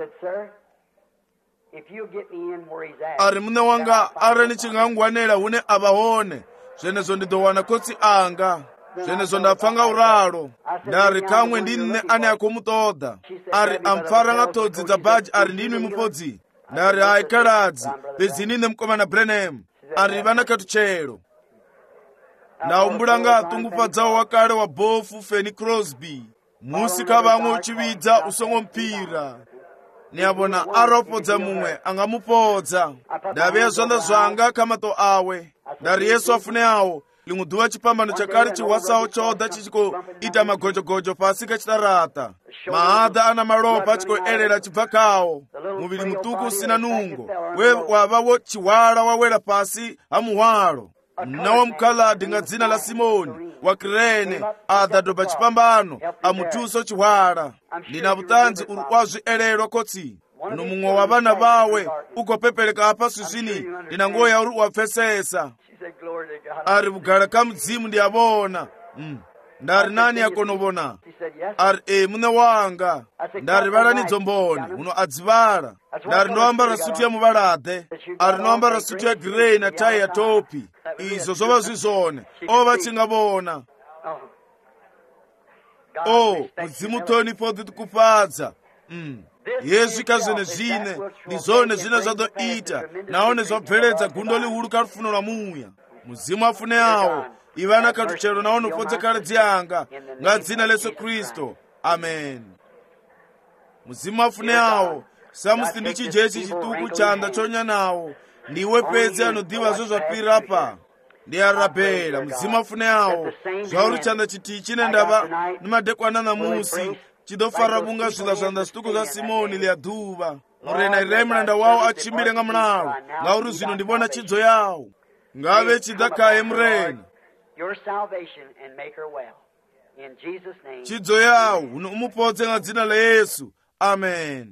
ari mune wanga ari nichingangwanela hune avahone zvenezvo ndidowana kotsi anga zvenezvo ndapfanga uralo ndari kamwe ndinne ane akomutoda ari amfara nga todzi dza bhaji ari ndinwi mupodzi ndari hai khaladzi bezinine mukomana Branham ari vana katuchelo ndaumbula nga atungupadzawo wakale wa bofu Fanny Crosby musi kavamwe uchividza usongo mpira niyabona aropodza mumwe angamupodza ndaveya zvanda zvanga kamato awe ndari Yesu afuneyawo limwe duva chipambano chakale chiwasawo choda chichikoita magojogojo pasi kachitarata. Mahadha ana malopa achikoerera chibva kawo. Muviri mutuku usina nungo we wavawo chiwala wawera pasi hamuhwalo. Nawo mkaladi nga dzina la Simoni wa Kirene adhado pa chipambano amutuso chiwala. Ndina vutanzi uri kwazviererwa kotsi uno mumwe wa vana vawe ukopepereka apa swizvini ndina ngoya uri wapfesesa. Ari vugara kamudzimu ndiyavona. Mm. Ndari nani yakonovona? Ari e mune wanga. Ndari varani dzomboni uno adzivala. Ndari ndoambara suti ya muvaladhe. Ari ndoambara suti ya grey na tai ya topi. Izo zova zvizone ova chingavona. Oh, mudzimu toni podi tikufadza. Mm. Yesu kazvene zvine ndizone zvine zvadoita naone zvabveredza gundo lihuru karufuno lwa Muya. Muzimu afune awo ivana katuchero naone fodze kale dzianga ngadzina leso Kristo. Amen. Muzimu afune awo samusi ndi chijechi chituku chanda chonya nawo ndiwe pedzi anodiva zvo zvapirira apa ndiyarabhera. Muzimu afune awo zvauri chanda chiti chine ndava nimadekwana namusi chidofara bunga zvila zvanda zvituku zva Simoni liadhuva murena irai muranda wawo achimbire nga mulawo ngauri zvino ndivona chidzo yawo ngave chidakaye murena chidzo yawo uno umupodze nga dzina la Yesu. Amen.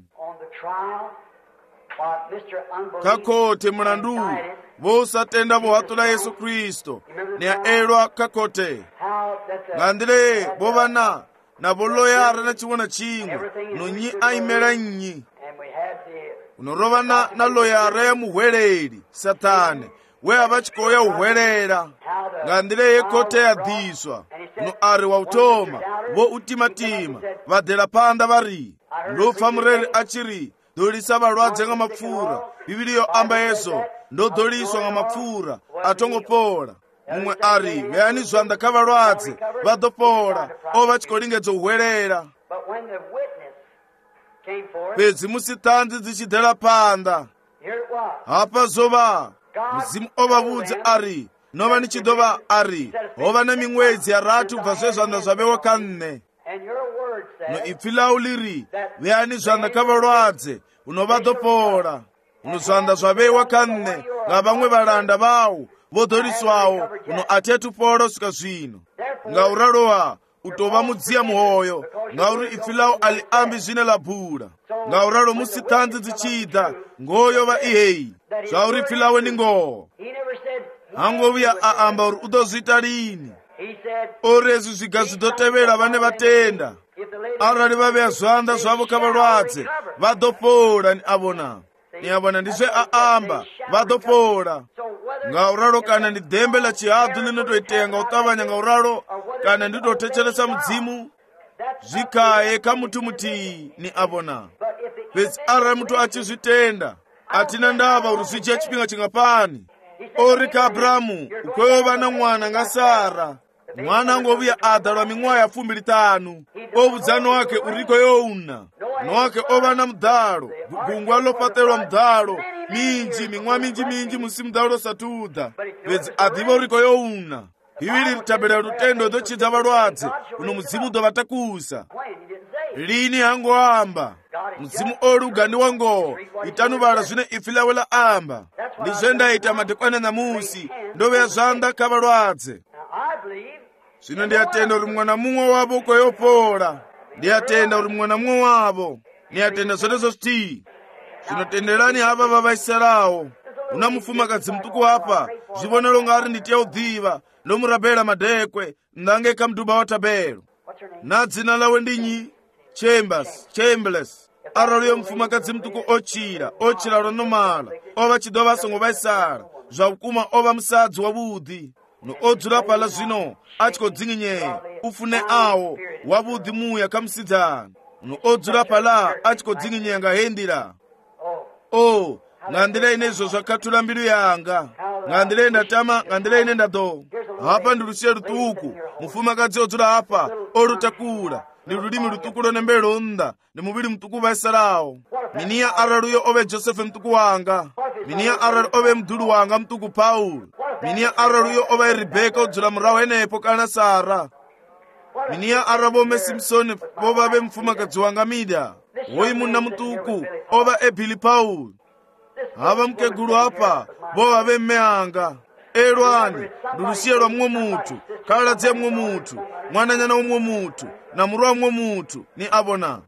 Kakote mulandu vosatenda vohatula Yesu Kristo ni aelwa kakote ngandire bovana na boloyara na chiwona chingwe nonyi aimera nyi unorovana na loyara ya muhweleri Satane we avachikoya uhwerera ngandire yekote yadhiswa uno ari wa utoma vo utimatima vadhela panda vari ndofa mureri achiri dolisa valwadze nga mapfura. Bibiliyo amba yeso ndodoliswa nga mapfura atongopola. Mumwe ari veani zwanda ka valwadze vadopola o vachikolingedzo uhwerera. Pedzi musitanzi dzichidhela panda apa zova muzimu ovavudze ari nova nichidova ari hova na mimwedzi yaratu kubva zvezvanda zvavewa kanne. No ipfilau liri veani zvanda ka valwadze unovadopola uno zvanda zvavewa kanne nga vamwe valanda vawo vodoliswawo uno atetupolo svika zvino ngauralowa utova mudziya muhoyo ngauri ipfilau aliambi zvine labhula ngauralo musitanzi dzichida ngoyova iheyi zvauri ipfilawe ni ngoho hangoviya aamba uri udozvita lini orezvi zviga zvidotevera vane vatenda arali vaveya zvanda zvavo ka valwadze vadopola ni avona ni avona ndizve aamba vadopola ngauralo kana ndi dembe la chihadhu linotoiteya ngautavanya ngauralo kana nditotecheresa mudzimu zvikaye kamutu mutii ni avona. Pedzi arali mutu achizvitenda atina ndava uri zvichiya chipinga chingapani ori ka Abrahamu ukweva na mwana nga Sara mwana ngovuya adalwa ming'wa ya fumi litanu ovudzano wake uriko youna nwake ova na mudhalo gungwa lopatelwa mudhalo minji ming'wa minji minji musi mudhalo satudha pedzi adhiva uriko youna ivili ritabela lutendo dochidza valwadze uno mudzimu dovatakusa lini hangoamba mudzimu olu ugandi wangoho itanuvala zvine ipfilawe la amba ndizve ndaita madekwana namusi ndoveya zvanda ka valwadze. Zvino ndiyatenda uri mwana mumwe wavo koyopola ndiyatenda uri mwana mumwe wavo ndiyatenda zvote zvozviti zvinotenderani hava vavaisarawo una mufumakadzi mutuku apa zvivonelo ngari nditiya udhiva ndomurabhela madhekwe ndange kamduba watabelo na dzina lawe ndinyi Chambers Chamberlain araliyo mufumakadzi mutuku ochira ochira ronomala ova chidova songo vaisara zvakuma ova musadzi wavudhi no odzula pala zvino achikodzinginyeya ufune awo wavudhi muya kamusidzana no odzula pala achikodzinginyeya ngahendira. Oh, ngandile ine izvo zvakatula mbilu yanga ngandile ndatama ngandile ine ndado hapa ndilusiye lutuku mufumakadzi odzula apa olutakula ni lulimi lutuku lonembelo nda ni muvili mtuku vaisarawo miniya araluyo ove Josefe mtuku wanga miniya aralu ove mdulu wanga mtuku Paulo miniya arali uyo ova rebeka u dzula murahu henepo kana sara. miniya ara vome Simpsoni vova ve mufumakadzi wanga mida. hoyu munna mutuku ova ebili Paul. hava mukegulu hapa vova ve mme anga. elwani ndulusiye lwa mwo mutu kaladziye mwo mutu mwananyana umwo mutu na murwa mwo mutu ni abona.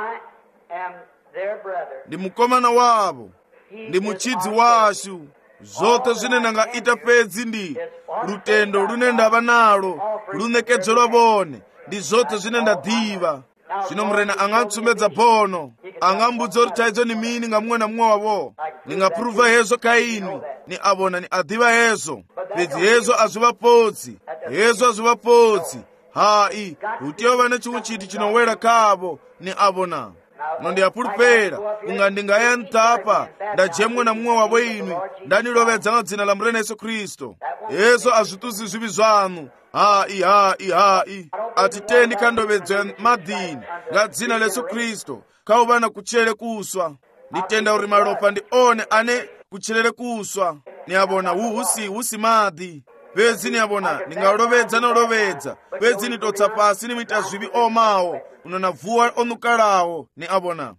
ndi mukomana wavo, ndi muchidzi washu. zote zine nanga ita fedzi ndi lutendo lune ndava nalo lunekedzo lwa vone. ndi zote zine ndadiva. Zvino murena angantsumbedza bono, angambudza kuti chaidzo ni mini nga mumwe na mumwe wavo. Ndingapruva hezvo kaini ni avona ni adiva hezvo. Pedzi hezvo azvivapodzi, hezvo azvivapodzi. hai utiyova nechimwe chiti chinowera kavo ni avona. nondiyapulupera kunga ndingaya ntapa ndajemwe na mumwe wavo inwi ndanilovedza nga dzina la murena Yesu Kristo. hezvo azvituzi zvivi zvanu. hai hai hai atitendi kandovedzo ya madini nga dzina la Yesu Kristo kauvana kuchere kuswa. nditenda uri malopa ndi one ane kucherere kuswa. niabona husi husi madhi. pedzi niabona ndingalovedza nolovedza. pedzi nitotsa pasi nimita zvivi omawo unona vuwa onukalawo ni abona.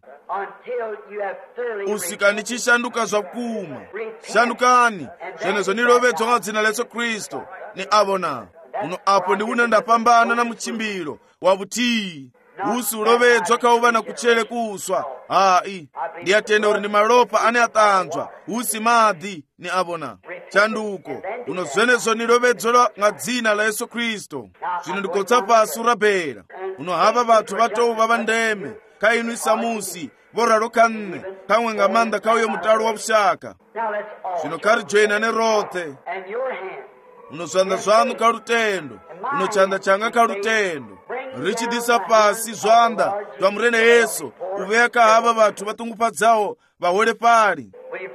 usika nichishanduka zvakuma. shandukani zvenezo nilovedzwa nga dzina la Yesu Kristo ni abona. uno apo ndiune ndapambana na muchimbiro wavutii. usi ulovedzwa kauvana kuchere kuswa. hai ndiyatenda uri ndi malopa ane atanzwa usi madhi ni abona. chanduko uno zvenezo nilovedzwa nga dzina la Yesu Kristo. zvino ndikotsa pasi urabhera. uno hava vathu vatou vava ndeme kainu isamusi voraro kanne kamwe nga manda kauyo mutalo wa vushaka. zvino karijwena ne rothe uno zvanza zvanu kalutendo uno chanda changa kalutendo richidisa pasi zvanda twa murene Yesu uveka hava vathu vatungupadzawo vahole pali.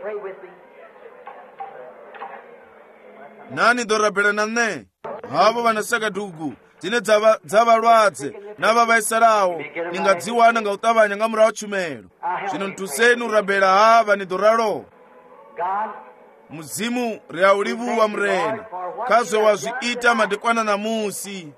nani dorabhera nane havo vanasaka dhugu dzine dzavalwadze nava vaisarawo ningadziwana nga utavanya nga murawo chumelo. zvino ntuseni urabhera hava ni doralo. muzimu rea ulivu wa mrena kazwe wazviita madekwana na musi.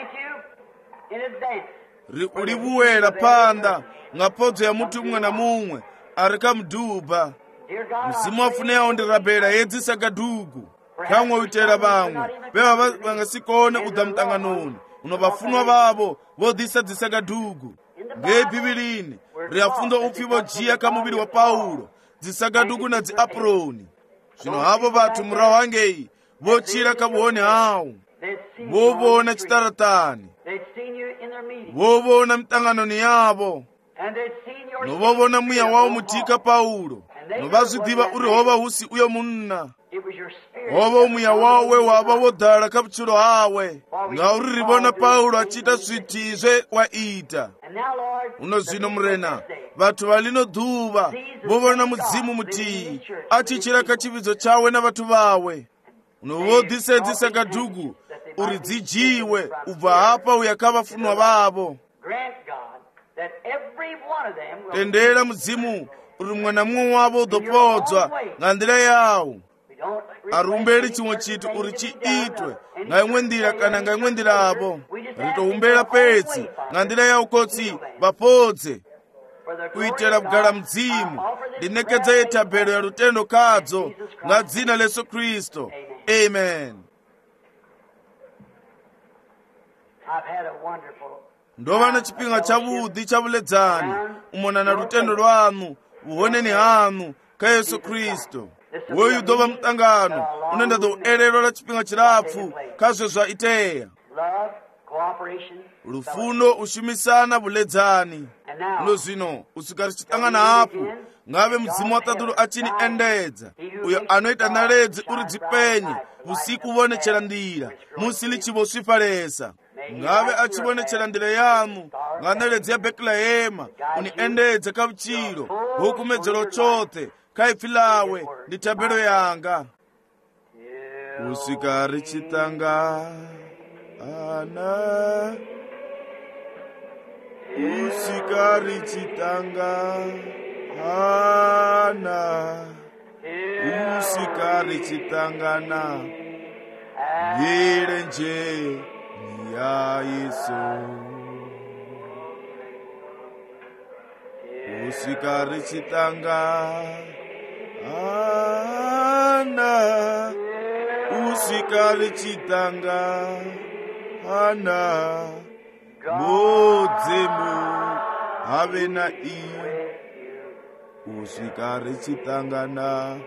ri ulivuwela panda ngapodzo ya mutu mumwe na mumwe arika mdhuba. muzimu wafuneyawo ndirabhera yedzisaka dhugu kamwe uitera vamwe veva vangasikone udza mutanganoni uno vafunwa vavo vodhisa dzisaka dhugu. ngei bhibilini riafunda upfi vojiya kamuviri wa Paulo dzisaka dhugu na dziaproni. zvino havo vathu murahu hangei vochira kavuhoni hawo. vovona chitaratani, vovona mitanganoni yavo, novovona mwiya wawo mutika Paulo novazvidiva uri hova husi uyo munna. hova umwiya wawo wewava wodhala kavuchiro hawe ngauri rivona Paulo achita zvitizve waita. uno zvino murena vathu valino dhuva vovona mudzimu mutii achichira kachividzo chawe na vathu vawe. unovodhisedzisa kadhugu uri dzijiwe ubva hapa uya kavafunwa vavo. tendera mudzimu uri mumwe na mumwe wavo udopodzwa nga ndira yawo. arumberi chimwe chitu uri chiitwe nga imwe ndira kana nga imwe ndira avo. ritoumbera pedzi nga ndira yawo kotsi vapodze kuitira kugala mdzimu. ndinekedza yetabhero ya lutendo kadzo nga dzina la Yesu Kristo. amen. ndova na chipinga chavudhi chavuledzani umona na lutendo lwanu vuhoneni hanu ka Yesu Kristo. woyu dova mutangano unenda do elelo la chipinga chilapfu kazwe zwa iteya. lufundo ushimisana vuledzani. uno zvino usikari chitangana hapo ngave mudzimu watatulu achini endedza uyo anoita naledzi uri dzipenye usiku vonechera ndira musi lichivosvifalesa. ngave achivonechera ndira yanu nga naledzi ya Betlehema uni endedza kavuchiro hukumedzero chote kaifilawe ndi tabelo yanga. usikari chitanga ana usikari chitanga ana usikari chitangana mirenje ya Yesu usikari chitanga ana usikari chitanga ana modzemu ave na iye usikari chitanga na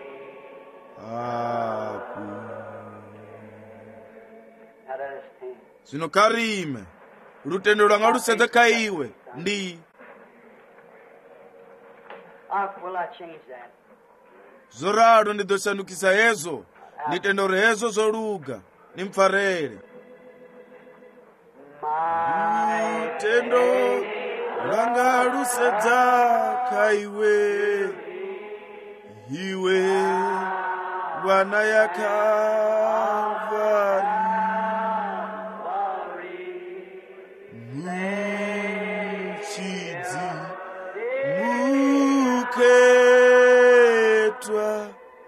aku zvino karime rutendo rwanga rusedza kaiwe ndi zorado ndidoshandukisa hezo nitendo rezo zoruga nimfarere rutendo rwanga rusedza kaiwe iwe wana ya Kalvari muchidzi muketwa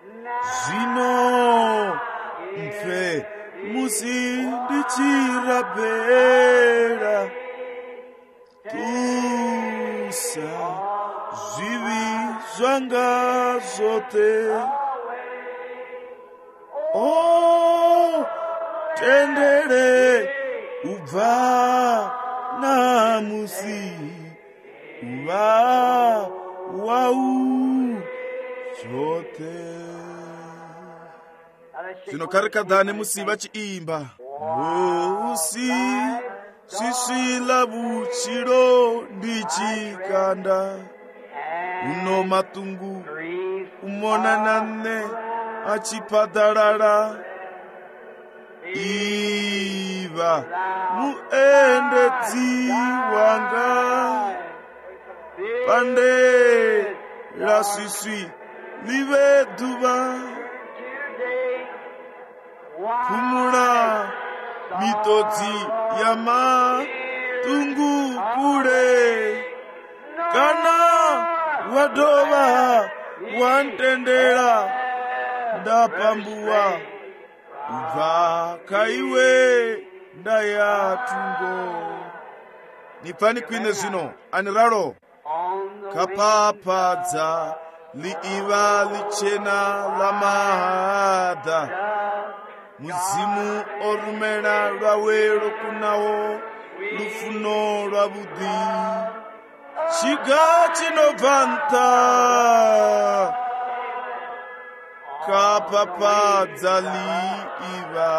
zvino mfe musindichirabhera tusa zvivi zvanga zvote o tendere ubva namusi uva wau zvote zvino karikadhane musiva chiimba musi swisvila vuchiro ndichikanda uno matungu umonanane achipadharara iva muendedzi wanga pande raswisvi live dhuva pumura mitodzi yamatungu kure kana wadova wantendera ndapambuwa ubva kaiwe ndayatungo nipani kwine zvino aniraro kapapadza liiva lichena lamahadha muzimu orumena rwawe rokunawo lufuno rwabudhi chiga chinobvanta kapapadza liiva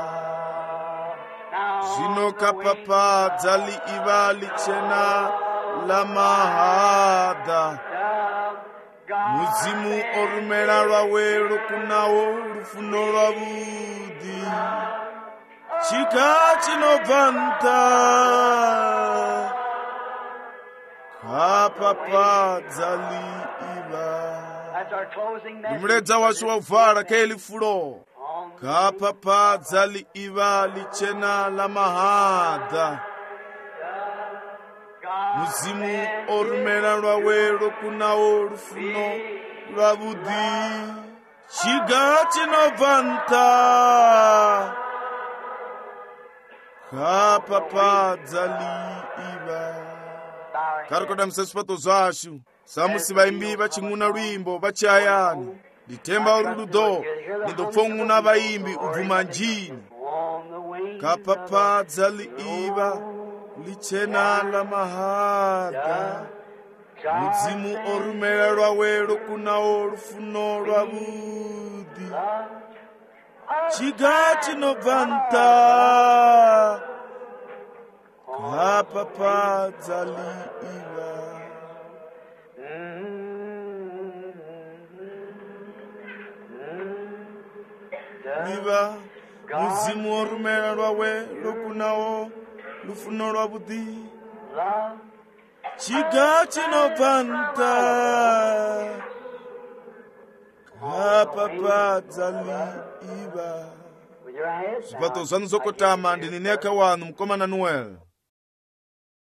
zvino kapapadza liiva lichena lamahadha muzimu orumena rwawe rokunawo lufuno rwabudhi chiga chinobvanta kapapadza liiva ndumuredza wacho wauvhara kaelifulo kapapadza liiva lichena lamahadha muzimu orumena rwawe rokunawo lufuno rwabudhi chiga chinobvanta kapapadza liiva karikoda musesipato zvashu samusi vaimbi vaching'una rwimbo vachayani nditemba rurudo ndindopfong'una vaimbi ubvumanjini kapapadza liiva lichena lamahadha muzimu orumena rwawe rokunawo lufuno rwabudhi chiga chinobvanta kapapadza liiva liva muzimu orumena rwawe rokunawo lufuno rwabudhi chiga chinobvanta kapapadza liiva zvipato zvanu zokotama ndini nekawanhu mukomana Noel